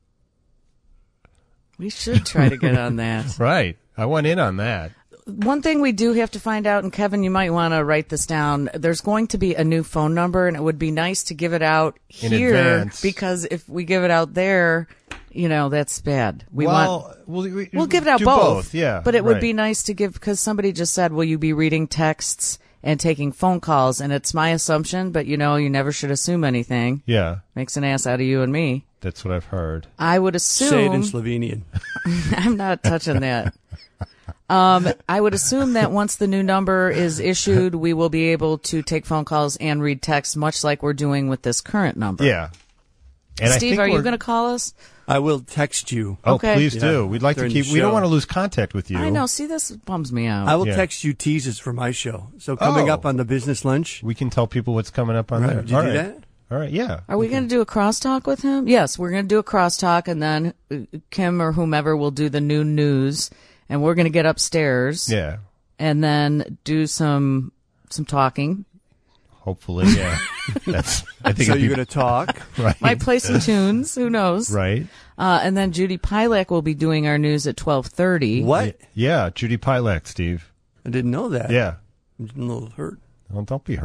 We should try to get on that. Right. I want in on that. One thing we do have to find out, and Kevin, you might want to write this down. There's going to be a new phone number, and it would be nice to give it out In here advance. because if we give it out there, you know, that's bad. We well, want we'll, we, we'll give it out do both. both. Yeah. But it would right. be nice to give because somebody just said, "Will you be reading texts and taking phone calls?" And it's my assumption, but you know, you never should assume anything. Yeah. Makes an ass out of you and me. That's what I've heard. I would assume. Say it in Slovenian. I'm not touching that. Um, I would assume that once the new number is issued, we will be able to take phone calls and read texts, much like we're doing with this current number. Yeah. And I Steve, think are you we're- going to call us? I will text you. Oh, Okay. please Yeah. do. We'd like to During the keep. We don't show. want to lose contact with you. I know. See, this bums me out. I will Yeah. text you teases for my show. So coming Oh. up on the business lunch. We can tell people what's coming up on Right. there. Would you All do right. that? All right. Yeah. Are we going to do a crosstalk with him? Yes, we're going to do a crosstalk, and then uh, Kim or whomever will do the new news, and we're going to get upstairs. Yeah. And then do some some talking. Hopefully, yeah. That's. I think So it'd you're be- going to talk. Right. Might play some tunes. Who knows? Right. Uh, and then Judy Pilak will be doing our news at twelve thirty. What? Yeah. Judy Pilak, Steve. I didn't know that. Yeah. I'm a little hurt. Well, don't be hurt.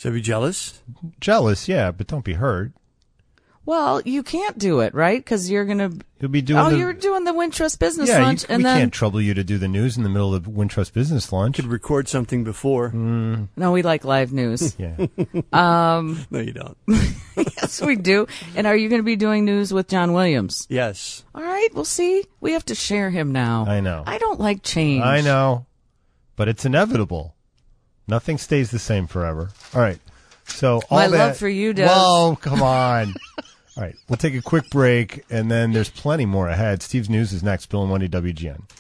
So be jealous? Jealous, yeah, but don't be hurt. Well, you can't do it, right? Because you're going to... You'll be doing Oh, the, you're doing the Wintrust Business yeah, Lunch, you, and we then... can't trouble you to do the news in the middle of Wintrust Business Lunch. Could record something before. Mm. No, we like live news. Yeah. Um, no, you don't. Yes, we do. And are you going to be doing news with John Williams? Yes. All right, we'll see. We have to share him now. I know. I don't like change. I know. But it's inevitable. Nothing stays the same forever. All right. So all My that, love for you, Des. Whoa, come on. All right, we'll take a quick break, and then there's plenty more ahead. Steve's News is next. Bill and Wendy, W G N.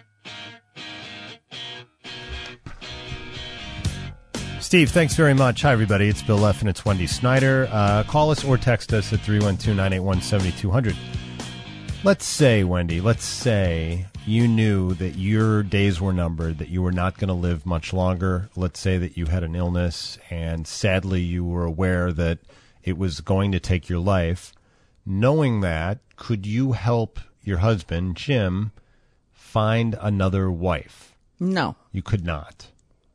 Steve, thanks very much. Hi, everybody. It's Bill Leff, and it's Wendy Snyder. Uh, call us or text us at three one two, nine eight one, seven two zero zero. Let's say, Wendy, let's say you knew that your days were numbered, that you were not going to live much longer. Let's say that you had an illness, and sadly you were aware that it was going to take your life. Knowing that, could you help your husband, Jim, find another wife? No. You could not.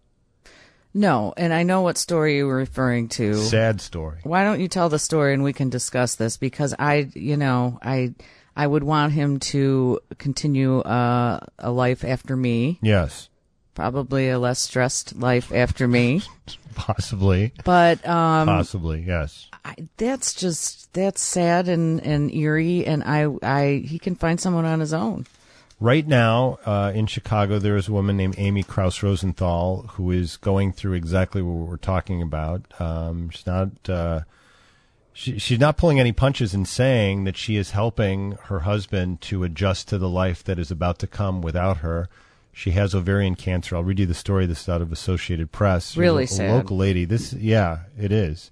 No, and I know what story you were referring to. Sad story. Why don't you tell the story and we can discuss this? Because I, you know, I... I would want him to continue uh, a life after me. Yes. Probably a less stressed life after me. Possibly. But um, possibly, yes. I, that's just that's sad and, and eerie, and I I he can find someone on his own. Right now, uh, in Chicago, there is a woman named Amy Krauss Rosenthal who is going through exactly what we're talking about. Um, she's not. Uh, She, she's not pulling any punches in saying that she is helping her husband to adjust to the life that is about to come without her. She has ovarian cancer. I'll read you the story. This is out of Associated Press. Really She's a, sad. A local lady. This, yeah, it is.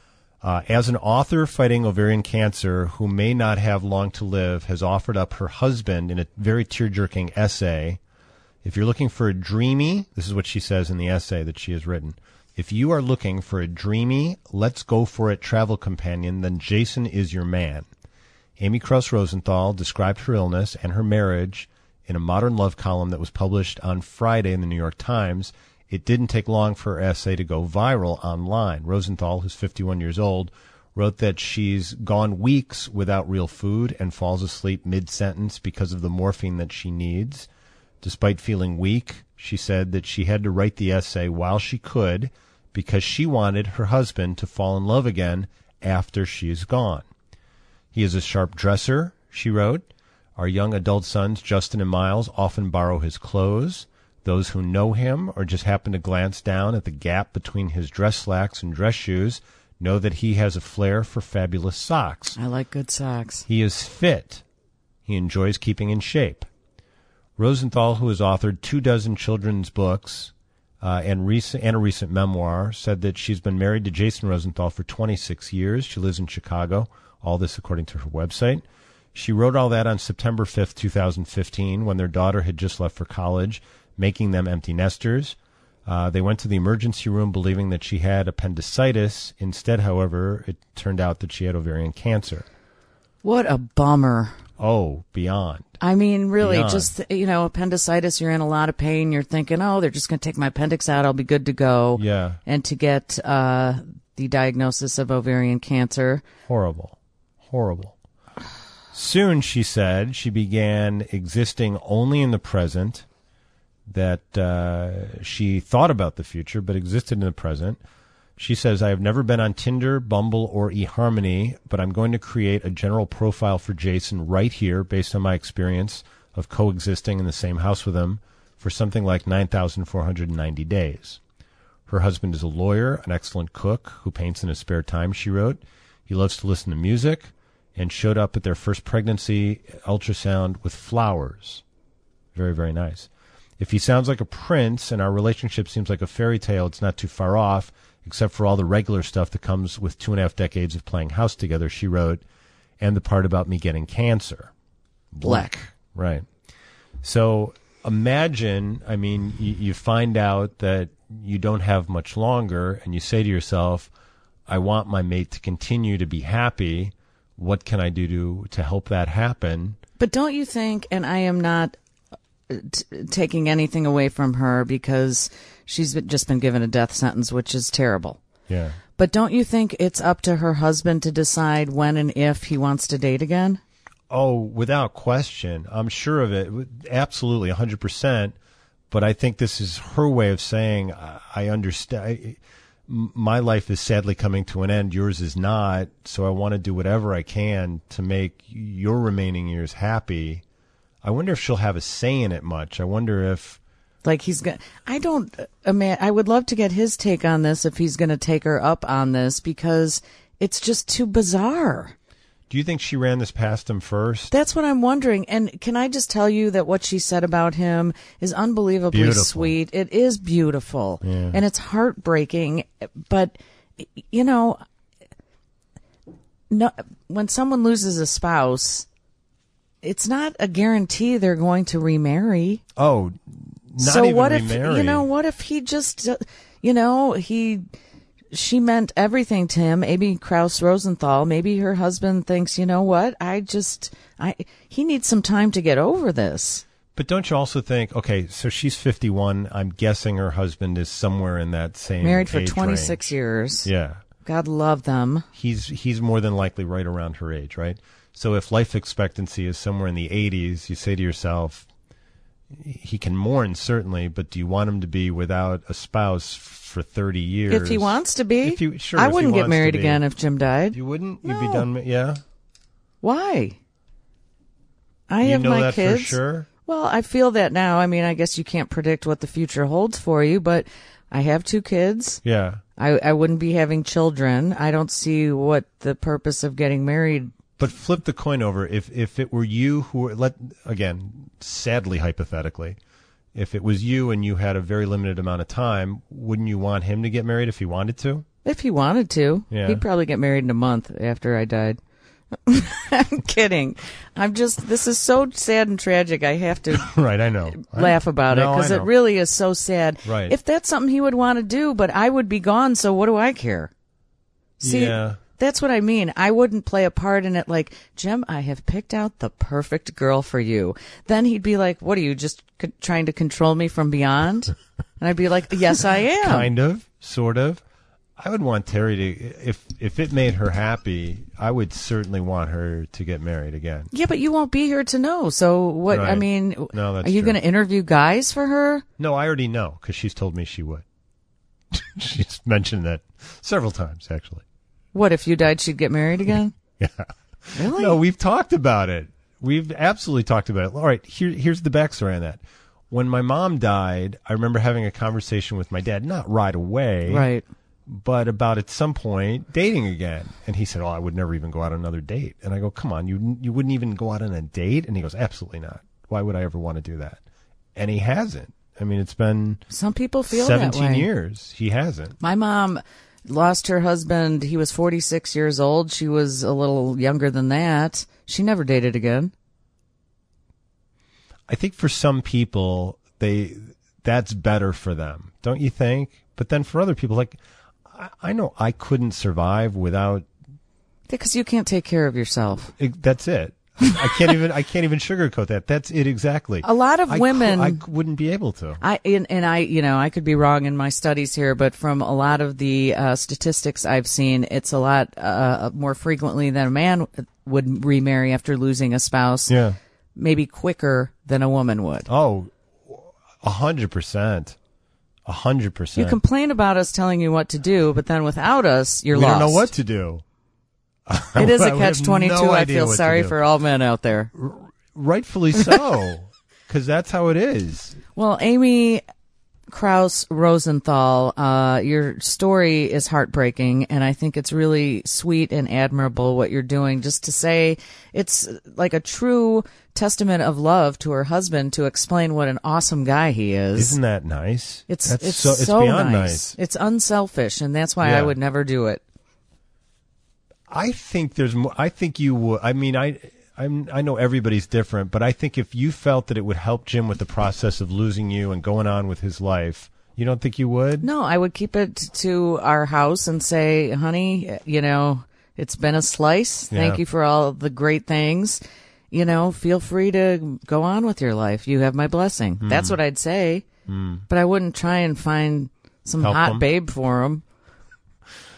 Uh, as an author fighting ovarian cancer who may not have long to live, has offered up her husband in a very tear-jerking essay. If you're looking for a dreamy, this is what she says in the essay that she has written. If you are looking for a dreamy, let's go for it travel companion, then Jason is your man. Amy Krauss Rosenthal described her illness and her marriage in a Modern Love column that was published on Friday in the New York Times. It didn't take long for her essay to go viral online. Rosenthal, who's fifty-one years old, wrote that she's gone weeks without real food and falls asleep mid-sentence because of the morphine that she needs. Despite feeling weak, she said that she had to write the essay while she could because she wanted her husband to fall in love again after she is gone. He is a sharp dresser, she wrote. Our young adult sons, Justin and Miles, often borrow his clothes. Those who know him or just happen to glance down at the gap between his dress slacks and dress shoes know that he has a flair for fabulous socks. I like good socks. He is fit. He enjoys keeping in shape. Rosenthal, who has authored two dozen children's books uh, and, recent, and a recent memoir, said that she's been married to Jason Rosenthal for twenty-six years. She lives in Chicago. All this according to her website. She wrote all that on September fifth, two thousand fifteen, when their daughter had just left for college, making them empty nesters. Uh, they went to the emergency room believing that she had appendicitis. Instead, however, it turned out that she had ovarian cancer. What a bummer. Oh, beyond. I mean, really, Beyond. just, you know, appendicitis, you're in a lot of pain. You're thinking, oh, they're just going to take my appendix out. I'll be good to go. Yeah. And to get uh, the diagnosis of ovarian cancer. Horrible. Horrible. Soon, she said, she began existing only in the present, that uh, she thought about the future, but existed in the present. She says, I have never been on Tinder, Bumble, or eHarmony, but I'm going to create a general profile for Jason right here based on my experience of coexisting in the same house with him for something like nine thousand four hundred ninety days. Her husband is a lawyer, an excellent cook who paints in his spare time, she wrote. He loves to listen to music and showed up at their first pregnancy ultrasound with flowers. Very, very nice. If he sounds like a prince and our relationship seems like a fairy tale, it's not too far off, except for all the regular stuff that comes with two and a half decades of playing house together, she wrote, and the part about me getting cancer. Black. Right. So imagine, I mean, you, you find out that you don't have much longer, and you say to yourself, I want my mate to continue to be happy. What can I do to, to help that happen? But don't you think, and I am not T- taking anything away from her because she's been, just been given a death sentence, which is terrible. Yeah. But don't you think it's up to her husband to decide when and if he wants to date again? Oh, without question. I'm sure of it. Absolutely, one hundred percent. But I think this is her way of saying, I, I understand. I, my life is sadly coming to an end. Yours is not. So I want to do whatever I can to make your remaining years happy. I wonder if she'll have a say in it much. I wonder if... Like he's going I don't, uh, man, I would love to get his take on this if he's going to take her up on this, because it's just too bizarre. Do you think she ran this past him first? That's what I'm wondering. And can I just tell you that what she said about him is unbelievably Beautiful. sweet. It is beautiful. Yeah. And it's heartbreaking. But, you know, no, when someone loses a spouse, it's not a guarantee they're going to remarry. Oh, not so even what remarry. if, you know, what if he just, uh, you know, he... She meant everything to him. Amy Krauss Rosenthal. Maybe her husband thinks, you know what? I just, I he needs some time to get over this. But don't you also think, okay, so she's fifty-one. I'm guessing her husband is somewhere in that same Married for age twenty-six range. years. Yeah. God love them. He's he's more than likely right around her age, right? So if life expectancy is somewhere in the eighties, you say to yourself, he can mourn, certainly, but do you want him to be without a spouse for thirty years? If he wants to be. If you, sure, I if he wouldn't get wants married to be. again if Jim died. You wouldn't? You'd No. be done, yeah? Why? I You have know my that for kids. sure? Well, I feel that now. I mean, I guess you can't predict what the future holds for you, but I have two kids. Yeah. I, I wouldn't be having children. I don't see what the purpose of getting married. But flip the coin over. If if it were you who were, let again, sadly hypothetically, if it was you and you had a very limited amount of time, wouldn't you want him to get married if he wanted to? If he wanted to. Yeah. He'd probably get married in a month after I died. I'm kidding. I'm just, this is so sad and tragic. I have to Right, I know. laugh about No, it because I it know. really is so sad. Right. If that's something he would want to do, but I would be gone, so what do I care? See, Yeah. that's what I mean. I wouldn't play a part in it like, Jim, I have picked out the perfect girl for you. Then he'd be like, what are you, just c- trying to control me from beyond? And I'd be like, yes, I am. Kind of, sort of. I would want Terry to, if if it made her happy, I would certainly want her to get married again. Yeah, but you won't be here to know. So what, I Right. mean, No, that's are you true. going to interview guys for her? No, I already know because she's told me she would. She's mentioned that several times, actually. What, if you died, she'd get married again? Yeah. Really? No, we've talked about it. We've absolutely talked about it. All right, here, here's the backstory on that. When my mom died, I remember having a conversation with my dad, not right away. Right. But about at some point dating again. And he said, oh, I would never even go out on another date. And I go, come on, you you wouldn't even go out on a date? And he goes, absolutely not. Why would I ever want to do that? And he hasn't. I mean, it's been Some people feel that seventeen way. years. He hasn't. My mom lost her husband. He was forty-six years old. She was a little younger than that. She never dated again. I think for some people, they that's better for them, don't you think? But then for other people, like I, I know I couldn't survive without. Because you can't take care of yourself. It, that's it. I can't even. I can't even sugarcoat that. That's it exactly. A lot of I cou- women- I wouldn't be able to. I and, and I, you know, I could be wrong in my studies here, but from a lot of the uh, statistics I've seen, it's a lot uh, more frequently than a man would remarry after losing a spouse. Yeah. Maybe quicker than a woman would. Oh, a hundred percent. A hundred You percent. complain about us telling you what to do, but then without us, you're we lost. don't know what to do. It is I a have catch twenty-two. no I idea feel what to sorry do. for all men out there. Rightfully so, because that's how it is. Well, Amy Krauss Rosenthal, uh, your story is heartbreaking, and I think it's really sweet and admirable what you're doing. Just to say, it's like a true testament of love to her husband to explain what an awesome guy he is. Isn't that nice? It's That's it's so, it's so beyond nice. nice. It's unselfish, and that's why Yeah. I would never do it. I think there's more. I think you would. I mean, I, I'm, I know everybody's different, but I think if you felt that it would help Jim with the process of losing you and going on with his life, you don't think you would? No, I would keep it to our house and say, honey, you know, it's been a slice. Thank Yeah. you for all the great things. You know, feel free to go on with your life. You have my blessing. Mm. That's what I'd say. Mm. But I wouldn't try and find some Help hot him. babe for him.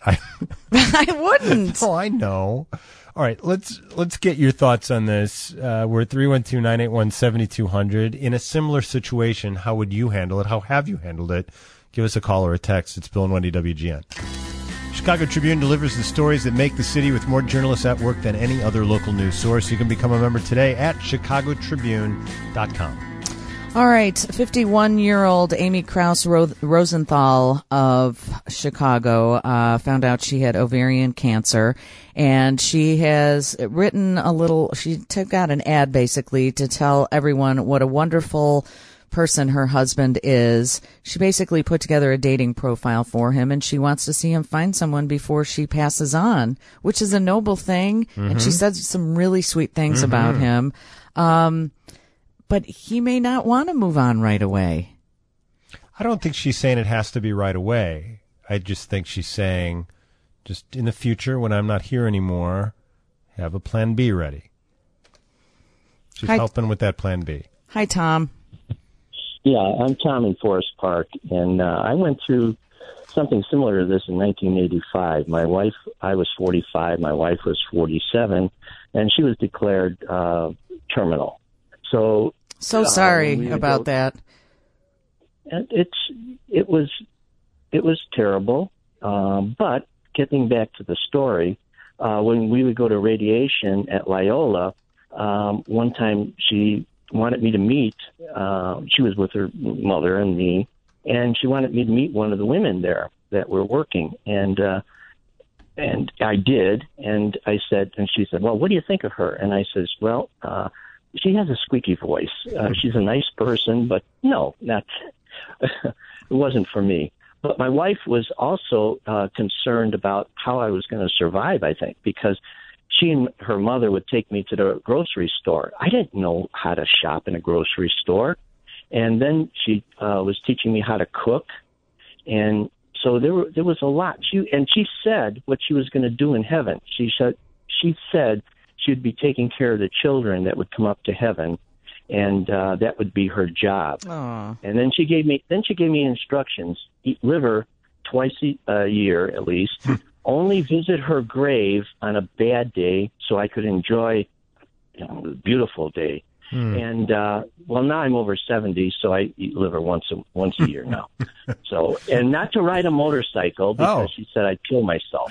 I, I wouldn't. Oh, I know. All right, let's let's get your thoughts on this. Uh, we're at three one two, nine eight one, seven two zero zero. In a similar situation, how would you handle it? How have you handled it? Give us a call or a text. It's Bill and Wendy, W G N. Chicago Tribune delivers the stories that make the city with more journalists at work than any other local news source. You can become a member today at chicago tribune dot com. All right, fifty-one-year-old Amy Krause Ro- Rosenthal of Chicago uh, found out she had ovarian cancer, and she has written a little, she took out an ad basically to tell everyone what a wonderful person her husband is. She basically put together a dating profile for him, and she wants to see him find someone before she passes on, which is a noble thing. Mm-hmm. And she says some really sweet things mm-hmm. about him. Um, but he may not want to move on right away. I don't think she's saying it has to be right away. I just think she's saying, just in the future, when I'm not here anymore, have a plan B ready. She's Hi. helping with that plan B. Hi, Tom. Yeah, I'm Tom in Forest Park, and uh, I went through something similar to this in nineteen eighty-five. My wife, I was forty-five, my wife was forty-seven, and she was declared uh, terminal. So, so sorry uh, we about go, that. It's it was it was terrible, um, but getting back to the story, uh, when we would go to radiation at Loyola, um, one time she wanted me to meet, uh, she was with her mother and me, and she wanted me to meet one of the women there that were working. And, uh, and I did. And I said, and she said, well, what do you think of her? And I says, well, uh, she has a squeaky voice. Uh, she's a nice person, but no, not, it wasn't for me. But my wife was also, uh, concerned about how I was going to survive, I think, because she and her mother would take me to the grocery store. I didn't know how to shop in a grocery store. And then she uh, was teaching me how to cook. And so there were, there was a lot. She and she said what she was going to do in heaven. She said she said she'd be taking care of the children that would come up to heaven, and uh, that would be her job. Aww. And then she gave me then she gave me instructions: eat liver twice a, a year at least. Only visit her grave on a bad day so I could enjoy, you know, the beautiful day. Hmm. And, uh, well, now I'm over seventy, so I eat liver once a, once a year now. So, and not to ride a motorcycle because oh. she said I'd kill myself.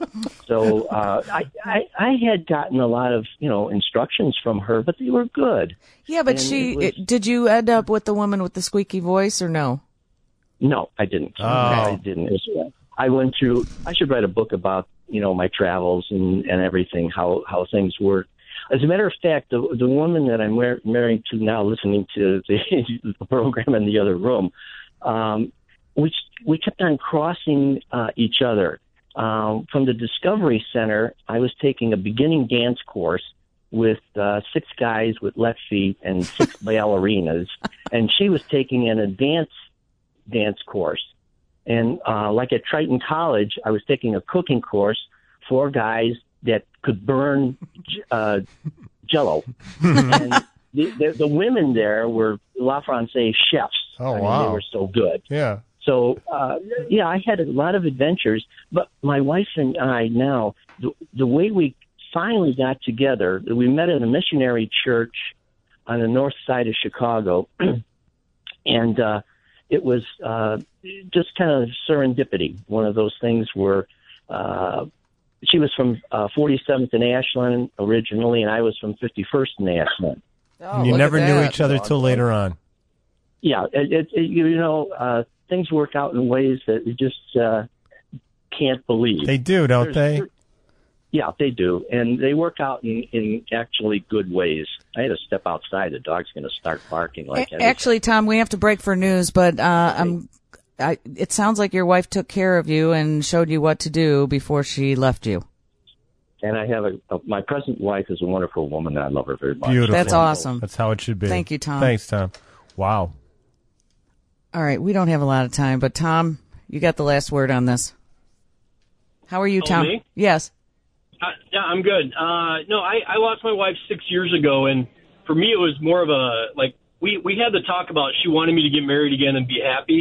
So, uh, I, I, I had gotten a lot of, you know, instructions from her, but they were good. Yeah, but and she, it was, it, did you end up with the woman with the squeaky voice or no? No, I didn't. Oh. I didn't. It was, I went through, I should write a book about, you know, my travels and, and everything, how, how things work. As a matter of fact, the the woman that I'm mar- married to now, listening to the, the program in the other room, um, we, we kept on crossing uh, each other. Um, from the Discovery Center, I was taking a beginning dance course with uh, six guys with left feet and six ballerinas, and she was taking an advanced dance course. And uh, like at Triton College, I was taking a cooking course for guys that could burn uh, Jell-O. And the, the, the women there were La Francais chefs. Oh, I mean, wow. they were so good. Yeah. So, uh, yeah, I had a lot of adventures. But my wife and I now, the, the way we finally got together, we met at a missionary church on the north side of Chicago. And uh, it was uh, just kind of serendipity, one of those things where uh, she was from uh, forty-seventh and Ashland originally, and I was from fifty-first and Ashland. Oh, you never knew each other Oh, till later on. Yeah, it, it, it, you know, uh, things work out in ways that you just uh, can't believe. They do, don't There's, they? Yeah, they do, and they work out in, in actually good ways. I had to step outside; the dog's going to start barking like A- Actually, Tom, we have to break for news, but uh, I'm. I, it sounds like your wife took care of you and showed you what to do before she left you. And I have a, a my present wife is a wonderful woman, and I love her very much. Beautiful. That's awesome. That's how it should be. Thank you, Tom. Thanks, Tom. Wow. All right, we don't have a lot of time, but Tom, you got the last word on this. How are you, Oh, Tom? me? Yes. Uh, yeah, I'm good. Uh, no, I, I lost my wife six years ago, and for me, it was more of a like we we had the talk about she wanted me to get married again and be happy,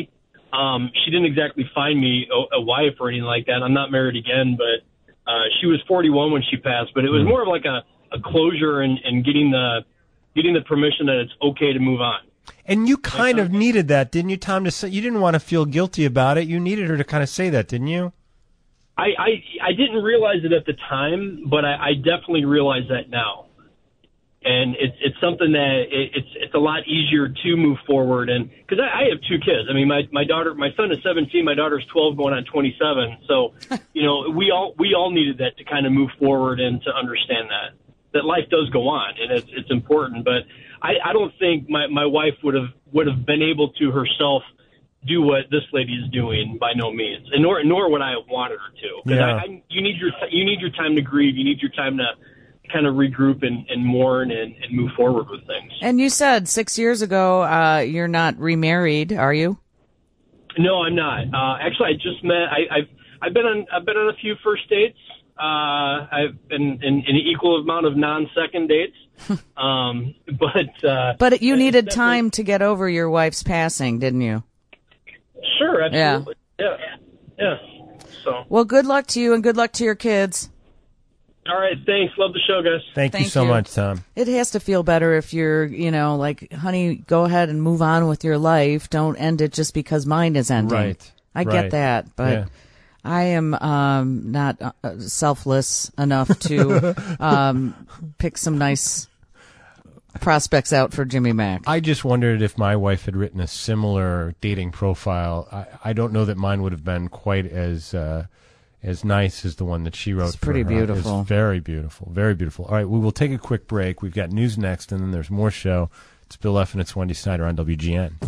Um, she didn't exactly find me a, a wife or anything like that. I'm not married again, but uh, she was forty-one when she passed. But it was more of like a, a closure and, and getting the getting the permission that it's okay to move on. And you kind of needed that, didn't you, Tom? To say, you didn't want to feel guilty about it. You needed her to kind of say that, didn't you? I, I, I didn't realize it at the time, but I, I definitely realize that now. And it's it's something that it, it's it's a lot easier to move forward. And because I, I have two kids, I mean, my my daughter, my son is seventeen, my daughter's twelve, going on twenty-seven. So, you know, we all we all needed that to kind of move forward and to understand that that life does go on, and it's it's important. But I, I don't think my, my wife would have would have been able to herself do what this lady is doing, by no means, and nor nor would I have wanted her to. Because Yeah. I, I, you need your you need your time to grieve. You need your time to kind of regroup and, and mourn and, and move forward with things. And you said six years ago uh, you're not remarried, are you? No, I'm not. Uh, actually, I just met. I, I've I've been on I've been on a few first dates. Uh, I've been in an equal amount of non-second dates. um, but uh, But you needed time to get over your wife's passing, didn't you? Sure, absolutely. Yeah, yeah. So, Well, good luck to you and good luck to your kids. all right, thanks. Love the show, guys. Thank, you Thank so you. much, Tom. It has to feel better if you're, you know, like, honey, go ahead and move on with your life. Don't end it just because mine is ending. Right. I Right. get that, but Yeah. I am um, not uh, selfless enough to um, pick some nice prospects out for Jimmy Mack. I just wondered if my wife had written a similar dating profile. I, I don't know that mine would have been quite as uh, as nice as the one that she wrote. It's pretty for her. beautiful. It's very beautiful, very beautiful. All right, we will take a quick break. We've got news next, and then there's more show. It's Bill F. and it's Wendy Snyder on W G N.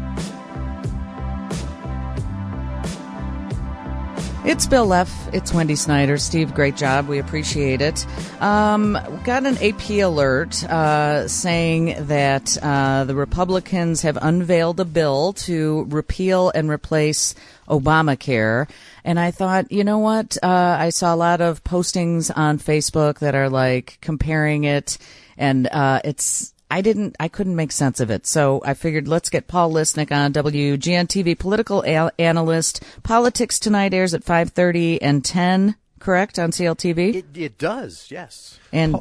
It's Bill F. It's Wendy Snyder. Steve, great job. We appreciate it. Um, got an A P alert uh, saying that uh, the Republicans have unveiled a bill to repeal and replace Obamacare. And I thought, you know what? Uh, I saw a lot of postings on Facebook that are like comparing it, and uh, it's. I didn't, I couldn't make sense of it. So I figured let's get Paul Lisnick on, W G N T V political a- analyst. Politics Tonight airs at five thirty and ten, correct, on C L T V? It, it does, yes. And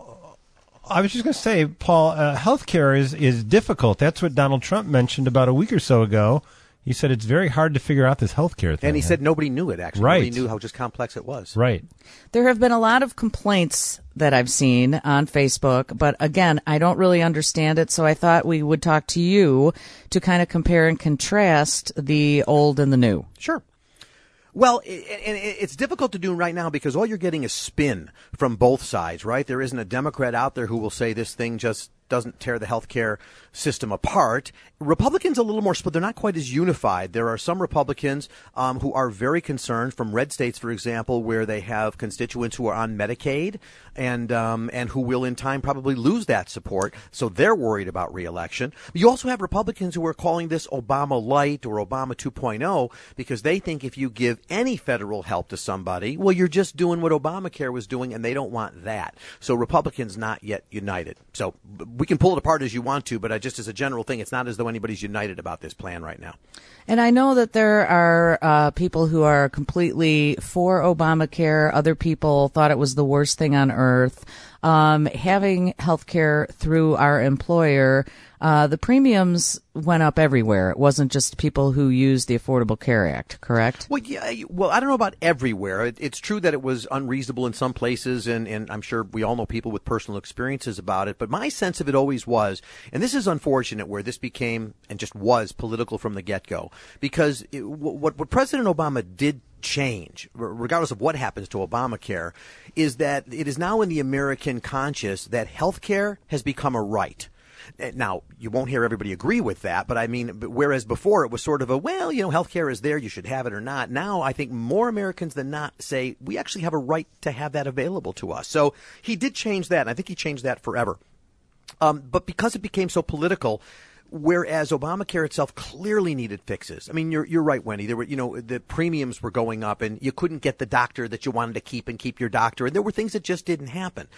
I was just going to say, Paul, uh, healthcare is, is difficult. That's what Donald Trump mentioned about a week or so ago. He said it's very hard to figure out this healthcare thing. And he said nobody knew it, actually. Right. Nobody knew how just complex it was. Right. there have been a lot of complaints that I've seen on Facebook, but again, I don't really understand it. So I thought we would talk to you to kind of compare and contrast the old and the new. Sure. Well, and it's difficult to do right now because all you're getting is spin from both sides, right? There isn't a Democrat out there who will say this thing just doesn't tear the healthcare system apart. Republicans a little more split. They're not quite as unified. There are some Republicans um, who are very concerned, from red states, for example, where they have constituents who are on Medicaid and um, and who will in time probably lose that support. So they're worried about reelection. You also have Republicans who are calling this Obama Light or Obama two point oh because they think if you give any federal help to somebody, well, you're just doing what Obamacare was doing, and they don't want that. So Republicans not yet united. So we can pull it apart as you want to, but I, just as a general thing, it's not as though anybody's united about this plan right now. And I know that there are uh, people who are completely for Obamacare. Other people thought it was the worst thing on earth. Um, having health care through our employer, uh, the premiums went up everywhere. It wasn't just people who used the Affordable Care Act, correct? Well, yeah. Well, I don't know about everywhere. It, it's true that it was unreasonable in some places, and, and I'm sure we all know people with personal experiences about it. But my sense of it always was, and this is unfortunate, where this became and just was political from the get-go, because it, what, what President Obama did change, regardless of what happens to Obamacare, is that it is now in the American conscience that health care has become a right. Now, you won't hear everybody agree with that, but I mean, whereas before it was sort of a, well, you know, healthcare is there, you should have it or not. Now, I think more Americans than not say we actually have a right to have that available to us. So he did change that, and I think he changed that forever. Um, but because it became so political, whereas Obamacare itself clearly needed fixes. I mean, you're you're right, Wendy. There were, you know, the premiums were going up, and you couldn't get the doctor that you wanted to keep and keep your doctor, and there were things that just didn't happen.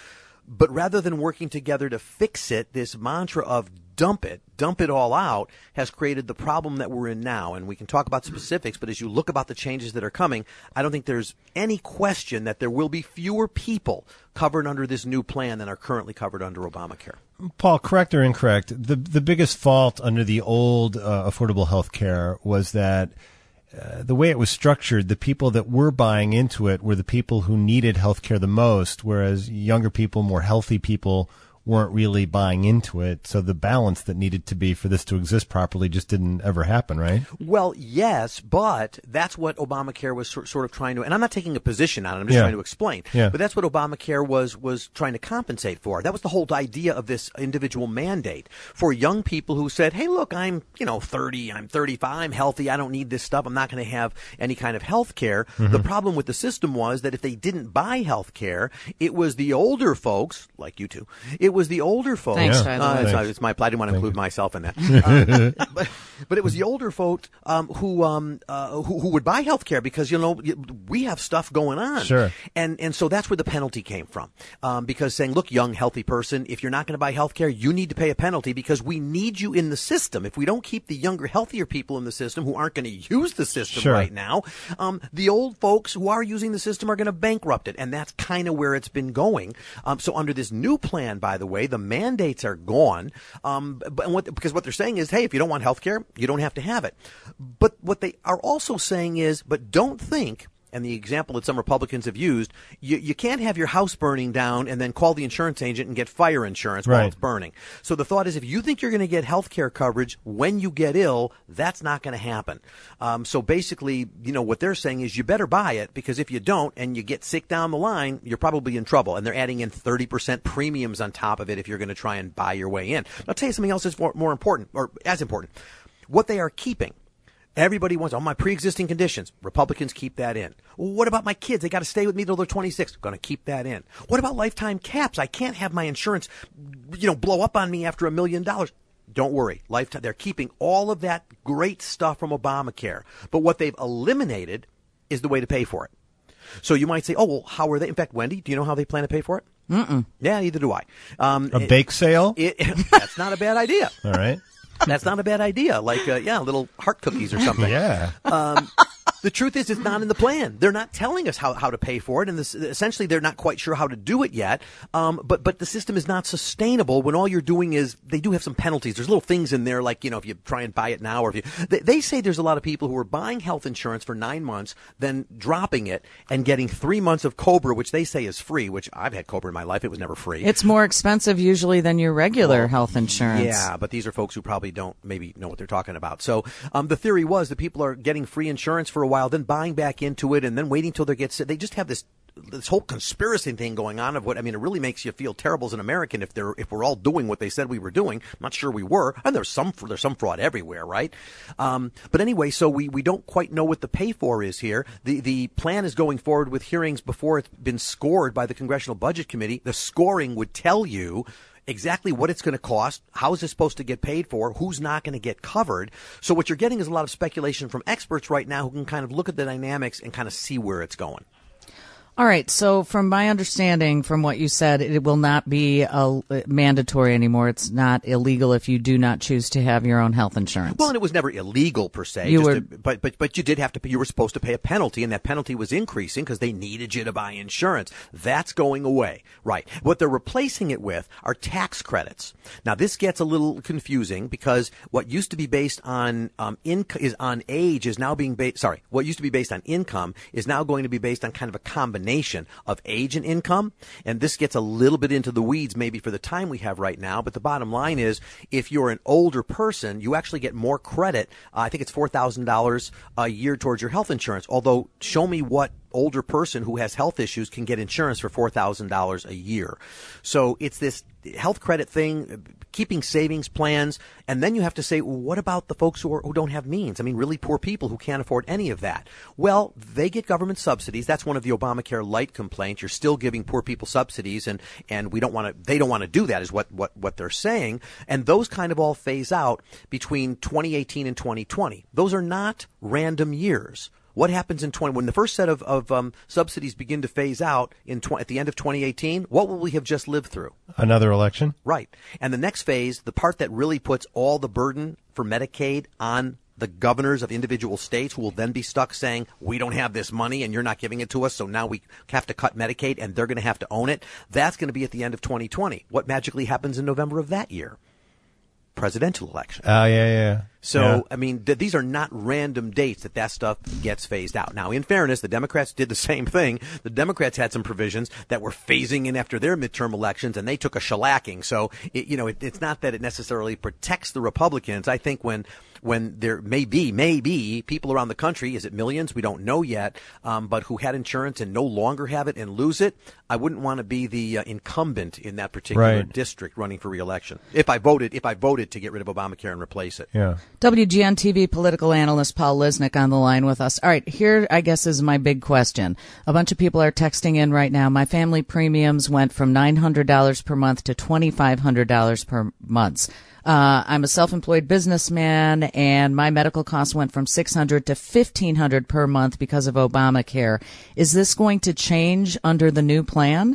But rather than working together to fix it, this mantra of dump it, dump it all out, has created the problem that we're in now. And we can talk about specifics, but as you look about the changes that are coming, I don't think there's any question that there will be fewer people covered under this new plan than are currently covered under Obamacare. Paul, correct or incorrect, the the biggest fault under the old uh, affordable health care was that uh, the way it was structured, the people that were buying into it were the people who needed health care the most, whereas younger people, more healthy people, weren't really buying into it. So the balance that needed to be for this to exist properly just didn't ever happen, right? Well, yes, but that's what Obamacare was sort sort of trying to, and I'm not taking a position on it, I'm just Yeah. trying to explain. Yeah. But that's what Obamacare was, was trying to compensate for. That was the whole idea of this individual mandate for young people who said, hey, look, I'm, you know, thirty, I'm thirty-five, I'm healthy, I don't need this stuff, I'm not going to have any kind of health care. Mhm. The problem with the system was that if they didn't buy health care, it was the older folks, like you two, it was the older folks. Thanks, Yeah. Tyler. Uh, it's, Thanks. it's my, I didn't want to include myself in that. Uh, but, but it was the older folks um, who, um, uh, who who would buy health care because, you know, we have stuff going on. Sure. And and so that's where the penalty came from. Um, because saying, look, young, healthy person, if you're not going to buy health care, you need to pay a penalty because we need you in the system. If we don't keep the younger, healthier people in the system who aren't going to use the system Sure. right now, um, the old folks who are using the system are going to bankrupt it. And that's kind of where it's been going. Um, so under this new plan, by the way, the mandates are gone. Um, but what, because what they're saying is, hey, if you don't want health care, you don't have to have it. But what they are also saying is, but don't think, and the example that some Republicans have used, you, you can't have your house burning down and then call the insurance agent and get fire insurance while Right. it's burning. So the thought is, if you think you're going to get health care coverage when you get ill, that's not going to happen. Um, so basically, you know, what they're saying is you better buy it, because if you don't and you get sick down the line, you're probably in trouble. And they're adding in thirty percent premiums on top of it if you're going to try and buy your way in. I'll tell you something else that's more, more important, or as important. What they are keeping. Everybody wants, oh, my pre-existing conditions. Republicans keep that in. What about my kids? They got to stay with me till they're twenty-six. Going to keep that in. What about lifetime caps? I can't have my insurance, you know, blow up on me after a million dollars. Don't worry. Lifetime. They're keeping all of that great stuff from Obamacare. But what they've eliminated is the way to pay for it. So you might say, oh, well, how are they? In fact, Wendy, do you know how they plan to pay for it? Mm-mm. Yeah, neither do I. Um, A bake sale? It, that's not a bad idea. All right. That's not a bad idea. Like, uh, yeah, little heart cookies or something. Yeah. Um, the truth is, it's not in the plan. They're not telling us how, how to pay for it, and this, essentially, they're not quite sure how to do it yet. Um, but but the system is not sustainable when all you're doing is, they do have some penalties. There's little things in there, like, you know, if you try and buy it now, or if you, they, they say there's a lot of people who are buying health insurance for nine months, then dropping it and getting three months of COBRA, which they say is free. Which I've had COBRA in my life; it was never free. It's more expensive usually than your regular Well, health insurance. Yeah, but these are folks who probably don't maybe know what they're talking about. So um, the theory was that people are getting free insurance for a while, then buying back into it, and then waiting till they get sick. They just have this this whole conspiracy thing going on of what, I mean, it really makes you feel terrible as an American if they're if we're all doing what they said we were doing. I'm not sure we were, and there's some there's some fraud everywhere, right? Um, but anyway, so we, we don't quite know what the pay for is here. The the plan is going forward with hearings before it's been scored by the Congressional Budget Committee. The scoring would tell you exactly what it's going to cost, how is it supposed to get paid for, who's not going to get covered. So what you're getting is a lot of speculation from experts right now who can kind of look at the dynamics and kind of see where it's going. All right. So from my understanding, from what you said, it will not be uh, mandatory anymore. It's not illegal if you do not choose to have your own health insurance. Well, and it was never illegal per se. You just were- to, but but but you did have to. You were supposed to pay a penalty, and that penalty was increasing because they needed you to buy insurance. That's going away, right? What they're replacing it with are tax credits. Now, this gets a little confusing because what used to be based on um, income is on age is now being based. Sorry, what used to be based on income is now going to be based on kind of a combination of age and income. And this gets a little bit into the weeds maybe for the time we have right now. But the bottom line is, if you're an older person, you actually get more credit. Uh, I think it's four thousand dollars a year towards your health insurance. Although, show me what older person who has health issues can get insurance for four thousand dollars a year. So it's this health credit thing, keeping savings plans, and then you have to say, well, what about the folks who, are, who don't have means? I mean, really poor people who can't afford any of that. Well, they get government subsidies. That's one of the Obamacare light complaints. You're still giving poor people subsidies, and, and we don't want to. They don't want to do that, is what, what, what they're saying. And those kind of all phase out between twenty eighteen and twenty twenty. Those are not random years. What happens in twenty when the first set of, of um, subsidies begin to phase out in tw- at the end of twenty eighteen? What will we have just lived through? Another election? Right. And the next phase, the part that really puts all the burden for Medicaid on the governors of individual states, who will then be stuck saying, we don't have this money and you're not giving it to us, so now we have to cut Medicaid and they're going to have to own it. That's going to be at the end of twenty twenty. What magically happens in November of that year? Presidential election. Oh, yeah, yeah. So, yeah. I mean, th- these are not random dates that that stuff gets phased out. Now, in fairness, the Democrats did the same thing. The Democrats had some provisions that were phasing in after their midterm elections, and they took a shellacking. So, it, you know, it, it's not that it necessarily protects the Republicans. I think when when there may be, may be people around the country, is it millions? We don't know yet, um, but who had insurance and no longer have it and lose it, I wouldn't want to be the uh, incumbent in that particular right. district running for re-election. If I voted, if I voted to get rid of Obamacare and replace it. Yeah. W G N T V political analyst Paul Lisnick on the line with us. All right, here I guess is my big question. A bunch of people are texting in right now. My family premiums went from nine hundred dollars per month to twenty-five hundred dollars per month. Uh, I'm a self-employed businessman, and my medical costs went from six hundred dollars to fifteen hundred dollars per month because of Obamacare. Is this going to change under the new plan?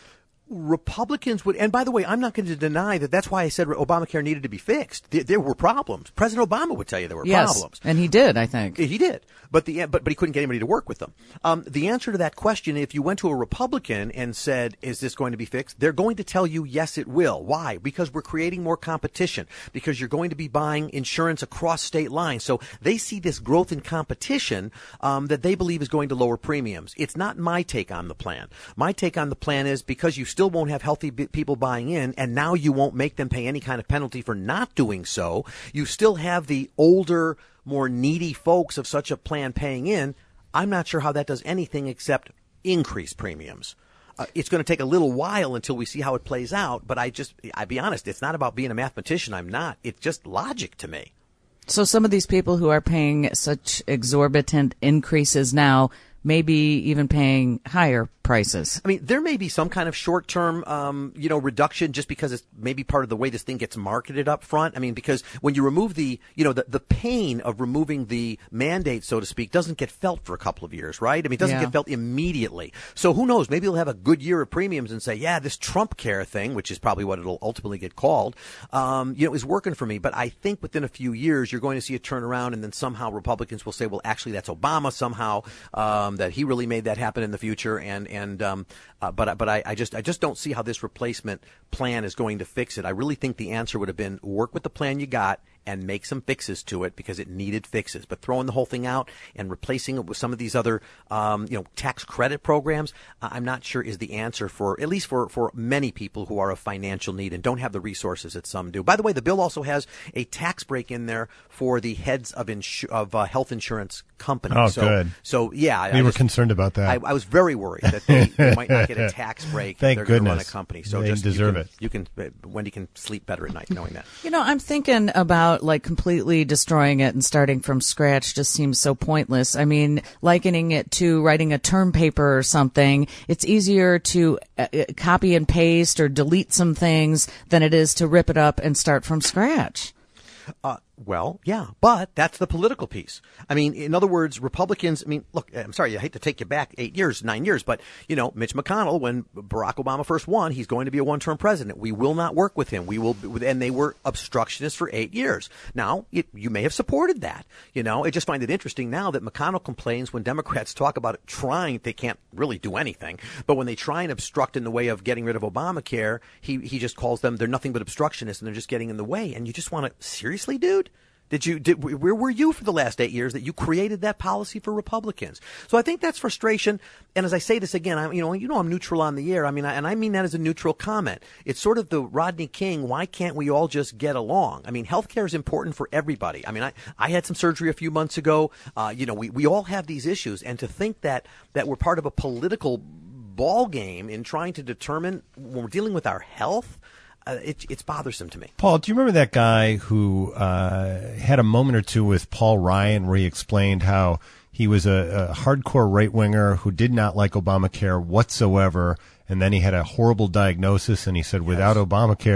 Republicans would, and by the way, I'm not going to deny that that's why I said Obamacare needed to be fixed. There, there were problems. President Obama would tell you there were yes, problems. And he did, I think. He did. But the but, but he couldn't get anybody to work with them. Um, the answer to that question, if you went to a Republican and said, is this going to be fixed? They're going to tell you, yes, it will. Why? Because we're creating more competition. Because you're going to be buying insurance across state lines. So they see this growth in competition um, that they believe is going to lower premiums. It's not my take on the plan. My take on the plan is because you still won't have healthy b- people buying in, and now you won't make them pay any kind of penalty for not doing so. You still have the older, more needy folks of such a plan paying in. I'm not sure how that does anything except increase premiums. Uh, it's going to take a little while until we see how it plays out, but I just, I'll be honest, it's not about being a mathematician. I'm not. It's just logic to me. So some of these people who are paying such exorbitant increases now may be even paying higher prices. I mean, there may be some kind of short-term, um, you know, reduction just because it's maybe part of the way this thing gets marketed up front. I mean, because when you remove the, you know, the, the pain of removing the mandate, so to speak, doesn't get felt for a couple of years, right? I mean, it doesn't Yeah. get felt immediately. So who knows? Maybe you'll have a good year of premiums and say, yeah, this Trump care thing, which is probably what it'll ultimately get called, um, you know, is working for me. But I think within a few years, you're going to see it turn around, and then somehow Republicans will say, well, actually, that's Obama somehow, um, that he really made that happen in the future, and and um, uh, but but I, I just I just don't see how this replacement plan is going to fix it. I really think the answer would have been work with the plan you got and make some fixes to it because it needed fixes. But throwing the whole thing out and replacing it with some of these other um, you know tax credit programs, uh, I'm not sure is the answer for at least for for many people who are of financial need and don't have the resources that some do. By the way, the bill also has a tax break in there for the heads of insu- of uh, health insurance companies. Oh, so, good. So yeah, We I were just, concerned about that. I, I was very worried that they, they might not get a tax break. Thank if they're going to run a goodness. company. So They just deserve you can, it. You can, Wendy can sleep better at night knowing that. You know, I'm thinking about like completely destroying it and starting from scratch just seems so pointless. I mean, likening it to writing a term paper or something, it's easier to uh, copy and paste or delete some things than it is to rip it up and start from scratch. Uh, well, yeah, but that's the political piece. I mean, in other words, Republicans, I mean, look, I'm sorry, I hate to take you back eight years, nine years, but, you know, Mitch McConnell, when Barack Obama first won, he's going to be a one-term president. We will not work with him. We will, and they were obstructionists for eight years. Now, it, you may have supported that. You know, I just find it interesting now that McConnell complains when Democrats talk about it, trying, they can't really do anything, but when they try and obstruct in the way of getting rid of Obamacare, he, he just calls them, they're nothing but obstructionists and they're just getting in the way. And you just want to, seriously, dude? Did you? Did, where were you for the last eight years that you created that policy for Republicans? So I think that's frustration. And as I say this again, I, you know, you know, I'm neutral on the air. I mean, I, and I mean that as a neutral comment. It's sort of the Rodney King. Why can't we all just get along? I mean, healthcare is important for everybody. I mean, I, I had some surgery a few months ago. Uh, you know, we, we all have these issues, and to think that that we're part of a political ball game in trying to determine when we're dealing with our health. Uh, it, it's bothersome to me. Paul, do you remember that guy who uh, had a moment or two with Paul Ryan where he explained how he was a, a hardcore right-winger who did not like Obamacare whatsoever, and then he had a horrible diagnosis, and he said, without Obamacare,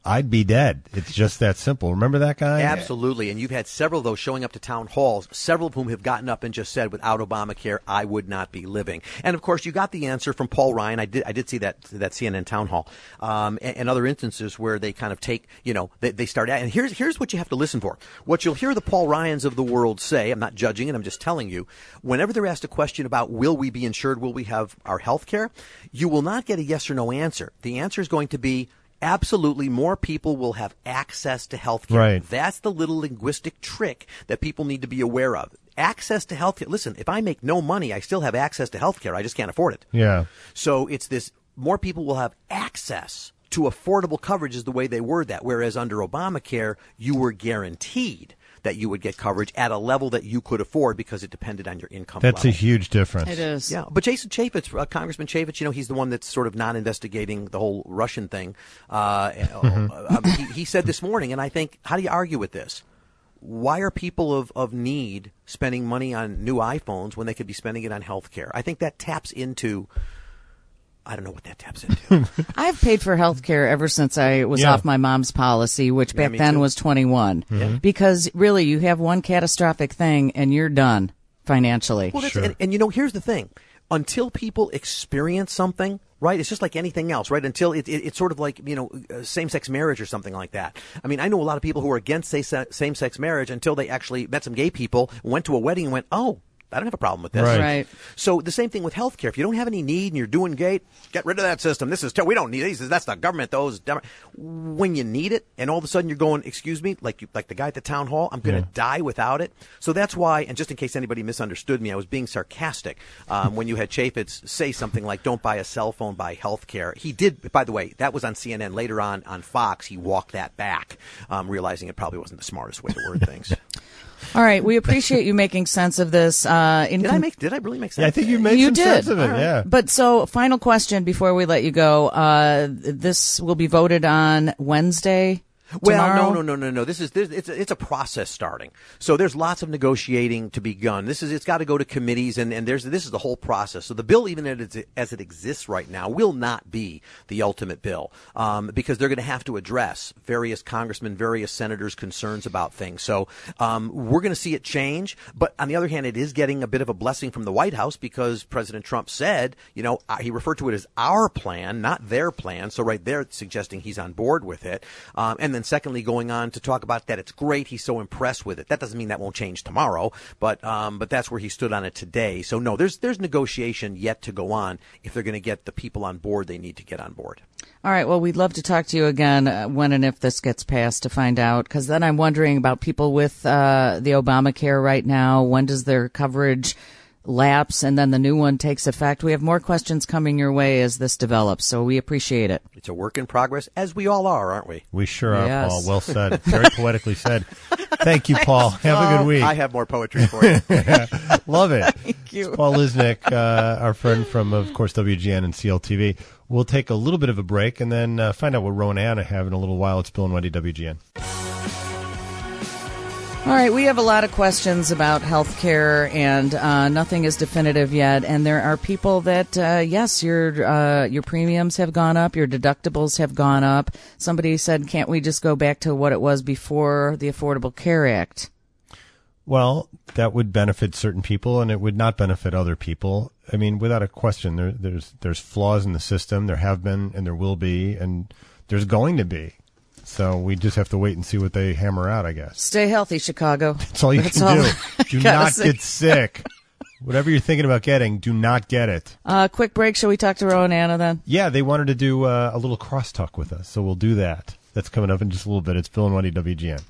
I'd be dead. It's just that simple. Remember that guy? Absolutely. And you've had several of those showing up to town halls, several of whom have gotten up and just said, without Obamacare, I would not be living. And, of course, you got the answer from Paul Ryan. I did I did see that that C N N town hall um, and, and other instances where they kind of take, you know, they, they start at. And here's, here's what you have to listen for. What you'll hear the Paul Ryans of the world say, I'm not judging it, I'm just telling you, whenever they're asked a question about will we be insured, will we have our health care, you will not get a yes or no answer. The answer is going to be, absolutely, more people will have access to health care. Right. That's the little linguistic trick that people need to be aware of. Access to health care. Listen, if I make no money, I still have access to health care. I just can't afford it. Yeah. So it's this, more people will have access to affordable coverage is the way they word that. Whereas under Obamacare, you were guaranteed that you would get coverage at a level that you could afford because it depended on your income That's level. a huge difference. It is. Yeah, but Jason Chaffetz, uh, Congressman Chaffetz, you know, he's the one that's sort of not investigating the whole Russian thing. Uh, uh, he, he said this morning, and I think, how do you argue with this? Why are people of, of need spending money on new iPhones when they could be spending it on health care? I think that taps into... I don't know what that taps into. I've paid for health care ever since I was Yeah. off my mom's policy, which Yeah, back me then too. was twenty-one. Mhm. Because really, you have one catastrophic thing and you're done financially. Well, that's, and, and you know, here's the thing. Until people experience something, right, it's just like anything else, right? Until it, it, it's sort of like, you know, uh, same-sex marriage or something like that. I mean, I know a lot of people who are against say, same-sex marriage until they actually met some gay people, went to a wedding and went, oh, I don't have a problem with this. Right. Right. So the same thing with health care. If you don't have any need and you're doing great, get rid of that system. This is, ter- we don't need these. That's the government. Those, dem-" when you need it, and all of a sudden you're going, excuse me, like you, like the guy at the town hall, I'm going to Yeah. die without it. So that's why, and just in case anybody misunderstood me, I was being sarcastic um, when you had Chaffetz say something like, don't buy a cell phone, buy health care. He did, by the way, that was on C N N. Later on, on Fox, he walked that back, um, realizing it probably wasn't the smartest way to word things. All right, we appreciate you making sense of this. Uh, in Did con- I make, did I really make sense? Yeah, I think you made You some did. sense of it, All right. yeah. But so, final question before we let you go. Uh, this will be voted on Wednesday. Well, tomorrow? no, no, no, no, no. This is this, it's a, it's a process starting. So there's lots of negotiating to be done. This is it's got to go to committees, and, and there's this is the whole process. So the bill, even as it, as it exists right now, will not be the ultimate bill um, because they're going to have to address various congressmen, various senators' concerns about things. So um, we're going to see it change. But on the other hand, it is getting a bit of a blessing from the White House because President Trump said, you know, he referred to it as our plan, not their plan. So right there, it's suggesting he's on board with it, um, and then. And secondly, going on to talk about that it's great, he's so impressed with it. That doesn't mean that won't change tomorrow, but um, but that's where he stood on it today. So no, there's there's negotiation yet to go on if they're going to get the people on board they need to get on board. All right. Well, we'd love to talk to you again uh, when and if this gets passed to find out, because then I'm wondering about people with uh, the Obamacare right now. When does their coverage lapse and then the new one takes effect? We have more questions coming your way as this develops, so we appreciate it. It's a work in progress, as we all are, aren't we? We sure are, Yes. Paul. Well said. Very poetically said. Thank you, Paul. Have a good week. I have more poetry for you. Love it. Thank you. It's Paul Lisnick, uh, our friend from, of course, W G N and C L T V. We'll take a little bit of a break and then uh, find out what Rowan and Anna have in a little while. It's Bill and Wendy, W G N. All right, we have a lot of questions about health care, and uh, nothing is definitive yet. And there are people that, uh, yes, your uh, your premiums have gone up, your deductibles have gone up. Somebody said, can't we just go back to what it was before the Affordable Care Act? Well, that would benefit certain people, and it would not benefit other people. I mean, without a question, there, there's there's flaws in the system. There have been, and there will be, and there's going to be. So we just have to wait and see what they hammer out, I guess. Stay healthy, Chicago. That's all you That's can all do. I Do gotta not say. get sick. Whatever you're thinking about getting, do not get it. Uh, quick break. Shall we talk to Rowan and Anna then? Yeah, they wanted to do uh, a little crosstalk with us, so we'll do that. That's coming up in just a little bit. It's Bill and Wendy, W G N.